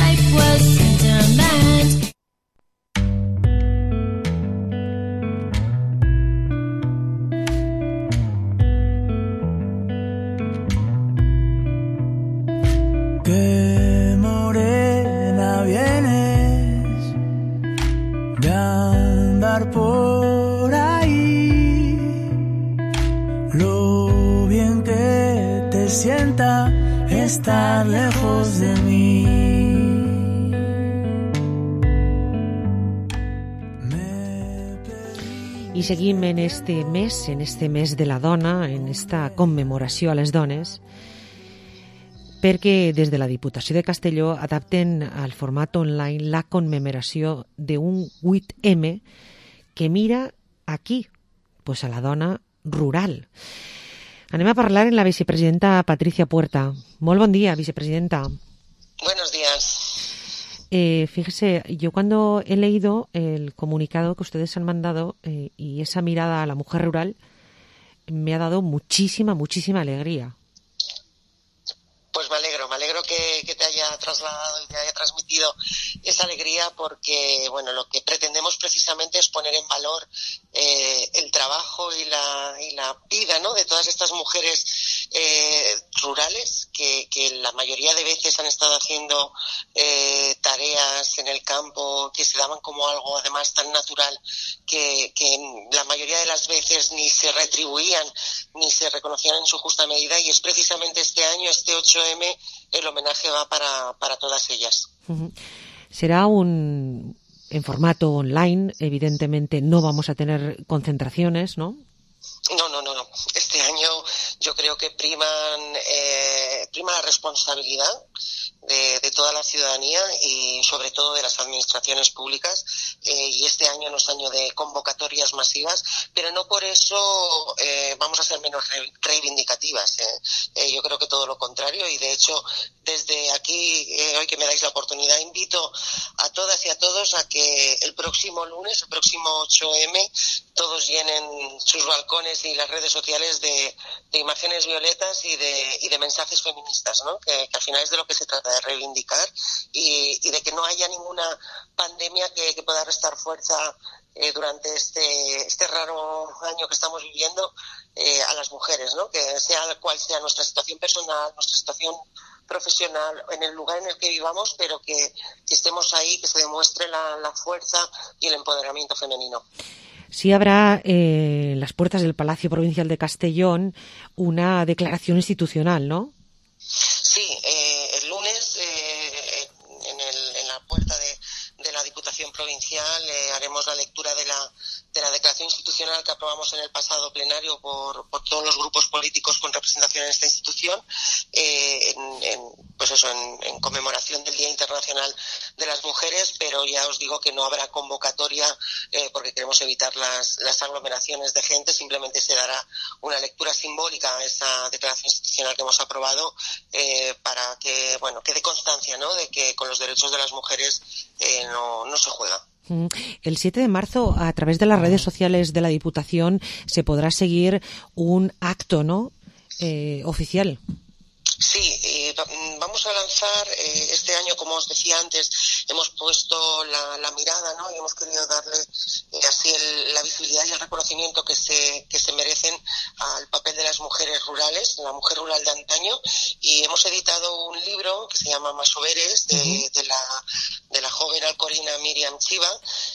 [SPEAKER 23] Qué morena vienes de andar por ahí, lo bien que te sienta estar lejos de mí.
[SPEAKER 7] I seguim en este mes, en este mes de la dona, en esta commemoració a les dones, perquè des de la Diputació de Castelló adapten al format online la commemoració d'un vuit eme que mira aquí, pues a la dona rural. Anem a parlar en la vicepresidenta Patricia Puerta. Molt bon dia, vicepresidenta.
[SPEAKER 24] Buenos días.
[SPEAKER 7] Eh, fíjese, yo cuando he leído el comunicado que ustedes han mandado eh, y esa mirada a la mujer rural, me ha dado muchísima, muchísima alegría.
[SPEAKER 24] Pues me alegro, me alegro que, que te haya trasladado y te haya transmitido esa alegría porque, bueno, lo que pretendemos precisamente es poner en valor eh, el trabajo y la, y la vida, ¿no?, de todas estas mujeres eh, rurales que, que la mayoría de veces han estado haciendo eh, tareas en el campo que se daban como algo además tan natural que, que la mayoría de las veces ni se retribuían ni se reconocían en su justa medida, y es precisamente este año, este ocho eme, el homenaje va para, para todas ellas.
[SPEAKER 7] Uh-huh. Será un en formato online, evidentemente no vamos a tener concentraciones, ¿no?
[SPEAKER 24] No, no, no, no. Este año yo creo que priman, eh, prima la responsabilidad de, de toda la ciudadanía y sobre todo de las administraciones públicas, eh, y este año no es año de convocatorias masivas, pero no por eso eh, vamos a ser menos re- reivindicativas. Eh. Eh, yo creo que todo lo contrario, y de hecho desde aquí, eh, hoy que me dais la oportunidad, invito a todas y a todos a que el próximo lunes, el próximo ocho eme, todos llenen sus balcones y las redes sociales de, de imágenes violetas y de, y de mensajes feministas, ¿no? Que, que al final es de lo que se trata, de reivindicar y, y de que no haya ninguna pandemia que, que pueda restar fuerza eh, durante este, este raro año que estamos viviendo eh, a las mujeres, ¿no? Que sea cual sea nuestra situación personal, nuestra situación profesional, en el lugar en el que vivamos, pero que, que estemos ahí, que se demuestre la, la fuerza y el empoderamiento femenino.
[SPEAKER 7] Sí habrá eh, en las puertas del Palacio Provincial de Castellón una declaración institucional, ¿no?
[SPEAKER 24] Sí, eh, el lunes eh, en, el, en la puerta de, de la Diputación Provincial eh, haremos la lectura de la, de la declaración institucional que aprobamos en el pasado plenario por, por todos los grupos políticos con representación en esta institución, eh, en, en, pues eso, en, en conmemoración del Día Internacional de las Mujeres, pero ya os digo que no habrá convocatoria eh, porque queremos evitar las, las aglomeraciones de gente. Simplemente se dará una lectura simbólica a esa declaración institucional que hemos aprobado eh, para que, bueno, quede constancia, ¿no?, de que con los derechos de las mujeres eh, no, no se juega.
[SPEAKER 7] El siete de marzo, a través de las redes sociales de la Diputación, se podrá seguir un acto, ¿no?, eh, oficial.
[SPEAKER 24] Sí, eh, vamos a lanzar eh, este año, como os decía antes, hemos puesto la, la mirada, ¿no?, y hemos querido darle eh, así el, la visibilidad y el reconocimiento que se que se merecen al papel de las mujeres rurales, la mujer rural de antaño, y hemos editado un libro que se llama Masoveres, de, uh-huh. de la de la joven alcorina Miriam Chiva,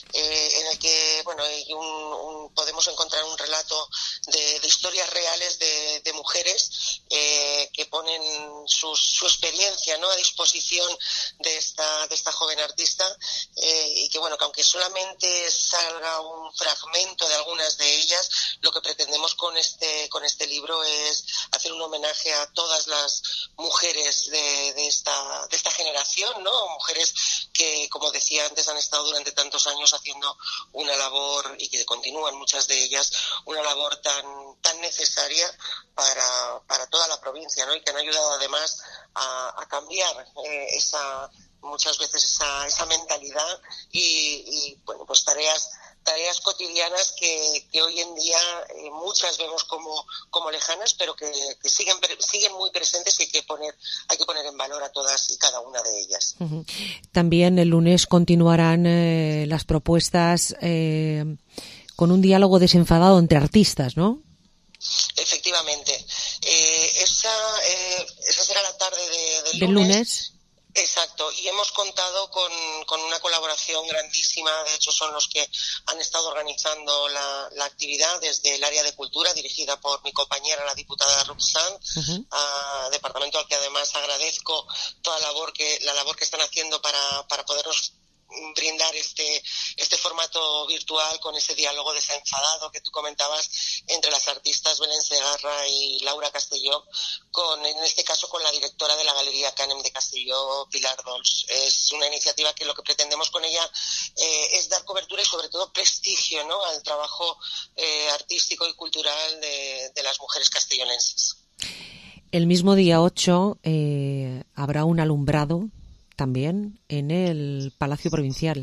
[SPEAKER 24] eh, en el que bueno hay un, un, podemos encontrar un relato de, de historias reales de, de mujeres eh, que ponen su, su experiencia, ¿no?, a disposición de esta de esta joven artista, eh, y que bueno que aunque solamente salga un fragmento de algunas de ellas, lo que pretendemos con este con este libro es hacer un homenaje a todas las mujeres de, de esta de esta generación, ¿no? Mujeres que, como decía antes, han estado durante tantos años haciendo una labor, y que continúan muchas de ellas, una labor tan tan necesaria para para toda la provincia, ¿no? Y que han ayudado además a, a cambiar eh, esa muchas veces esa esa mentalidad y, y bueno pues tareas tareas cotidianas que, que hoy en día eh, muchas vemos como como lejanas, pero que, que siguen siguen muy presentes, y hay que poner hay que poner en valor a todas y cada una de ellas.
[SPEAKER 7] Uh-huh. También el lunes continuarán eh, las propuestas eh, con un diálogo desenfadado entre artistas, ¿no?
[SPEAKER 24] Efectivamente. Eh, esa eh, esa será la tarde de, del,
[SPEAKER 7] del
[SPEAKER 24] lunes.
[SPEAKER 7] lunes.
[SPEAKER 24] Exacto, y hemos contado con, con una colaboración grandísima. De hecho, son los que han estado organizando la, la actividad desde el área de cultura, dirigida por mi compañera, la diputada Roxanne, uh-huh. a, departamento al que además agradezco toda la labor que la labor que están haciendo para, para podernos brindar este este formato virtual, con ese diálogo desenfadado que tú comentabas entre las artistas Belén Segarra y Laura Castelló, con en este caso con la directora de la Galería Canem de Castelló, Pilar Dols. Es una iniciativa que lo que pretendemos con ella eh, es dar cobertura y sobre todo prestigio, ¿no?, al trabajo eh, artístico y cultural de, de las mujeres castellonenses.
[SPEAKER 7] El mismo día ocho eh, habrá un alumbrado también en el Palacio Provincial.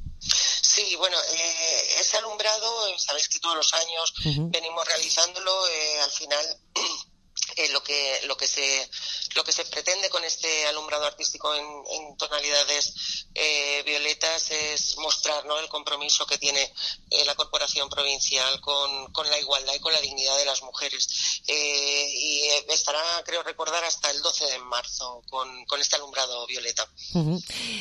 [SPEAKER 24] Sí, bueno, eh, ese alumbrado, sabéis que todos los años uh-huh. venimos realizándolo. Eh, al final, eh, lo que lo que se lo que se pretende con este alumbrado artístico en, en tonalidades eh, violetas es mostrar, ¿no?, el compromiso que tiene eh, la Corporación Provincial con, con la igualdad y con la dignidad de las mujeres. Eh, y estará, creo recordar, hasta el doce de marzo con, con este alumbrado violeta.
[SPEAKER 7] Uh-huh.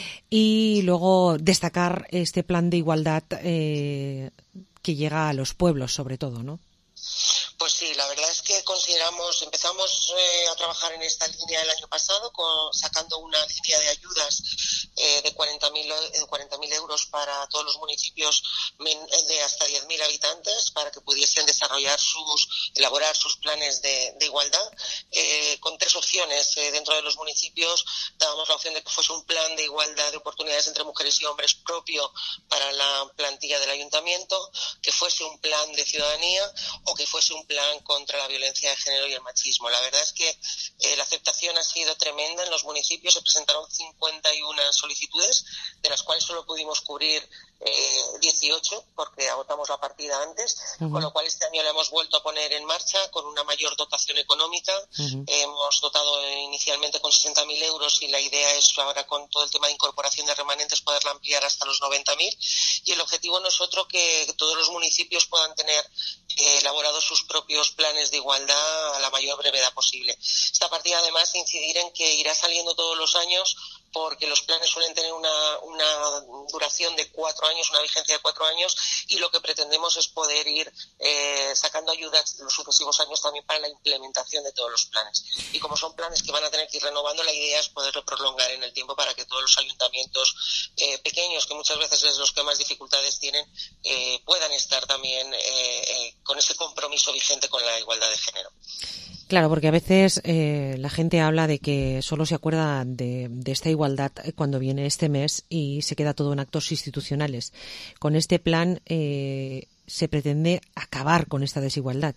[SPEAKER 7] Y luego destacar este plan de igualdad eh, que llega a los pueblos, sobre todo, ¿no?
[SPEAKER 24] Pues sí, la verdad es que consideramos, empezamos eh, a trabajar en esta línea el año pasado, con, sacando una línea de ayudas eh, de cuarenta mil euros para todos los municipios de hasta diez mil habitantes, para que pudiesen desarrollar sus, elaborar sus planes de, de igualdad, eh, con tres opciones. Eh, dentro de los municipios dábamos la opción de que fuese un plan de igualdad de oportunidades entre mujeres y hombres propio para la plantilla del ayuntamiento, que fuese un plan de ciudadanía o que fuese un plan contra la violencia de género y el machismo. La verdad es que eh, la aceptación ha sido tremenda. En los municipios se presentaron cincuenta y una solicitudes, de las cuales solo pudimos cubrir eh, dieciocho, porque agotamos la partida antes, uh-huh. con lo cual este año la hemos vuelto a poner en marcha con una mayor dotación económica. Uh-huh. Eh, hemos dotado inicialmente con sesenta mil euros, y la idea es ahora, con todo el tema de incorporación de remanentes, poderla ampliar hasta los noventa mil, y el objetivo no es otro que, que todos los municipios puedan tener eh, elaborados sus propios planes de igualdad a la mayor brevedad posible. Esta partida además incidir en que irá saliendo todos los años, porque los planes suelen tener una, una duración de cuatro años, una vigencia de cuatro años, y lo que pretendemos es poder ir eh, sacando ayudas en los sucesivos años también para la implementación de todos los planes. Y como son planes que van a tener que ir renovando, la idea es poderlo prolongar en el tiempo para que todos los ayuntamientos eh, pequeños, que muchas veces es los que más dificultades tienen, eh, puedan estar también eh, eh, con ese compromiso vigente con la igualdad de género.
[SPEAKER 7] Claro, porque a veces eh, la gente habla de que solo se acuerda de, de esta igualdad cuando viene este mes y se queda todo en actos institucionales. Con este plan eh, se pretende acabar con esta desigualdad.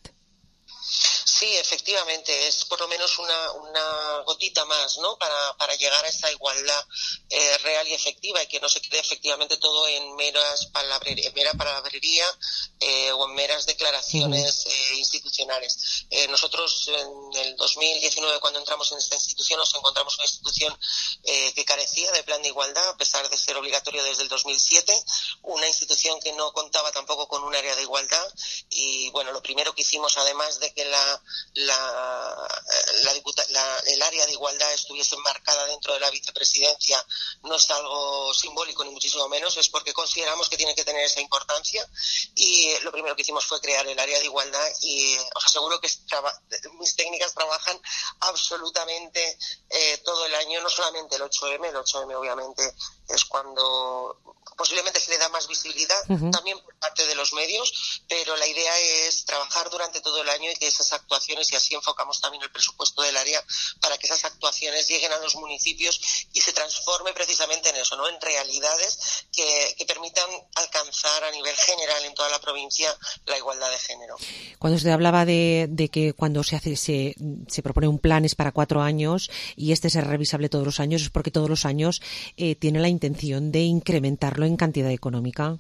[SPEAKER 24] Sí, efectivamente, es por lo menos una, una gotita más, ¿no?, para, para llegar a esa igualdad eh, real y efectiva, y que no se quede efectivamente todo en meras palabrería, mera palabrería eh, o en meras declaraciones eh, institucionales. Eh, nosotros en el dos mil diecinueve, cuando entramos en esta institución, nos encontramos una institución eh, que carecía de plan de igualdad, a pesar de ser obligatorio desde el dos mil siete, una institución que no contaba tampoco con un área de igualdad. Y bueno, lo primero que hicimos, además de que la La, la, la, diputa, la el área de igualdad estuviese enmarcada dentro de la vicepresidencia no es algo simbólico ni muchísimo menos, es porque consideramos que tiene que tener esa importancia, y lo primero que hicimos fue crear el área de igualdad, y os aseguro que traba, mis técnicas trabajan absolutamente eh, todo el año, no solamente el ocho eme, el ocho eme obviamente es cuando posiblemente se le da más visibilidad, uh-huh. también por parte de los medios, pero la idea es trabajar durante todo el año y que esas actuaciones, y así enfocamos también el presupuesto del área, para que esas actuaciones lleguen a los municipios y se transforme precisamente en eso, ¿no? En realidades que, que permitan alcanzar a nivel general en toda la provincia la igualdad de género.
[SPEAKER 7] Cuando usted hablaba de, de que cuando se hace se, se propone un plan es para cuatro años y este será revisable todos los años, es porque todos los años eh, tiene la intención de incrementarlo en cantidad económica.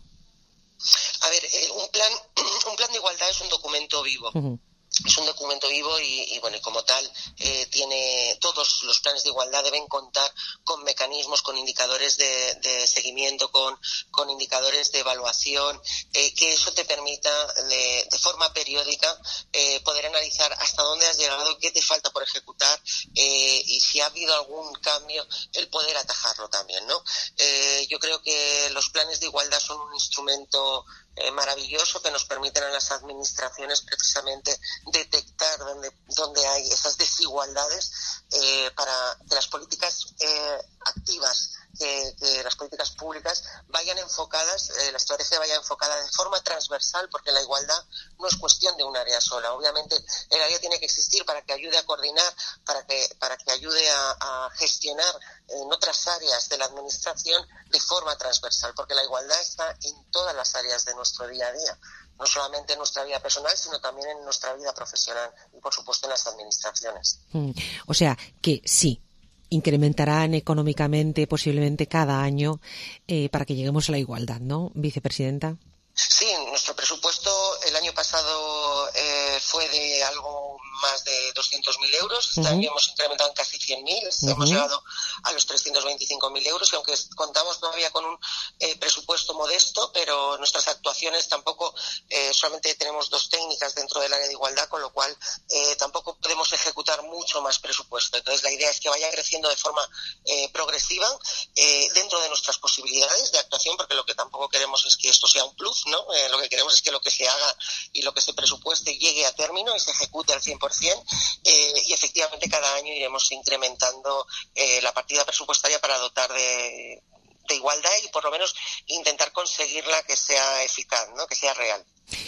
[SPEAKER 24] A ver, eh, un plan un plan de igualdad es un documento vivo. Uh-huh. Es un documento vivo y, y bueno, y como tal eh, tiene todos los planes de igualdad deben contar con mecanismos, con indicadores de, de seguimiento, con, con indicadores de evaluación, eh, que eso te permita de, de forma periódica eh, poder analizar hasta dónde has llegado, qué te falta por ejecutar eh, y si ha habido algún cambio, el poder atajarlo también, ¿no? Eh, yo creo que los planes de igualdad son un instrumento Eh, maravilloso que nos permiten a las administraciones precisamente detectar dónde, dónde hay esas desigualdades eh, para que las políticas eh, activas, que, que las políticas públicas vayan enfocadas, eh, la estrategia vaya enfocada de forma transversal, porque la igualdad no es cuestión de un área sola. Obviamente el área tiene que existir para que ayude a coordinar, para que, para que ayude a, a gestionar en otras áreas de la administración de forma transversal, porque la igualdad está en todas las áreas de nuestro día a día, no solamente en nuestra vida personal, sino también en nuestra vida profesional y, por supuesto, en las administraciones.
[SPEAKER 7] Mm, o sea, que sí, incrementarán económicamente posiblemente cada año eh, para que lleguemos a la igualdad, ¿no, vicepresidenta?
[SPEAKER 24] Sí, nuestro presupuesto el año pasado eh, fue de algo más de doscientos mil euros. Este uh-huh. año hemos incrementado en casi cien mil. Uh-huh. Hemos llegado a los trescientos veinticinco mil euros. Y aunque contamos todavía con un eh, presupuesto modesto, pero nuestras actuaciones tampoco, eh, solamente tenemos dos técnicas dentro del área de igualdad, con lo cual eh, tampoco podemos ejecutar mucho más presupuesto. Entonces la idea es que vaya creciendo de forma eh, progresiva eh, dentro de nuestras posibilidades de actuación, porque lo que tampoco queremos es que esto sea un plus, ¿no? Eh, lo que queremos es que lo que se haga y lo que se presupueste llegue a término y se ejecute al cien por ciento, eh, y efectivamente cada año iremos incrementando eh, la partida presupuestaria para dotar de, de igualdad y por lo menos intentar conseguirla que sea eficaz, ¿no? Que sea real.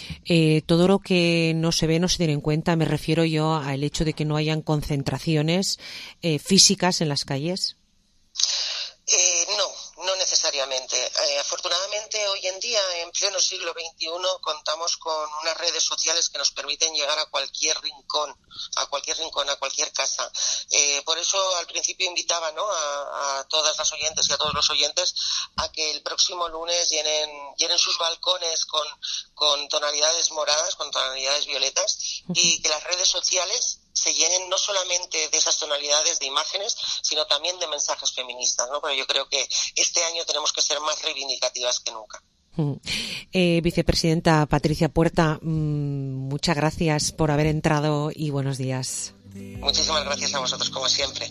[SPEAKER 7] Eh, todo lo que no se ve no se tiene en cuenta. Me refiero yo al hecho de que no hayan concentraciones eh, físicas en las calles.
[SPEAKER 24] Eh, no, no necesariamente. Eh, afortunadamente, hoy en día, en pleno siglo veintiuno, contamos con unas redes sociales que nos permiten llegar a cualquier rincón, a cualquier rincón, a cualquier casa. Eh, por eso, al principio invitaba, ¿no?, a, a todas las oyentes y a todos los oyentes a que el próximo lunes llenen, llenen sus balcones con, con tonalidades moradas, con tonalidades violetas, y que las redes sociales se llenen no solamente de esas tonalidades de imágenes, sino también de mensajes feministas, ¿no? Pero yo creo que este año tenemos que ser más reivindicativas que nunca.
[SPEAKER 7] Eh, vicepresidenta Patricia Puerta, mmm, muchas gracias por haber entrado y buenos días.
[SPEAKER 24] Muchísimas gracias a vosotros, como siempre.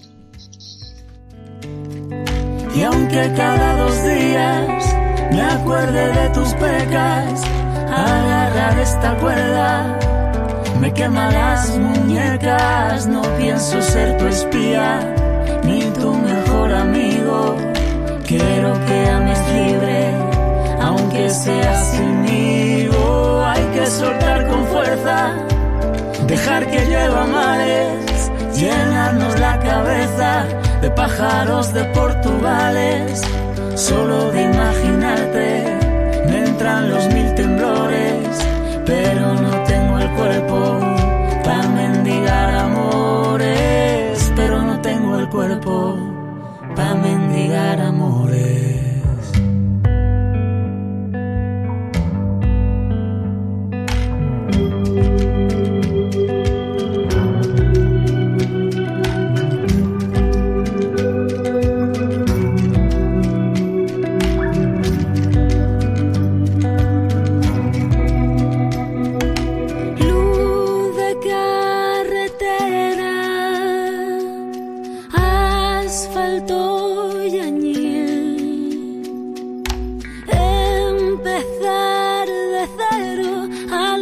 [SPEAKER 23] Y aunque cada dos días me acuerde de tus pecas, agarrar esta cuerda me quema las muñecas. No pienso ser tu espía ni tu mejor amigo. Quiero que ames libre, aunque sea sinmigo. Hay que soltar con fuerza, dejar que llueva mares, llenarnos la cabeza de pájaros de Portugales. Solo de imaginarte me entran los mil temblores, pero no tengo el cuerpo para mendigar amores, pero no tengo el cuerpo para mendigar amores.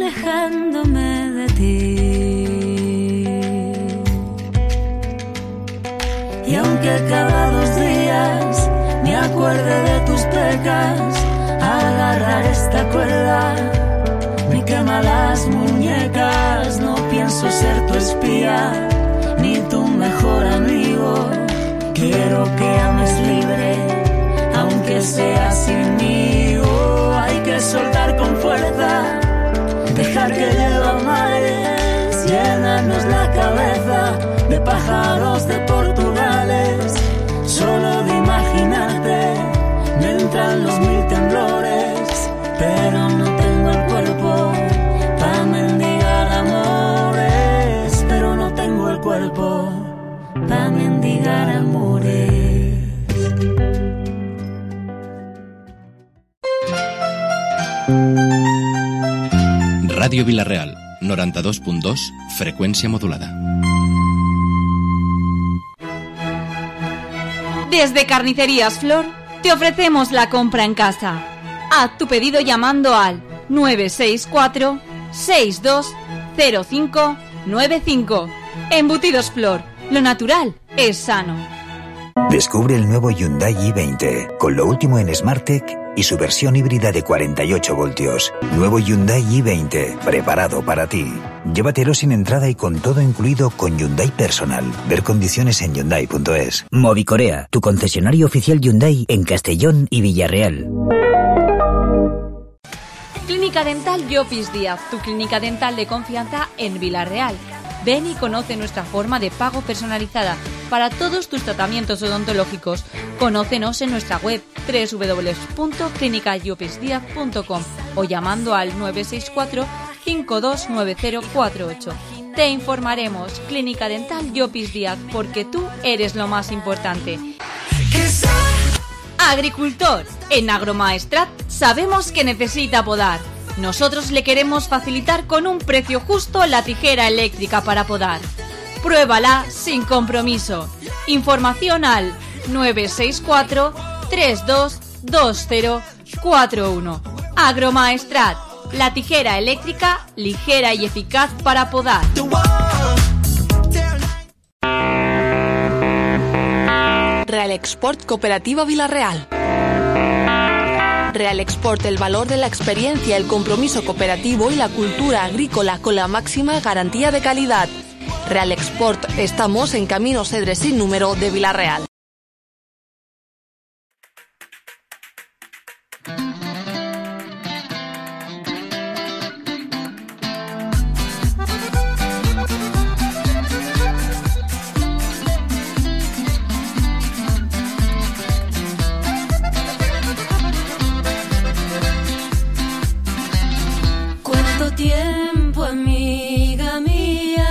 [SPEAKER 13] alejándome de ti. Y aunque cada dos días me acuerde de tus pecas, agarrar esta cuerda me quema las muñecas. No pienso ser tu espía ni tu mejor amigo. Quiero que ames libre, aunque sea sin mí. Oh, hay que soltar con fuerza, dejar que llueva mares, llenarnos la cabeza de pájaros de Portugales. Solo de imaginarte me entran los mil temblores, pero no tengo el cuerpo para mendigar amores, pero no tengo el cuerpo para mendigar amores.
[SPEAKER 4] Ràdio Vila-real, noranta-dos punt dos, freqüència modulada.
[SPEAKER 1] Desde Carnicerías Flor te ofrecemos la compra en casa. Haz tu pedido llamando al nueve seis cuatro, seis dos cero cinco nueve cinco. Embutidos Flor, lo natural es sano.
[SPEAKER 3] Descubre el nuevo Hyundai i veinte, con lo último en SmartTech y su versión híbrida de cuarenta y ocho voltios. Nuevo Hyundai i veinte, preparado para ti. Llévatelo sin entrada y con todo incluido con Hyundai Personal. Ver condiciones en hyundai punto es.
[SPEAKER 8] Movicorea, tu concesionario oficial Hyundai en Castellón y Villarreal.
[SPEAKER 1] Clínica Dental Llopis Díaz, tu clínica dental de confianza en Vila-real. Ven y conoce nuestra forma de pago personalizada para todos tus tratamientos odontológicos. Conócenos en nuestra web doble u doble u doble u punto clínica llopis díaz punto com o llamando al nueve seis cuatro, cinco dos nueve cero cuatro ocho. Te informaremos. Clínica Dental Llopis Díaz, porque tú eres lo más importante. Agricultor. En Agromaestrat sabemos que necesita podar. Nosotros le queremos facilitar con un precio justo la tijera eléctrica para podar. Pruébala sin compromiso. Información al nueve seis cuatro, tres dos dos cero cuatro uno. Agromaestrat, la tijera eléctrica ligera y eficaz para podar.
[SPEAKER 17] Real Export Cooperativa Vila-real. Real Export, el valor de la experiencia, el compromiso cooperativo y la cultura agrícola con la máxima garantía de calidad. Real Export, estamos en Camino Cedre sin número de Vila-real.
[SPEAKER 13] Tiempo, amiga mía.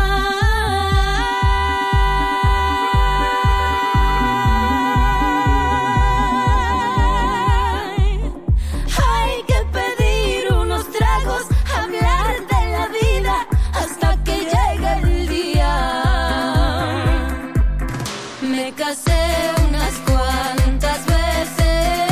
[SPEAKER 13] Hay que pedir unos tragos, hablar de la vida hasta que llegue el día. Me casé unas cuantas veces.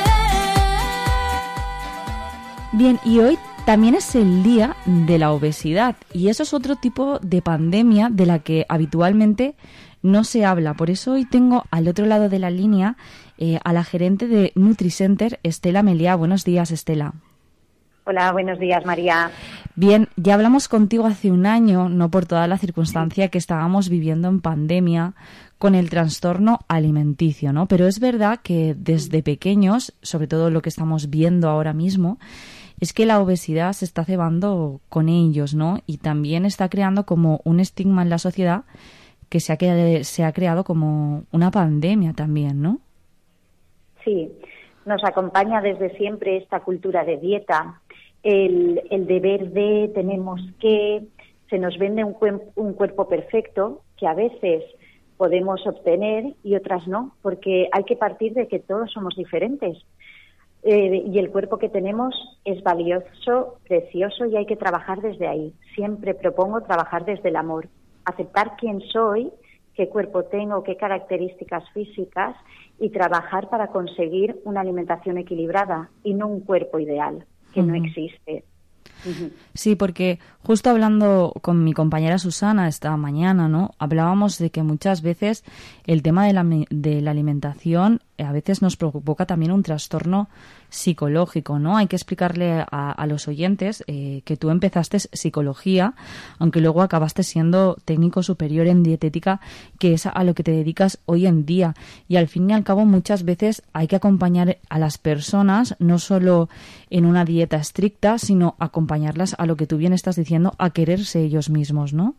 [SPEAKER 9] Bien, y hoy también es el día de la obesidad y eso es otro tipo de pandemia de la que habitualmente no se habla. Por eso hoy tengo al otro lado de la línea eh, a la gerente de NutriCenter, Estela Meliá. Buenos días, Estela.
[SPEAKER 25] Hola, buenos días, María.
[SPEAKER 9] Bien, ya hablamos contigo hace un año, no por toda la circunstancia que estábamos viviendo en pandemia con el trastorno alimenticio, ¿no? Pero es verdad que desde pequeños, sobre todo lo que estamos viendo ahora mismo, es que la obesidad se está cebando con ellos, ¿no? Y también está creando como un estigma en la sociedad que se ha, que se ha creado como una pandemia también, ¿no?
[SPEAKER 25] Sí, nos acompaña desde siempre esta cultura de dieta, el, el deber de, tenemos que, se nos vende un, un cuerpo perfecto que a veces podemos obtener y otras no, porque hay que partir de que todos somos diferentes. Eh, y el cuerpo que tenemos es valioso, precioso y hay que trabajar desde ahí. Siempre propongo trabajar desde el amor, aceptar quién soy, qué cuerpo tengo, qué características físicas y trabajar para conseguir una alimentación equilibrada y no un cuerpo ideal, que uh-huh. no existe.
[SPEAKER 9] Sí, porque justo hablando con mi compañera Susana esta mañana, ¿no? Hablábamos de que muchas veces el tema de la, de la alimentación a veces nos provoca también un trastorno psicológico, ¿no? Hay que explicarle a, a los oyentes eh, que tú empezaste psicología, aunque luego acabaste siendo técnico superior en dietética, que es a lo que te dedicas hoy en día. Y al fin y al cabo muchas veces hay que acompañar a las personas no solo en una dieta estricta, sino acompañarlas a lo que tú bien estás diciendo, a quererse ellos mismos, ¿no?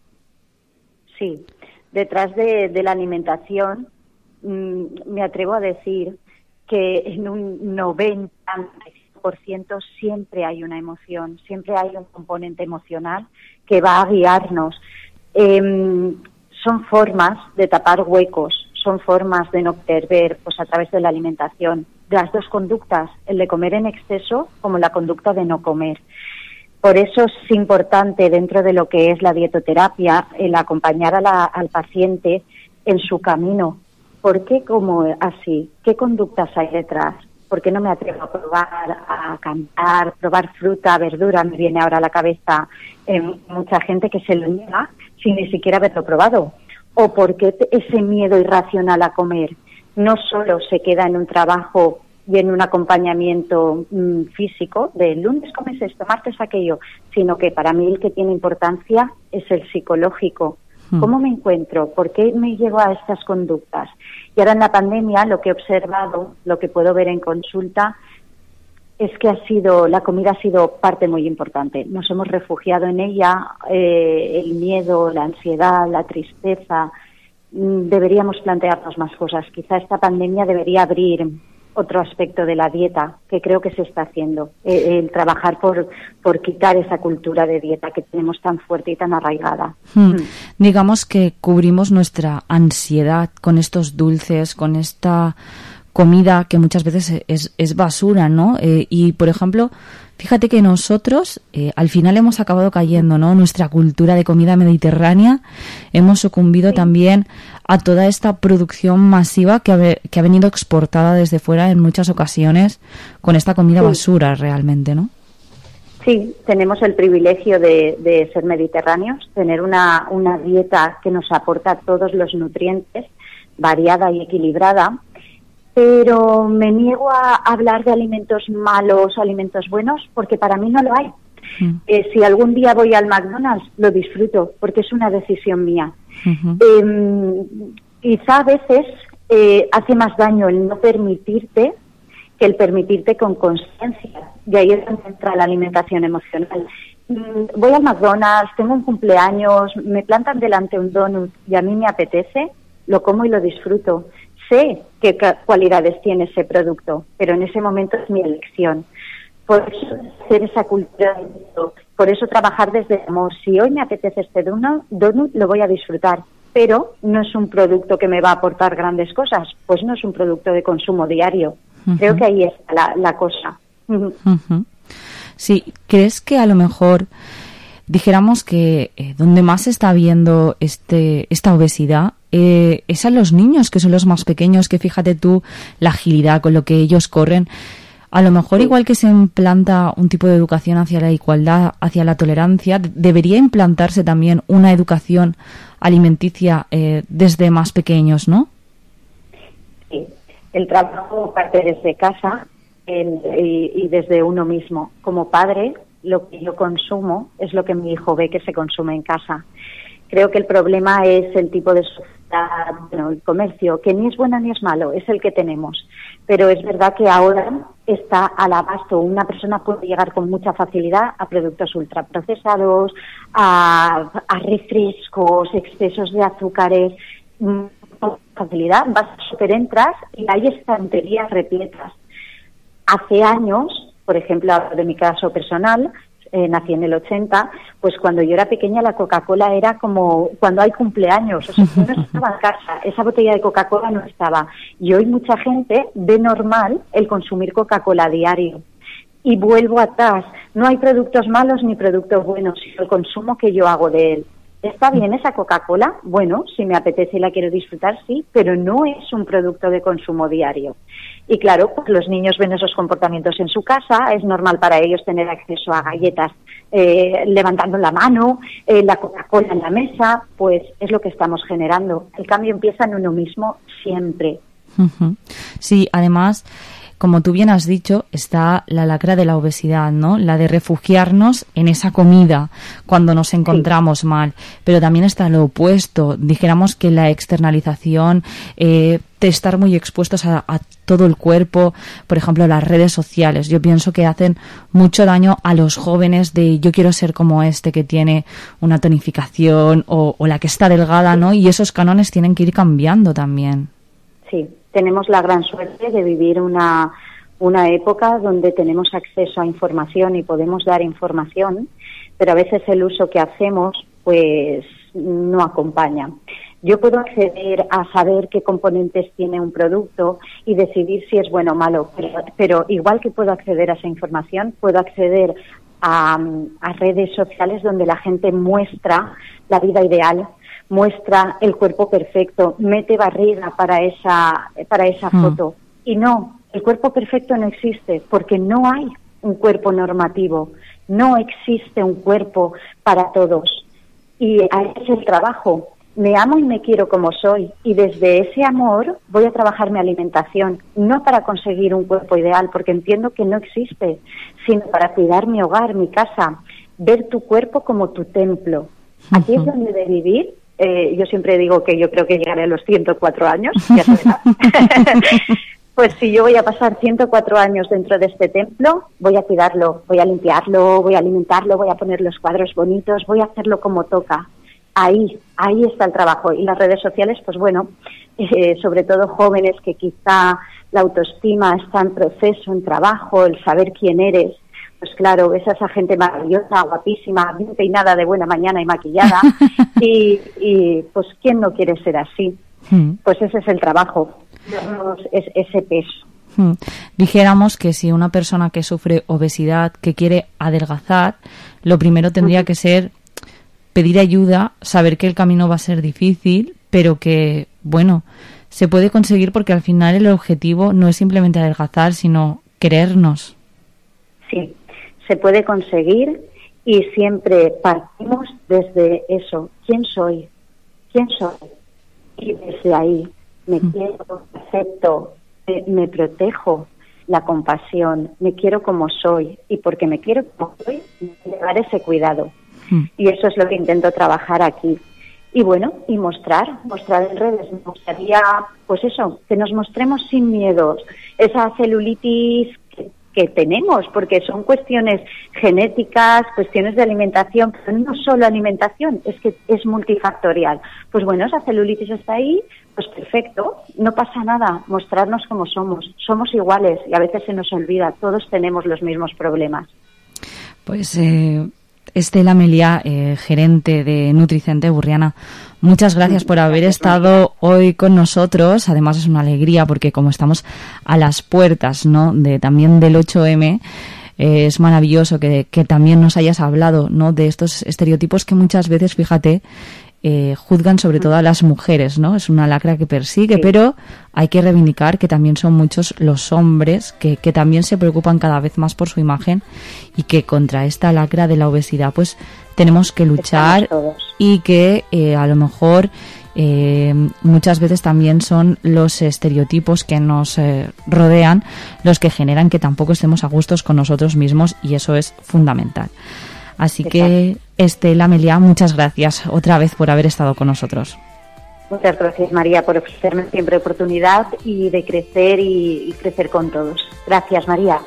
[SPEAKER 25] Sí, detrás de, de la alimentación mmm, me atrevo a decir que en un noventa por ciento siempre hay una emoción, siempre hay un componente emocional que va a guiarnos. Eh, son formas de tapar huecos, son formas de no querer ver, pues a través de la alimentación. Las dos conductas, el de comer en exceso como la conducta de no comer. Por eso es importante dentro de lo que es la dietoterapia el acompañar a la, al paciente en su camino. ¿Por qué como así? ¿Qué conductas hay detrás? ¿Por qué no me atrevo a probar, a cantar, probar fruta, verdura? Me viene ahora a la cabeza eh, mucha gente que se lo niega sin ni siquiera haberlo probado. ¿O por qué ese miedo irracional a comer no solo se queda en un trabajo y en un acompañamiento mmm, físico, de lunes comes esto, martes aquello, sino que para mí el que tiene importancia es el psicológico? ¿Cómo me encuentro? ¿Por qué me llevo a estas conductas? Y ahora en la pandemia lo que he observado, lo que puedo ver en consulta, es que ha sido, la comida ha sido parte muy importante. Nos hemos refugiado en ella, eh, el miedo, la ansiedad, la tristeza. Deberíamos plantearnos más cosas. Quizá esta pandemia debería abrir otro aspecto de la dieta, que creo que se está haciendo, eh, el trabajar por, por quitar esa cultura de dieta que tenemos tan fuerte y tan arraigada.
[SPEAKER 9] Hmm. Mm. Digamos que cubrimos nuestra ansiedad con estos dulces, con esta comida que muchas veces es, es basura, ¿no? Eh, y, por ejemplo, fíjate que nosotros eh, al final hemos acabado cayendo, ¿no? Nuestra cultura de comida mediterránea, hemos sucumbido sí. también a toda esta producción masiva que ha, que ha venido exportada desde fuera en muchas ocasiones con esta comida sí. basura realmente, ¿no?
[SPEAKER 25] Sí, tenemos el privilegio de, de ser mediterráneos, tener una, una dieta que nos aporta todos los nutrientes, variada y equilibrada, pero me niego a hablar de alimentos malos o alimentos buenos porque para mí no lo hay. Mm. Eh, si algún día voy al McDonald's, lo disfruto porque es una decisión mía. Uh-huh. Eh, quizá a veces eh, hace más daño el no permitirte que el permitirte con conciencia. Y ahí es donde entra la alimentación emocional. Mm, voy al McDonald's, tengo un cumpleaños, me plantan delante un donut y a mí me apetece, lo como y lo disfruto. Sé qué cualidades tiene ese producto, pero en ese momento es mi elección. Por eso hacer esa cultura de esto, por eso trabajar desde el amor. Si hoy me apetece este donut, donut, lo voy a disfrutar, pero no es un producto que me va a aportar grandes cosas, pues no es un producto de consumo diario. Uh-huh. Creo que ahí está la, la cosa. Uh-huh.
[SPEAKER 9] Uh-huh. Sí, ¿crees que a lo mejor dijéramos que eh, donde más se está viendo este esta obesidad eh, es a los niños, que son los más pequeños, que fíjate tú la agilidad con lo que ellos corren? A lo mejor, igual que se implanta un tipo de educación hacia la igualdad, hacia la tolerancia, debería implantarse también una educación alimenticia eh, desde más pequeños, ¿no?
[SPEAKER 25] Sí, el trabajo parte desde casa el, y, y desde uno mismo. Como padre, lo que yo consumo es lo que mi hijo ve que se consume en casa. Creo que el problema es el tipo de sociedad, bueno, el comercio, que ni es bueno ni es malo, es el que tenemos. Pero es verdad que ahora está al abasto. Una persona puede llegar con mucha facilidad a productos ultraprocesados, a, a refrescos, excesos de azúcares. Con facilidad vas a super entras y hay estanterías repletas. Hace años, por ejemplo, de mi caso personal, Eh, nací en el ochenta, pues cuando yo era pequeña la Coca-Cola era como cuando hay cumpleaños, o sea, no estaba en casa, esa botella de Coca-Cola no estaba. Y hoy mucha gente ve normal el consumir Coca-Cola a diario. Y vuelvo atrás, no hay productos malos ni productos buenos, sino el consumo que yo hago de él. ¿Está bien esa Coca-Cola? Bueno, si me apetece y la quiero disfrutar, sí, pero no es un producto de consumo diario. Y claro, pues los niños ven esos comportamientos en su casa, es normal para ellos tener acceso a galletas eh, levantando la mano, eh, la Coca-Cola en la mesa, pues es lo que estamos generando. El cambio empieza en uno mismo siempre.
[SPEAKER 9] Uh-huh. Sí, además, como tú bien has dicho, está la lacra de la obesidad, ¿no? La de refugiarnos en esa comida cuando nos encontramos sí. mal. Pero también está lo opuesto. Dijéramos que la externalización, eh, de estar muy expuestos a, a todo el cuerpo, por ejemplo, las redes sociales. Yo pienso que hacen mucho daño a los jóvenes de yo quiero ser como este que tiene una tonificación o, o la que está delgada, ¿no? Y esos cánones tienen que ir cambiando también.
[SPEAKER 25] Sí. Tenemos la gran suerte de vivir una, una época donde tenemos acceso a información y podemos dar información, pero a veces el uso que hacemos pues no acompaña. Yo puedo acceder a saber qué componentes tiene un producto y decidir si es bueno o malo, pero, pero igual que puedo acceder a esa información, puedo acceder a, a redes sociales donde la gente muestra la vida ideal, muestra el cuerpo perfecto, mete barriga para esa para esa mm. foto. Y no, el cuerpo perfecto no existe, porque no hay un cuerpo normativo, no existe un cuerpo para todos. Y ahí es el trabajo. Me amo y me quiero como soy, y desde ese amor voy a trabajar mi alimentación, no para conseguir un cuerpo ideal, porque entiendo que no existe, sino para cuidar mi hogar, mi casa, ver tu cuerpo como tu templo. Aquí uh-huh. es donde de vivir. Eh, yo siempre digo que yo creo que llegaré a los ciento cuatro años, ya se verá. Pues si yo voy a pasar ciento cuatro años dentro de este templo, voy a cuidarlo, voy a limpiarlo, voy a alimentarlo, voy a poner los cuadros bonitos, voy a hacerlo como toca. Ahí, ahí está el trabajo. Y las redes sociales, pues bueno, eh, sobre todo jóvenes que quizá la autoestima está en proceso, en trabajo, el saber quién eres. Pues claro, ves a esa gente maravillosa, guapísima, bien peinada de buena mañana y maquillada, y, y pues ¿quién no quiere ser así? Hmm. Pues ese es el trabajo, es ese peso.
[SPEAKER 9] Hmm. Dijéramos que si una persona que sufre obesidad, que quiere adelgazar, lo primero tendría uh-huh. que ser pedir ayuda, saber que el camino va a ser difícil, pero que, bueno, se puede conseguir porque al final el objetivo no es simplemente adelgazar, sino querernos.
[SPEAKER 25] Sí. Se puede conseguir y siempre partimos desde eso. ¿Quién soy? ¿Quién soy? Y desde ahí me quiero, acepto, me, me protejo, la compasión, me quiero como soy. Y porque me quiero como soy, me voy a dar ese cuidado. Mm. Y eso es lo que intento trabajar aquí. Y bueno, y mostrar, mostrar en redes. Me gustaría, pues eso, que nos mostremos sin miedos. Esa celulitis que que tenemos, porque son cuestiones genéticas, cuestiones de alimentación, pero no solo alimentación, es que es multifactorial. Pues bueno, esa celulitis está ahí, pues perfecto, no pasa nada, mostrarnos como somos, somos iguales y a veces se nos olvida, todos tenemos los mismos problemas.
[SPEAKER 9] Pues eh, Estela Meliá, eh, gerente de Nutricente Burriana, muchas gracias por haber estado hoy con nosotros. Además es una alegría porque como estamos a las puertas, ¿no?, de también del ocho eme, eh, es maravilloso que, que también nos hayas hablado, ¿no?, de estos estereotipos que muchas veces, fíjate, eh, juzgan sobre todo a las mujeres, ¿no? Es una lacra que persigue, sí. Pero hay que reivindicar que también son muchos los hombres que, que también se preocupan cada vez más por su imagen y que contra esta lacra de la obesidad pues tenemos que luchar y que eh, a lo mejor eh, muchas veces también son los estereotipos que nos eh, rodean los que generan que tampoco estemos a gustos con nosotros mismos y eso es fundamental. Así que, Estela Meliá, muchas gracias otra vez por haber estado con nosotros.
[SPEAKER 25] Muchas gracias, María, por ofrecerme siempre oportunidad y de crecer y, y crecer con todos. Gracias, María.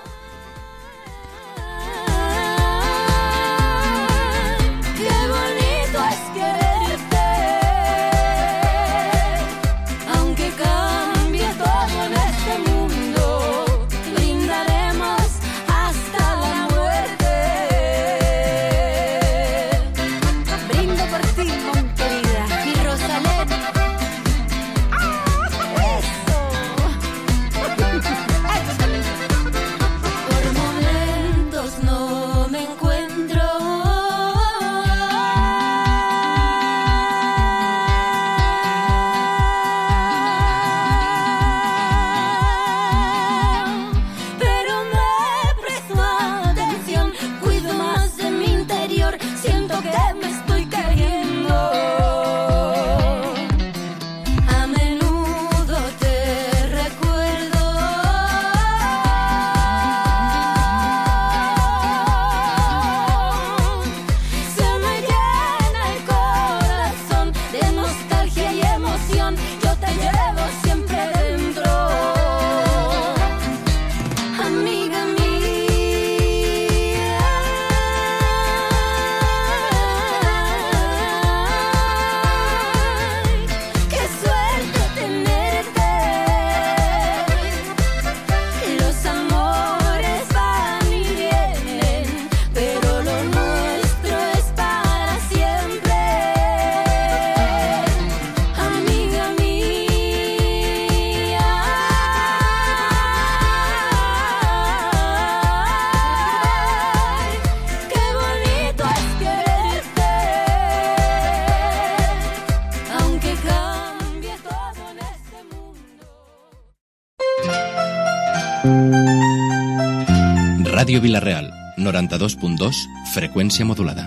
[SPEAKER 4] Radio Vilareal, noranta dos punt dos, frecuencia modulada.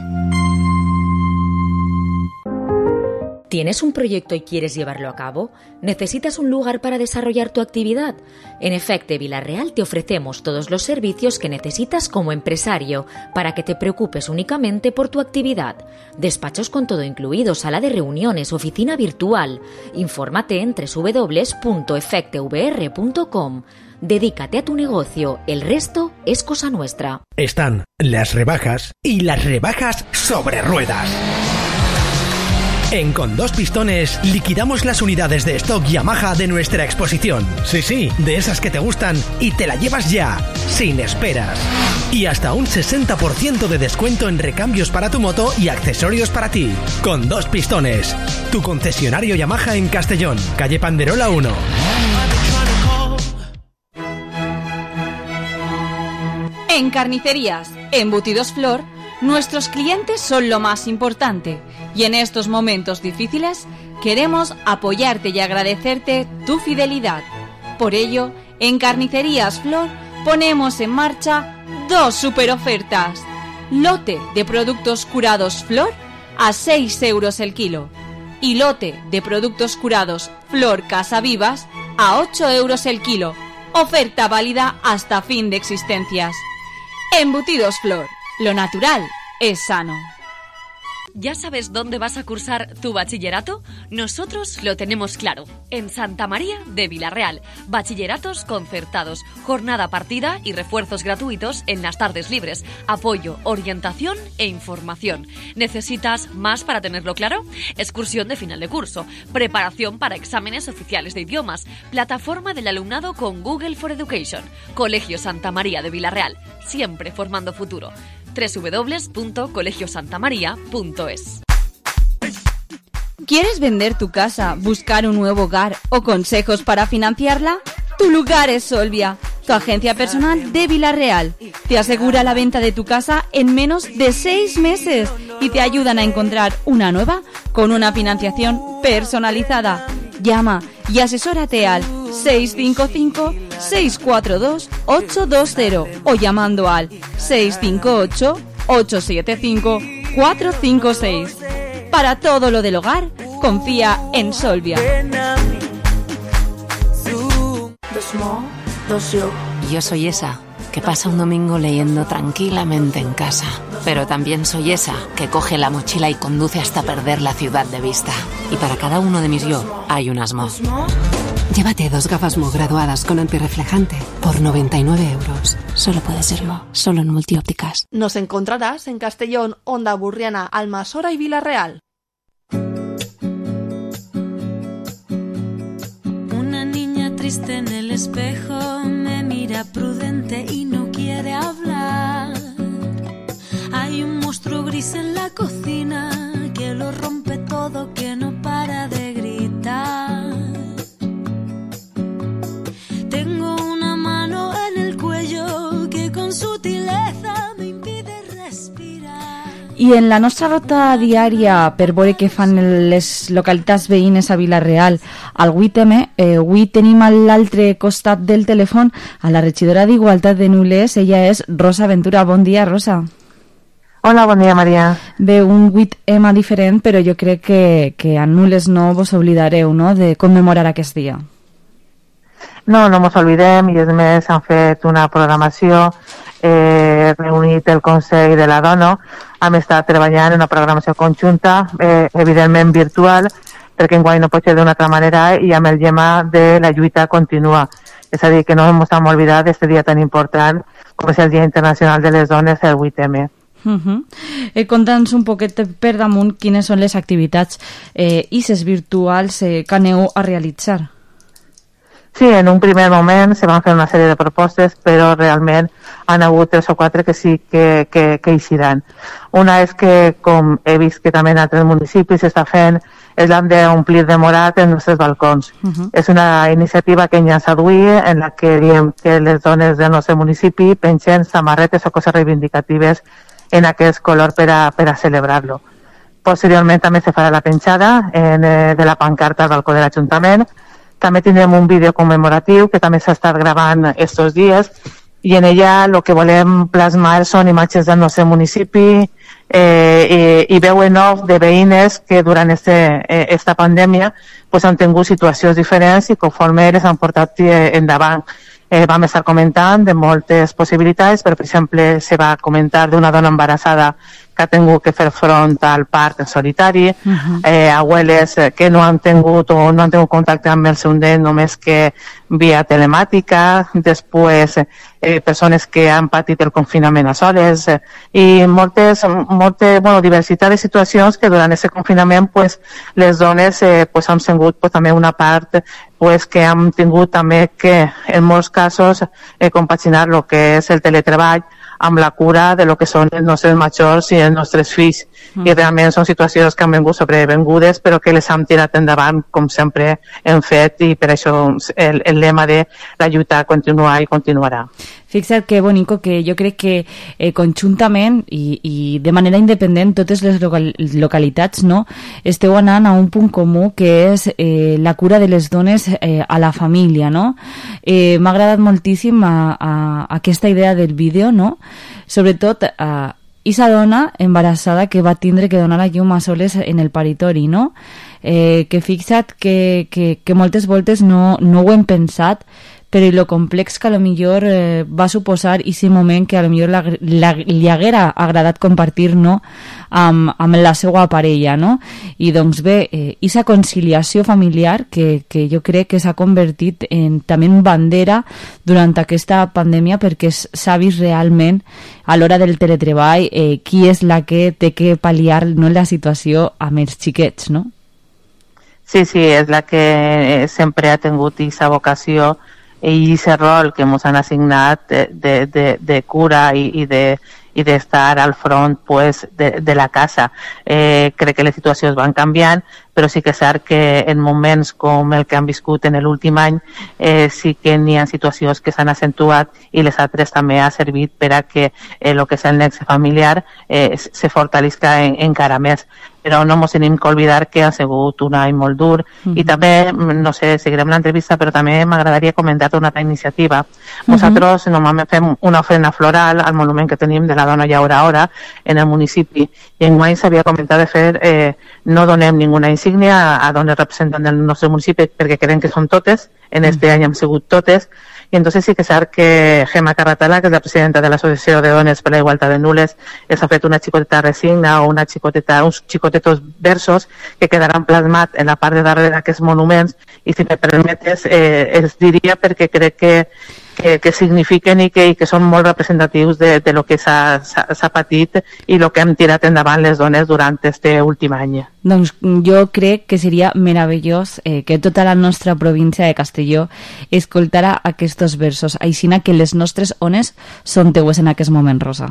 [SPEAKER 2] ¿Tienes un proyecto y quieres llevarlo a cabo? ¿Necesitas un lugar para desarrollar tu actividad? En Efecte Vilareal te ofrecemos todos los servicios que necesitas como empresario para que te preocupes únicamente por tu actividad. Despachos con todo incluido, sala de reuniones, oficina virtual. Infórmate en doble u doble u doble u punto efecte v r punto com. Dedícate a tu negocio, el resto es cosa nuestra.
[SPEAKER 10] Están las rebajas y las rebajas sobre ruedas. En Con Dos Pistones liquidamos las unidades de stock Yamaha de nuestra exposición. Sí, sí, de esas que te gustan y te la llevas ya, sin esperas. Y hasta un sesenta por ciento de descuento en recambios para tu moto y accesorios para ti. Con Dos Pistones, tu concesionario Yamaha en Castellón, calle Panderola uno.
[SPEAKER 1] En Carnicerías Embutidos Flor, nuestros clientes son lo más importante y en estos momentos difíciles queremos apoyarte y agradecerte tu fidelidad. Por ello, en Carnicerías Flor ponemos en marcha dos super ofertas. Lote de productos curados Flor a seis euros el kilo y lote de productos curados Flor Casa Vivas a ocho euros el kilo. Oferta válida hasta fin de existencias. Embutidos Flor, lo natural es sano.
[SPEAKER 6] ¿Ya sabes dónde vas a cursar tu bachillerato? Nosotros lo tenemos claro. En Santa María de Vilareal. Bachilleratos concertados, jornada partida y refuerzos gratuitos en las tardes libres. Apoyo, orientación e información. ¿Necesitas más para tenerlo claro? Excursión de final de curso. Preparación para exámenes oficiales de idiomas. Plataforma del alumnado con Google for Education. Colegio Santa María de Vilareal. Siempre formando futuro. doble u doble u doble u punto colegio santa maría punto es.
[SPEAKER 1] ¿Quieres vender tu casa, buscar un nuevo hogar o consejos para financiarla? Tu lugar es Solvia, tu agencia personal de Vilareal. Te asegura la venta de tu casa en menos de seis meses y te ayudan a encontrar una nueva con una financiación personalizada. Llama y asesórate al seis cinco cinco, seis cuatro dos, ocho dos cero o llamando al seis cinco ocho, ocho siete cinco, cuatro cinco seis. Para todo lo del hogar, confía en Solvia.
[SPEAKER 11] Yo soy esa que pasa un domingo leyendo tranquilamente en casa, pero también soy esa que coge la mochila y conduce hasta perder la ciudad de vista. Y para cada uno de mis yo hay un Asmo. Llévate dos gafas Mo graduadas con antirreflejante por noventa y nueve euros. Solo puede serlo, solo en Multiópticas.
[SPEAKER 17] Nos encontrarás en Castellón, Onda Burriana, Almasora y Vilareal.
[SPEAKER 13] Una niña triste en el espejo me mira prudente y no quiere hablar. Hay un monstruo gris en la cocina que lo rompe todo, que no para de gritar. Tengo una mano en el cuello que con sutileza me impide respirar.
[SPEAKER 9] I en la nostra rota diària per veure què fan les localitats veïnes a Vilareal al vuit eme, eh, avui tenim a l'altre costat del telèfon a la regidora d'Igualtat de Nules. Ella és Rosa Ventura. Bon dia, Rosa.
[SPEAKER 12] Hola, bon dia, Maria.
[SPEAKER 9] Bé, un vuit eme diferent, però jo crec que, que a Nules no vos oblidareu, no?, de commemorar aquest dia.
[SPEAKER 12] No, no ens oblidem, i a més han fet una programació, eh, reunit el Consell de la Dona, hem estat treballant en una programació conjunta, eh, evidentment virtual, perquè enguany no pot ser d'una altra manera, i amb el lema de la lluita continua. És a dir, que no ens hem oblidat d'aquest dia tan important com és el Dia Internacional de les Dones, el vuit eme.
[SPEAKER 9] Uh-huh. eh, Conta'ns un poquet per damunt quines són les activitats eh, i ses virtuals eh, que aneu a realitzar.
[SPEAKER 12] Sí, en un primer moment se van fer una sèrie de propostes, però realment han hagut tres o quatre que sí que, que, que eixiran. Una és que, com he vist que també en altres municipis s'està fent, és l'hem d'omplir de morat en els nostres balcons. Uh-huh. És una iniciativa que hem llançat avui en la que diem que les dones del nostre municipi pengen samarretes o coses reivindicatives en aquest color per a, per a celebrar-lo. Posteriorment també se farà la penjada en, eh, de la pancarta al balcó de l'Ajuntament. També tindrem un vídeo commemoratiu que també s'ha estat gravant estos dies i en ella el que volem plasmar són imatges del nostre municipi eh, i, i veu en off de veïnes que durant este, eh, esta pandèmia pues, han tingut situacions diferents i conforme les han portat eh, endavant. Eh, vam estar comentant de moltes possibilitats, però per exemple se va comentar d'una dona embarassada que ha tingut que fer front al part en solitari, uh-huh. eh, abueles que no han tingut o no han tingut contacte amb el seu nen només que via telemàtica, després eh, persones que han patit el confinament a soles eh, i moltes, moltes bueno, diversitat de situacions que durant aquest confinament pues, les dones eh, pues, han tingut pues, també una part pues, que han tingut també que en molts casos eh, compaginar el que és el teletreball amb la cura de lo que són els nostres majors i els nostres fills. Mm. I realment són situacions que han vingut sobrevengudes però que les hem tirat endavant com sempre hem fet i per això el, el lema de la lluita continua i continuarà.
[SPEAKER 9] Fixa't que bonico que jo crec que eh, conjuntament i, i de manera independent totes les local, localitats no, esteu anant a un punt comú que és eh, la cura de les dones eh, a la família. No? Eh, M'ha agradat moltíssim a, a, a aquesta idea del vídeo, no? Sobretot a esa dona embarassada que va tindre que donar a llum a soles en el paritori, no? Eh, que fixa't que, que, que moltes voltes no, no ho hem pensat, però lo complex que a lo millor eh, va suposar ese moment que a lo millor la, la, li haguera agradat compartir no, amb, amb la seva parella, no? I doncs bé, eh, esa conciliació familiar que, que jo crec que s'ha convertit en, també en bandera durant aquesta pandèmia perquè s'ha vist realment a l'hora del teletreball eh, qui és la que té que pal·liar no, la situació amb els xiquets, no?
[SPEAKER 12] Sí, sí, és la que sempre ha tingut aquesta vocació i aquest rol que ens han assignat de, de, de, de cura i, i de i d'estar al front pues, de, de la casa. Eh, crec que les situacions van canviant, però sí que és cert que en moments com el que han viscut en l'últim any eh, sí que n'hi ha situacions que s'han accentuat i les altres també ha servit per a que eh, el que és el nexe familiar eh, se fortalisca en, encara més. Però no ens tenim que oblidar que ha sigut un any molt dur uh-huh. i també, no sé, seguirem l'entrevista, però també m'agradaria comentar una altra iniciativa. Uh-huh. Nosaltres normalment fem una ofrena floral al monument que tenim de la dona Llaura Hora en el municipi i enguany s'havia comentat de fer, eh, no donem ninguna insígnia a, a dones representants del nostre municipi perquè creiem que són totes, en este uh-huh. any hem sigut totes. Y entonces sí que saber que Gemma Carratala, que es la presidenta de la Asociación de Dones per la Igualtat de Nules, les ha fet una xicoteta resigna o una xicoteta, uns xicotetos versos que quedaran plasmat en la part de darrere d'aquests monuments i si me permetes eh, els diria perquè crec que Que, que signifiquen i que, i que són molt representatius de, de lo que s'ha patit i el que hem tirat endavant les dones durant este últim any.
[SPEAKER 9] Doncs jo crec que seria meravellós eh, que tota la nostra província de Castelló escoltara aquests versos, aixina que les nostres ones són teues en aquest moment, Rosa.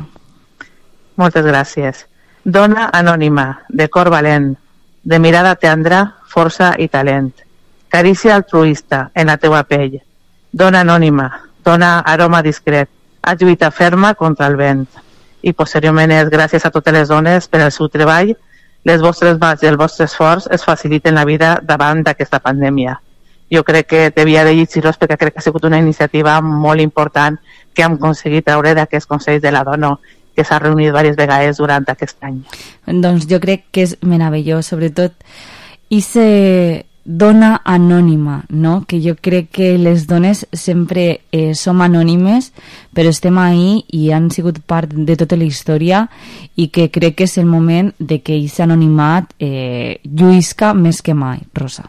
[SPEAKER 12] Moltes gràcies. Dona anònima, de cor valent, de mirada tendra, força i talent, carícia altruista en la teua pell, dona anònima, dona aroma discret, a lluita ferma contra el vent. I posteriorment és gràcies a totes les dones per al seu treball, les vostres mans i el vostre esforç es faciliten la vida davant d'aquesta pandèmia. Jo crec que devia de llegir-los perquè crec que ha sigut una iniciativa molt important que hem aconseguit treure d'aquest Consell de la Dona que s'ha reunit diverses vegades durant aquest any.
[SPEAKER 9] Doncs jo crec que és meravellós, sobretot i se dona anònima, no? Que jo crec que les dones sempre eh, som anònimes, però estem ahí i han sigut part de tota la història i que crec que és el moment de que aquest anonimat eh, lluïsca més que mai, Rosa.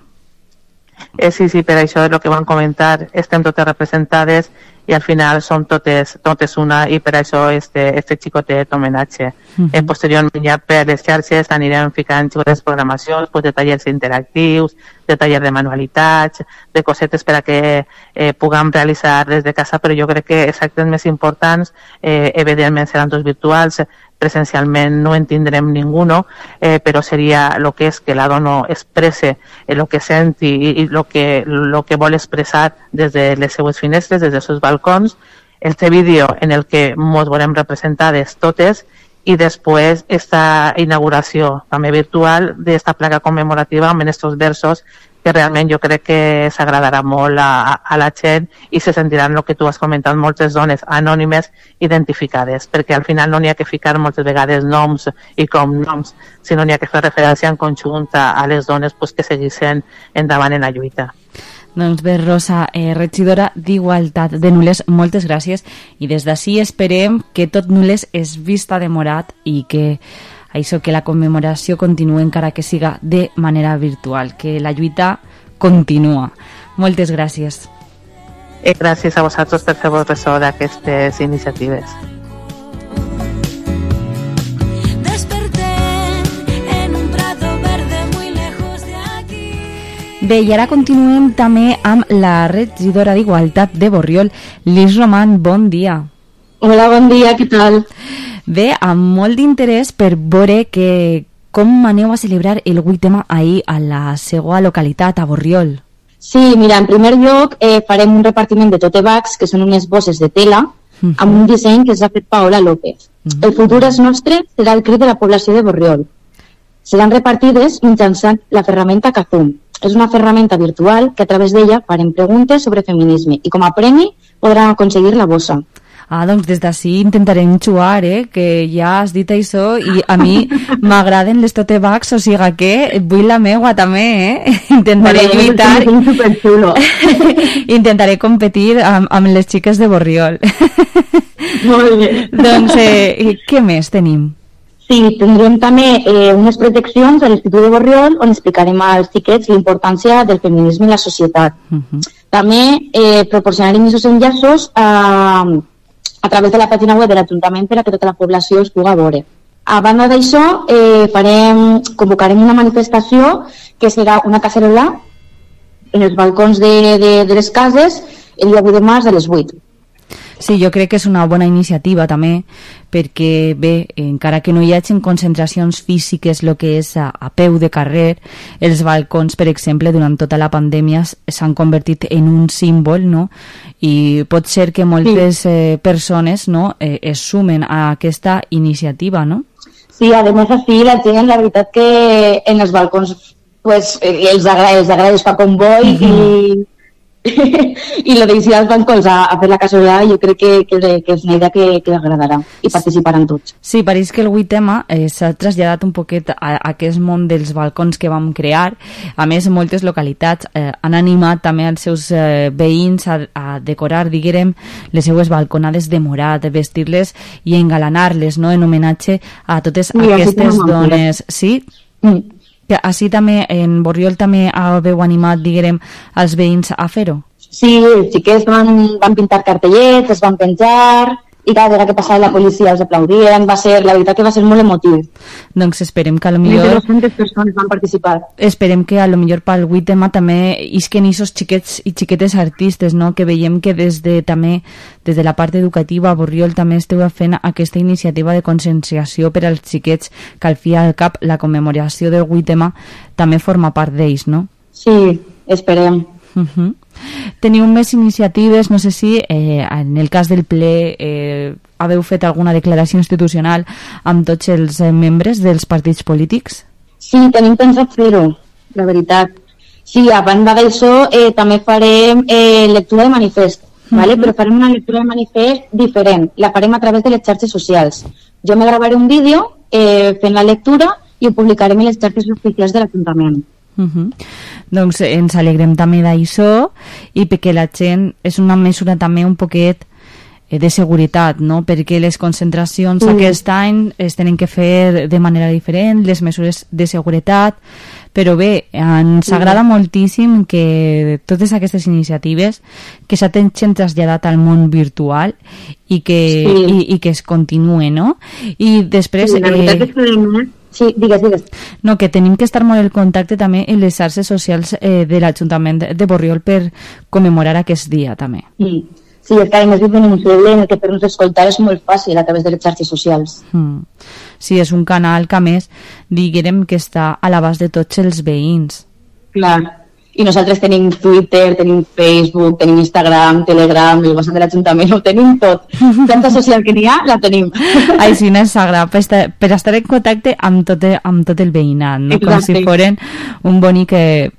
[SPEAKER 12] Eh, sí, sí, per això és el que vam comentar, estem totes representades i al final som totes, totes una i per això este, este xicotet homenatge. Uh-huh. eh, posteriorment ja per les xarxes anirem ficant xicotes programacions pues, de tallers interactius, de tallers de manualitats, de cosetes per a que eh, puguem realitzar des de casa, però jo crec que els actes més importants eh, evidentment seran tots virtuals, presencialment no en tindrem ninguno, eh, però seria el que és que la dona expresse el que sent i el que, lo que vol expressar des de les seues finestres, des dels seus balcons, este vídeo en el que ens volem representades totes i després esta inauguració també virtual d'esta placa commemorativa amb estos versos que realment jo crec que s'agradarà molt a, a la gent i se sentiran el que tu has comentat, moltes dones anònimes identificades, perquè al final no n'hi ha que ficar moltes vegades noms i cognoms, sinó n'hi ha que fer referència en conjunt a, a les dones pues, que seguissin endavant en la lluita.
[SPEAKER 9] Doncs bé, Rosa, eh, regidora d'Igualtat de Nules, moltes gràcies i des d'ací esperem que tot Nules es vista de morat i que això, que la commemoració continua encara que siga de manera virtual, que la lluita continua. Moltes gràcies.
[SPEAKER 12] Eh, gràcies a vosaltres per fer-vos ressò d'aquestes iniciatives.
[SPEAKER 9] Bé, i ara continuem també amb la regidora d'Igualtat de Borriol, Lis Roman, bon dia.
[SPEAKER 14] Hola, bon dia, què tal?
[SPEAKER 9] Bé, amb molt d'interès per veure que com aneu a celebrar el vuit M ahir a la seva localitat, a Borriol.
[SPEAKER 14] Sí, mira, en primer lloc eh, farem un repartiment de tote bags, que són unes bosses de tela, uh -huh. amb un disseny que s'ha fet Paola López. Uh -huh. El futur és nostre, serà el crit de la població de Borriol. Seran repartides mitjançant la ferramenta Kazum. És una ferramenta virtual que a través d'ella farem preguntes sobre feminisme i com a premi podran aconseguir la bossa.
[SPEAKER 9] Ah, doncs des d'ací intentarem jugar, eh? Que ja has dit això i a mi m'agraden les tote bags, o sigui que vull la meua també, eh? Intentaré
[SPEAKER 14] bueno,
[SPEAKER 9] lluitar.
[SPEAKER 14] És superxulo.
[SPEAKER 9] Intentaré competir amb, amb les xiques de Borriol.
[SPEAKER 14] Molt bé.
[SPEAKER 9] Doncs, eh, què més tenim?
[SPEAKER 14] Sí, tindrem també eh, unes projeccions a l'Institut de Borriol on explicarem als xiquets l'importància del feminisme en la societat. Uh -huh. També eh, proporcionarem aquests enllaços a, a través de la pàgina web de l'Ajuntament per a que tota la població es pugui veure. A banda d'això, eh, farem, convocarem una manifestació que serà una cacerola en els balcons de, de, de les cases el dia vuit de març a les vuit.
[SPEAKER 9] Sí, jo crec que és una bona iniciativa també, perquè bé, encara que no hi hagi concentracions físiques el que és a, a peu de carrer, els balcons, per exemple, durant tota la pandèmia s'han convertit en un símbol, no? I pot ser que moltes sí. eh, persones, no, eh, es sumen a aquesta iniciativa, no?
[SPEAKER 14] Sí, a més així la gent, la veritat que en els balcons pues, eh, els agrada, els agrada estar com boi uh-huh. i i lo de ir als bancos a, a fer la casolada jo crec que, que, que és una idea que, que agradarà i participaran tots.
[SPEAKER 9] Sí, pareix que el vuit M eh, s'ha traslladat un poquet a, a aquest món dels balcons que vam crear. A més, moltes localitats eh, han animat també els seus eh, veïns a, a decorar, diguem, les seues balconades de morat, vestir-les i engalanar-les, no?, en homenatge a totes sí, aquestes dones. Sí? Mm. Que així també, en Borriol també haveu animat, diguem, als veïns a fer-ho?
[SPEAKER 14] Sí, els xiquets van, van pintar cartellets, es van penjar, i cada vegada que passava la policia els aplaudien, va ser, la veritat que va ser molt emotiu.
[SPEAKER 9] Doncs esperem que a lo millor...
[SPEAKER 14] Més de dues-centes persones van participar.
[SPEAKER 9] Esperem que a lo millor pel vuit M també isquen aquests xiquets i xiquetes artistes, no?, que veiem que des de també, des de la part educativa a Borriol també esteu fent aquesta iniciativa de conscienciació per als xiquets, que al fi i al cap la commemoració del vuit M també forma part d'ells, no?
[SPEAKER 14] Sí, esperem.
[SPEAKER 9] Uh-huh. Teniu més iniciatives, no sé si eh, en el cas del ple eh, haveu fet alguna declaració institucional amb tots els eh, membres dels partits polítics?
[SPEAKER 14] Sí, tenim pensat fer-ho, la veritat. Sí, a banda d'això eh, també farem eh, lectura de manifest, uh-huh. ¿vale? Però farem una lectura de manifest diferent, la farem a través de les xarxes socials. Jo me gravaré un vídeo eh, fent la lectura i ho publicarem en les xarxes oficials de l'Ajuntament.
[SPEAKER 9] Uh-huh. Doncs ens alegrem també d'això i perquè la gent és una mesura també un poquet eh, de seguretat, no? Perquè les concentracions uh-huh. aquest any es tenen que fer de manera diferent, les mesures de seguretat, però bé, ens agrada uh-huh. moltíssim que totes aquestes iniciatives que s'han traslladat al món virtual i que, sí. i, i que es continuen, no? I després...
[SPEAKER 14] Sí, la veritat eh, és que... Sí, digues, digues.
[SPEAKER 9] No, que tenim que estar molt en contacte també en les xarxes socials eh, de l'Ajuntament de Borriol per commemorar aquest dia també.
[SPEAKER 14] Sí, sí, és que a més vivim en un segle en el que per nos escoltar és molt fàcil a través de les xarxes socials.
[SPEAKER 9] Mm. Sí, és un canal que a més diguem que està a l'abast de tots els veïns.
[SPEAKER 14] Clar. I nosaltres tenim Twitter, tenim Facebook, tenim Instagram, Telegram, el WhatsApp de l'Ajuntament, ho tenim tot. Tanta social que n'hi ha, la tenim.
[SPEAKER 9] Ai, sí, no és sagrat, per estar, per estar en contacte amb tot, amb tot el veïnat, no? Com si foren un bonic eh,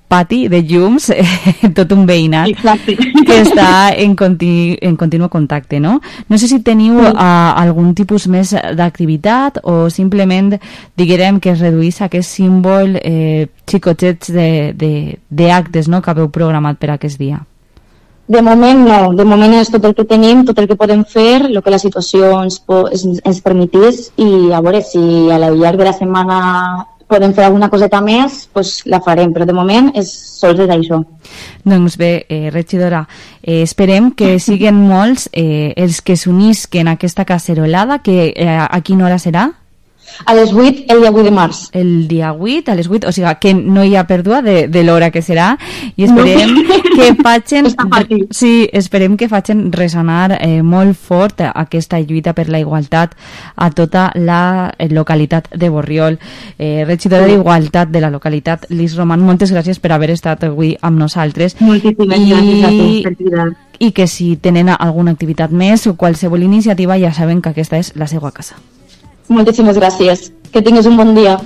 [SPEAKER 9] pati de llums, eh, tot un veïnat
[SPEAKER 14] Exacte.
[SPEAKER 9] que està en, continu, en continu contacte, no? No sé si teniu uh, algun tipus més d'activitat o simplement diguem que es reduís aquest símbol eh, xicotets d'actes, no?, que haveu programat per aquest dia.
[SPEAKER 14] De moment no, de moment és tot el que tenim, tot el que podem fer, el que la situació ens, ens, ens permetís, i a veure si a la llarg de la setmana podem fer alguna coseta més, pues la farem, però de moment és sols és això.
[SPEAKER 9] Doncs bé, eh, regidora, eh, esperem que siguin molts eh, els que s'unisquen a aquesta cacerolada, que eh, a quina hora serà?
[SPEAKER 14] A les vuit, el dia vuit de març.
[SPEAKER 9] El dia vuit, a les vuit, o sigui que no hi ha pèrdua de, de l'hora que serà, i esperem no. que facin sí, esperem que facin ressonar eh, molt fort aquesta lluita per la igualtat a tota la localitat de Borriol. Eh, regidora sí. d'Igualtat de la localitat, Lis Roman, moltes gràcies per haver estat avui amb nosaltres.
[SPEAKER 14] Moltíssimes I... gràcies a tu per cridar.
[SPEAKER 9] I que si tenen alguna activitat més o qualsevol iniciativa ja saben que aquesta és la seva casa.
[SPEAKER 14] Moltíssimes gràcies. Que tinguis un bon dia.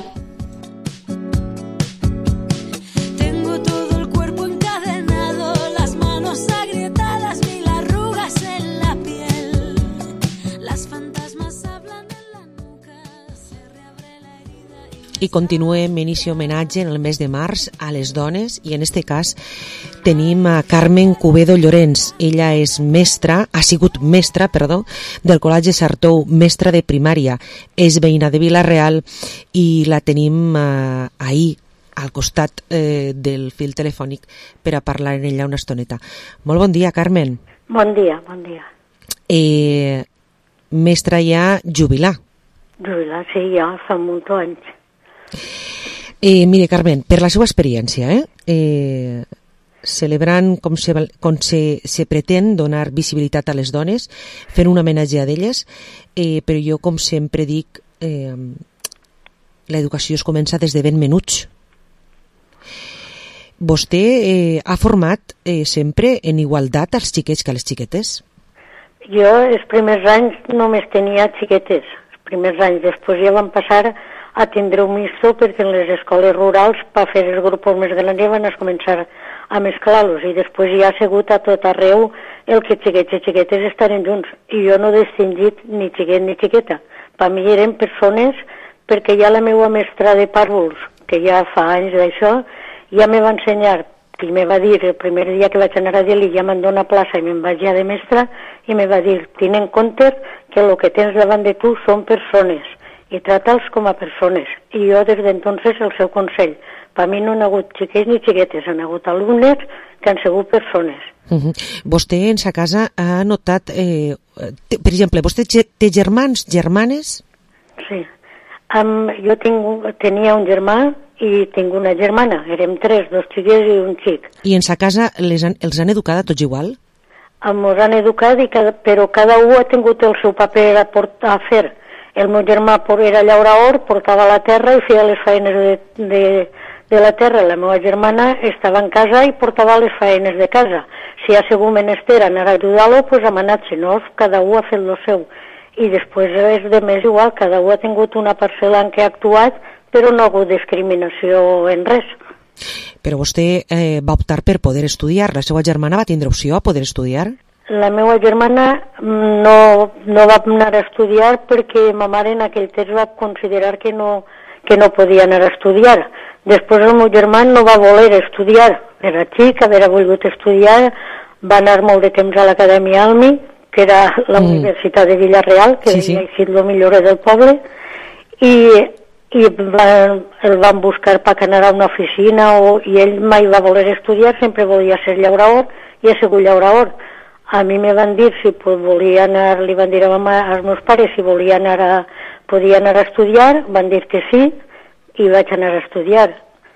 [SPEAKER 23] Tengo todo el cuerpo encadenado, las manos agrietadas, mil arrugas en la piel. Las fantasmas hablan en la nuca, se reabre la herida.
[SPEAKER 7] I continuem en aquest homenatge en el mes de març a les dones, i en este cas tenim a Carmen Cubedo Llorenç. Ella és mestra, ha sigut mestra, perdó, del Col·legi Sartou, mestra de primària. És veïna de Vila-real i la tenim eh, ahir al costat eh, del fil telefònic per a parlar en ella una estoneta. Molt bon dia, Carmen.
[SPEAKER 15] Bon dia, bon dia.
[SPEAKER 7] Eh, mestra ja jubilar.
[SPEAKER 15] Jubilar, sí, ja fa molts anys.
[SPEAKER 7] Eh, mire, Carmen, per la seva experiència, eh, eh celebrant com, se, com se, se pretén donar visibilitat a les dones, fent un homenatge a d'elles, eh, però jo, com sempre dic, eh, l'educació es comença des de ben menuts. Vostè eh, ha format eh, sempre en igualtat als xiquets que a les xiquetes?
[SPEAKER 15] Jo els primers anys només tenia xiquetes, els primers anys, després ja van passar a tindre un misto perquè en les escoles rurals per fer els grups més grans ja van a començar a mesclar-los, i després ja ha sigut a tot arreu el que xiquets i xiquetes estaren junts, i jo no he distingit ni xiquet ni xiqueta. Per mi eren persones, perquè ja la meva mestra de pàrvuls, que ja fa anys d'això, ja me va ensenyar, i me va dir, el primer dia que vaig anar a dir-li, ja me'n dona plaça i me'n vaig ja de mestra, i me va dir, ten en compte que el que tens davant de tu són persones, i trata-los com a persones. I jo des d'entonces el seu consell. Per mi no han hagut xiquets ni xiquetes, han hagut alumnes que han sigut persones.
[SPEAKER 7] Uh -huh. Vostè en sa casa ha notat, eh, per exemple, vostè té germans, germanes?
[SPEAKER 15] Sí. Um, jo tinc, tenia un germà i tinc una germana. Érem tres, dos xiquets i un xic.
[SPEAKER 7] I en sa casa les han, els han educat a tots igual?
[SPEAKER 15] Ens han educat, i cada, però cada un ha tingut el seu paper a, portar, a fer. El meu germà era llaurador, portava la terra i feia les feines de, de, de la terra. La meva germana estava en casa i portava les feines de casa. Si ha sigut menester anar a ajudar-lo, doncs hem anat, si no, cada un ha fet el seu. I després és de més igual, cada un ha tingut una parcel·la en què ha actuat, però no ha hagut discriminació en res.
[SPEAKER 7] Però vostè eh, va optar per poder estudiar. La seva germana va tindre opció a poder estudiar?
[SPEAKER 15] La meva germana no, no va anar a estudiar perquè ma mare en aquell temps va considerar que no, que no podia anar a estudiar. Després el meu germà no va voler estudiar. Era xic, havia volgut estudiar, va anar molt de temps a l'Acadèmia Almi, que era la mm. Universitat de Vila-real, que sí, sí. havia sigut el millor del poble, i, i va, el van buscar per anar a una oficina, o, i ell mai va voler estudiar, sempre volia ser llaurador, i ha sigut llaurador. A mi me van dir si pues, volia anar, li van dir a mama, als meus pares si volia anar a, podia anar a estudiar, van dir que sí, i vaig anar a estudiar.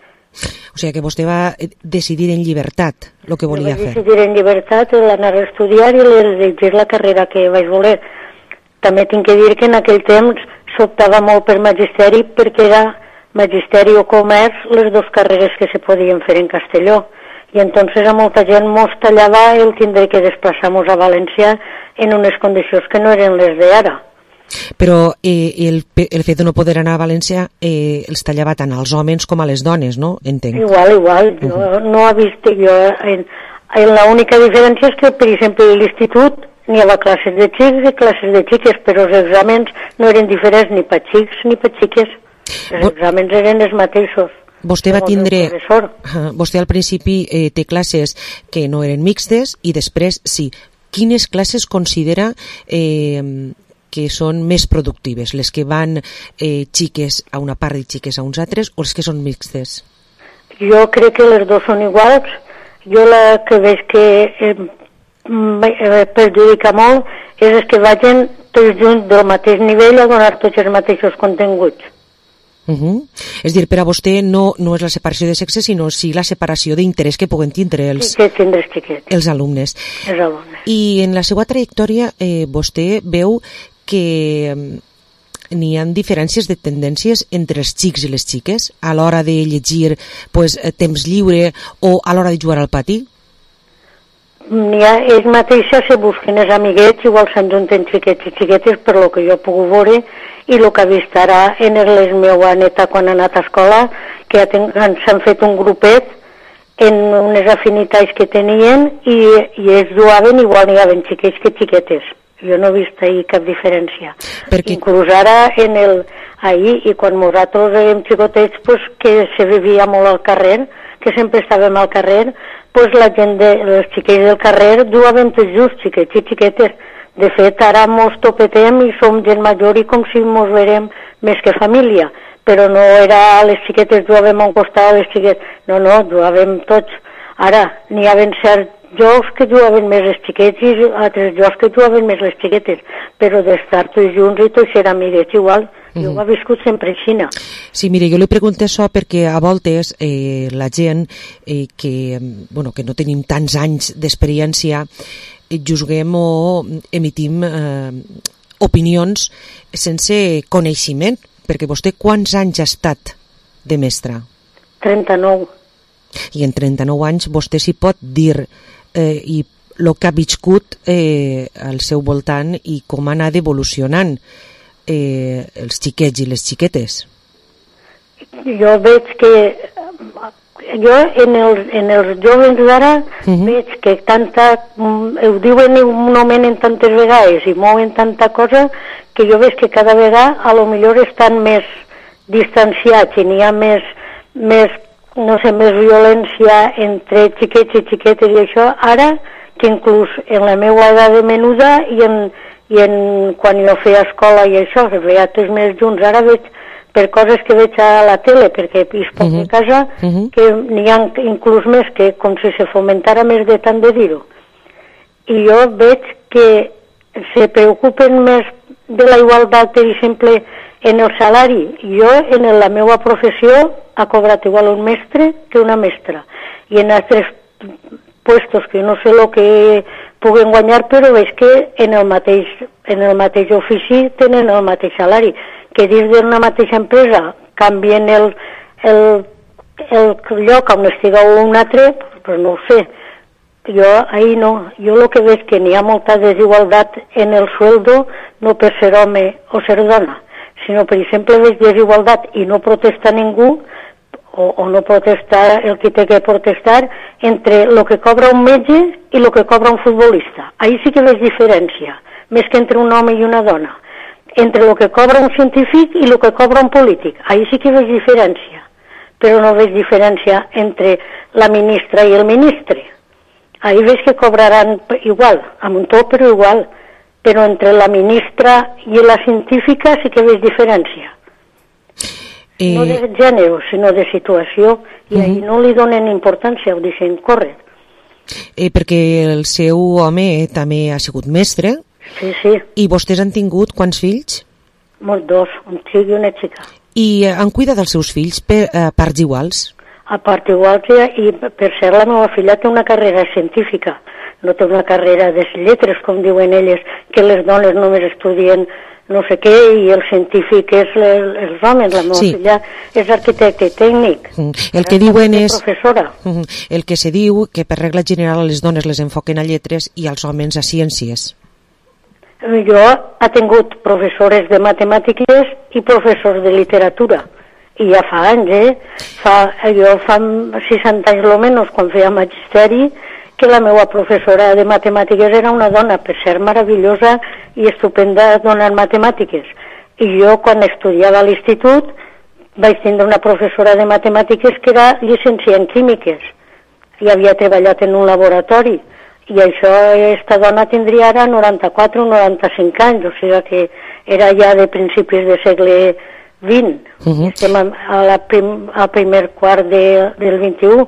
[SPEAKER 7] O sigui que vostè va decidir en llibertat el que volia fer.
[SPEAKER 15] Vaig decidir en llibertat l'anar a estudiar i elegir la carrera que vaig voler. També tinc que dir que en aquell temps s'optava molt per magisteri perquè era magisteri o comerç les dues carreres que se podien fer en Castelló. I entonces a molta gent mos tallava el tindre que desplaçar-nos a València en unes condicions que no eren les d'ara.
[SPEAKER 7] Però eh, el, el fet de no poder anar a València eh, els tallava tant als homes com a les dones, no? Entenc.
[SPEAKER 15] Igual, igual. Jo uh -huh. no he vist... Jo, en, en la única diferència és que, per exemple, a l'institut n'hi havia classes de xics i classes de xiques, però els exàmens no eren diferents ni per xics ni per xiques. Els Bo... exàmens eren els mateixos.
[SPEAKER 7] Vostè va tindre... Vostè al principi eh, té classes que no eren mixtes i després sí. Quines classes considera eh, que són més productives? Les que van eh, xiques a una part i xiques a uns altres o les que són mixtes?
[SPEAKER 15] Jo crec que les dues són iguals. Jo la que veig que eh, eh, perjudica molt és els que vagin tots junts del mateix nivell a donar tots els mateixos continguts.
[SPEAKER 7] Uh -huh. És dir, per a vostè no, no és la separació de sexe, sinó sí la separació d'interès que puguen tindre els, els alumnes.
[SPEAKER 15] Els alumnes.
[SPEAKER 7] I en la seva trajectòria eh, vostè veu que n'hi ha diferències de tendències entre els xics i les xiques a l'hora de llegir pues, temps lliure o a l'hora de jugar al pati?
[SPEAKER 15] N'hi ha, ells mateixos se busquen els amiguets, igual s'enjunten xiquets i xiquetes, per lo que jo he pogut veure, i el que he vist ara en les meva neta quan ha anat a escola, que ja s'han fet un grupet en unes afinitats que tenien i, i ells jugaven igual n'hi havia xiquets que xiquetes. Jo no he vist ahir cap diferència. Perquè... Inclús ara en el ahir, i quan nosaltres érem xicotets, pues, que se vivia molt al carrer, que sempre estàvem al carrer, pues la gent de les xiquets del carrer jugaven tots just, xiquets i xiquetes. De fet, ara mos topetem i som gent major i com si mos verem més que família. Però no era les xiquetes jugaven a un costat, les xiquetes... No, no, jugaven tots. Ara, n'hi havia certs jocs que jugaven més els xiquets i altres jocs que jugaven més les xiquetes. Però d'estar tots junts i tots ser amiguets igual... Jo ho he viscut sempre així.
[SPEAKER 7] Sí, mire, jo li pregunto això perquè a voltes eh, la gent eh, que, bueno, que no tenim tants anys d'experiència eh, juzguem o emitim eh, opinions sense coneixement, perquè vostè quants anys ha estat de mestra?
[SPEAKER 15] trenta-nou.
[SPEAKER 7] I en trenta-nou anys vostè s'hi pot dir eh, i el que ha viscut eh, al seu voltant i com ha anat evolucionant Eh, els xiquets i les xiquetes.
[SPEAKER 15] Jo veig que jo en els, en els joves d'ara uh -huh. veig que tanta ho diuen i ho nomenen tantes vegades i mouen tanta cosa que jo veig que cada vegada a lo millor estan més distanciats i n'hi ha més, més no sé, més violència entre xiquets i xiquetes i això ara que inclús en la meva edat de menuda i en i en, quan jo feia escola i això, que feia tots més junts, ara veig per coses que veig a la tele, perquè hi poc uh -huh. de casa, uh -huh. que n'hi ha inclús més, que com si se fomentara més de tant de dir-ho. I jo veig que se preocupen més de la igualtat, per exemple, en el salari. Jo, en la meva professió, ha cobrat igual un mestre que una mestra. I en altres puestos que no sé el que puguen guanyar, però veig que en el mateix, en el mateix ofici tenen el mateix salari, que dins d'una mateixa empresa canvien el, el, el lloc on estiga un altre, però no ho sé. Jo ahir no, jo el que veig que n'hi ha molta desigualtat en el sueldo, no per ser home o ser dona, sinó per exemple veig desigualtat i no protesta ningú, O, o no protestar el que té que protestar entre el que cobra un metge i el que cobra un futbolista. Ahí sí que veig diferència, més que entre un home i una dona. Entre el que cobra un científic i el que cobra un polític. Ahí sí que veig diferència, però no veig diferència entre la ministra i el ministre. Ahí veig que cobraran igual, amb un to però igual, però entre la ministra i la científica sí que veig diferència. Eh... No de gènere, sinó de situació, i uh -huh. ahir no li donen importància, ho deixen córrer.
[SPEAKER 7] Eh, perquè el seu home també ha sigut mestre.
[SPEAKER 15] Sí, sí.
[SPEAKER 7] I vostès han tingut quants fills?
[SPEAKER 15] Molts, dos, un xic i una xica.
[SPEAKER 7] I han cuidat dels seus fills per a parts iguals?
[SPEAKER 15] A parts iguals, i per cert la meva filla té una carrera científica, no té una carrera de lletres, com diuen elles, que les dones només estudien no sé què, i el científic és el, els homes, la meva sí. filla és arquitecte tècnic.
[SPEAKER 7] El que diuen és...
[SPEAKER 15] Professora.
[SPEAKER 7] El que se diu que per regla general les dones les enfoquen a lletres i als homes a ciències.
[SPEAKER 15] Jo he tingut professores de matemàtiques i professors de literatura. I ja fa anys, eh? Fa, jo fa seixanta anys almenys, quan feia magisteri, que la meva professora de matemàtiques era una dona, per ser meravellosa i estupenda dona en matemàtiques. I jo, quan estudiava a l'institut, vaig tindre una professora de matemàtiques que era llicenciada en químiques i havia treballat en un laboratori. I això, esta dona tindria ara noranta-quatre o noranta-cinc anys, o sigui que era ja de principis del segle vint. Uh-huh. Estem a la prim, al primer quart de, del vint-i-u.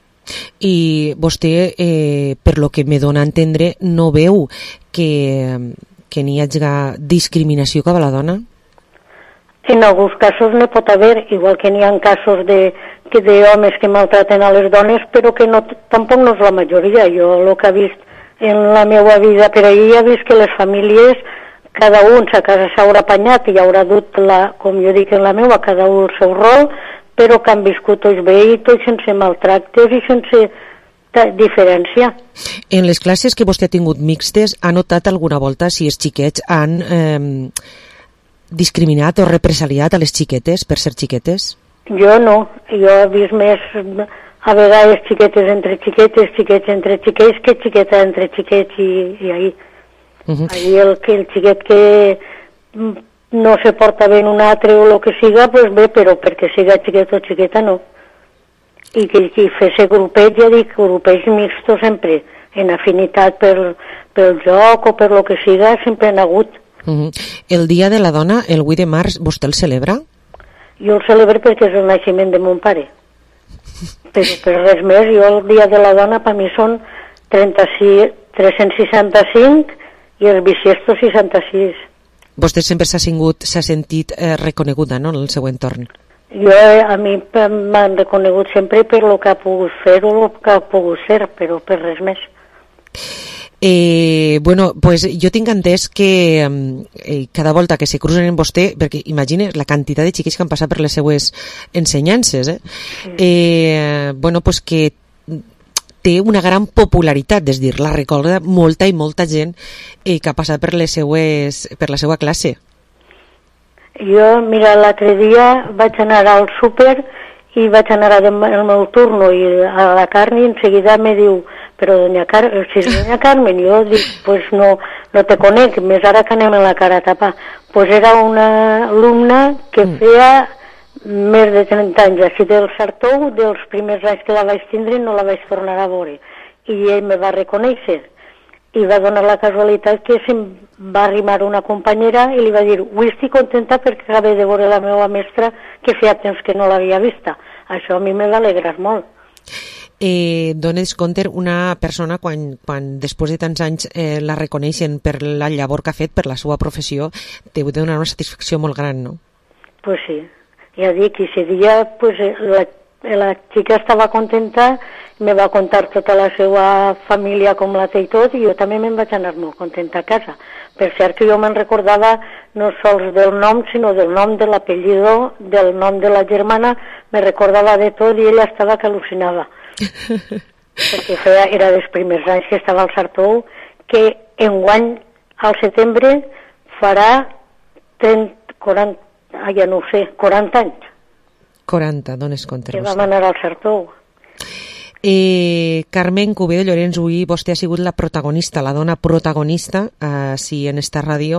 [SPEAKER 7] I vostè, eh, per lo que me dona a entendre, no veu que, que n'hi hagi discriminació cap a la dona?
[SPEAKER 15] En alguns casos n'hi pot haver, igual que n'hi ha casos de, que d'homes que maltraten a les dones, però que no, tampoc no és la majoria. Jo el que he vist en la meva vida per ahir he vist que les famílies, cada un a casa s'haurà apanyat i haurà dut, la, com jo dic en la meva, cada un el seu rol, però que han viscut tots bé i tots sense maltractes i sense diferència.
[SPEAKER 7] En les classes que vostè ha tingut mixtes, ha notat alguna volta si els xiquets han eh, discriminat o represaliat a les xiquetes per ser xiquetes?
[SPEAKER 15] Jo no, jo he vist més a vegades xiquetes entre xiquetes, xiquets entre xiquets, que xiqueta entre xiquets i, i ahí. Uh-huh. Ahí el, el xiquet que no se porta bé en un altre o el que siga, pues bé, però perquè siga xiquet o xiqueta no. I que, que fes grupets, ja dic, grupets mixtos sempre, en afinitat per, pel joc o per lo que siga, sempre han hagut.
[SPEAKER 7] Uh-huh. El Dia de la Dona, el vuit de març, vostè el celebra?
[SPEAKER 15] Jo el celebro perquè és el naixement de mon pare. Però per res més, jo el Dia de la Dona per mi són trenta-sis, tres-cents seixanta-cinc i el bisiesto seixanta-sis.
[SPEAKER 7] Vostè sempre s'ha sentit, s'ha sentit eh, reconeguda, no?, en el seu entorn.
[SPEAKER 15] Jo, eh, a mi m'han reconegut sempre per lo que ha pogut fer o el que ha pogut ser, però per res més.
[SPEAKER 7] Eh, bueno, pues jo tinc entès que eh, cada volta que se cruzen en vostè, perquè imagine la quantitat de xiquets que han passat per les seues ensenyances, eh? Sí. Eh, bueno, pues que té una gran popularitat, és dir, la recorda molta i molta gent eh, que ha passat per les seues, per la seva classe.
[SPEAKER 15] Jo, mira, l'altre dia vaig anar al súper i vaig anar al meu turno i a la carn i en seguida me diu, però doña Carmen, si és doña Carmen, jo dic, pues no, no te conec, més ara que anem a la cara a tapar. Pues era una alumna que mm. feia més de trenta anys, així del Sartou, dels primers anys que la vaig tindre no la vaig tornar a veure. I ell me va reconèixer i va donar la casualitat que se'm va arrimar una companyera i li va dir, avui estic contenta perquè acabé de veure la meva mestra que feia temps que no l'havia vista. Això a mi me va alegrar molt.
[SPEAKER 7] Eh, dones compte, una persona quan, quan després de tants anys eh, la reconeixen per la llavor que ha fet, per la seva professió, deu donar una satisfacció molt gran, no?
[SPEAKER 15] Pues sí. Ja dic, i ese dia pues, la, la xica estava contenta, me va contar tota la seva família com la té i tot, i jo també me'n vaig anar molt contenta a casa. Per cert que jo me'n recordava no sols del nom, sinó del nom de l'apellido, del nom de la germana, me recordava de tot i ella estava que al·lucinava. Perquè feia, era dels primers anys que estava al Sartou, que enguany, al setembre, farà trenta, quaranta, ah, ja no ho sé, quaranta anys.
[SPEAKER 7] quaranta, dones compte.
[SPEAKER 15] Que vam anar al Sartou.
[SPEAKER 7] Eh, Carmen Cubedo Llorenç, avui vostè ha sigut la protagonista, la dona protagonista, eh, sí, en esta ràdio,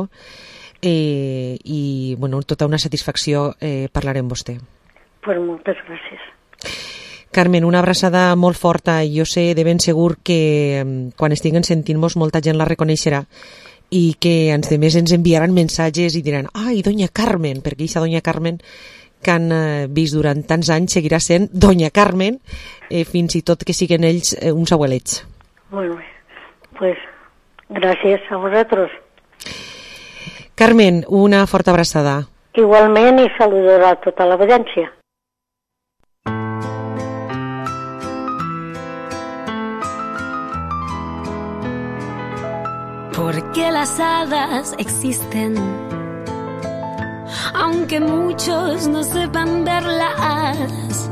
[SPEAKER 7] eh, i, bueno, tota una satisfacció eh, parlar amb vostè.
[SPEAKER 15] Pues moltes gràcies.
[SPEAKER 7] Carmen, una abraçada molt forta. Jo sé de ben segur que eh, quan estiguen sentint-nos molta gent la reconeixerà i que ens de més ens enviaran missatges i diran, ai, doña Carmen, perquè aquesta doña Carmen que han eh, vist durant tants anys seguirà sent doña Carmen, eh, fins i tot que siguen ells eh, uns abuelets.
[SPEAKER 15] Molt bé, pues gràcies a vosaltres.
[SPEAKER 7] Carmen, una forta abraçada.
[SPEAKER 15] Igualment, i saludarà a tota l'audiència.
[SPEAKER 13] Porque las hadas existen, aunque muchos no sepan verlas.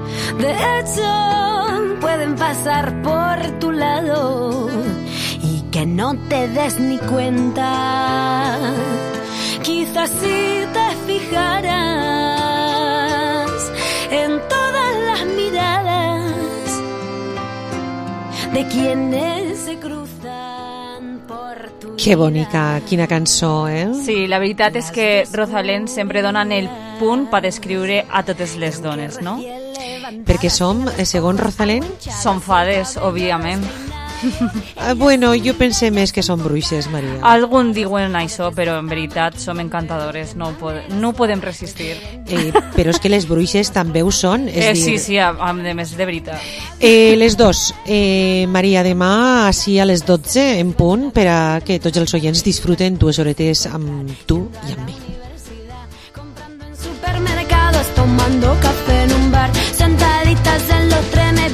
[SPEAKER 13] De hecho, pueden pasar por tu lado y que no te des ni cuenta. Quizás si te fijaras en todas las miradas de quienes se cruzan por tu
[SPEAKER 7] Que bonica, quina cançó, eh?
[SPEAKER 1] Sí, la veritat és que Rosalén sempre donen el punt per descriure a totes les dones, no?
[SPEAKER 7] Perquè som, segons Rosalén...
[SPEAKER 1] Som fades, òbviament.
[SPEAKER 7] Bueno, jo pense més que són bruixes, Maria.
[SPEAKER 1] Algun diuen això, però en veritat som encantadores, no ho, pod no ho podem resistir.
[SPEAKER 7] Eh, però és que les bruixes també ho són. És
[SPEAKER 1] eh,
[SPEAKER 7] dir...
[SPEAKER 1] Sí, sí, a, a més, de veritat.
[SPEAKER 7] Eh, les dos, eh, Maria, demà així a les dotze en punt per a que tots els oients disfruten dues horetes amb tu i amb mi.
[SPEAKER 13] Supermercados tomando café.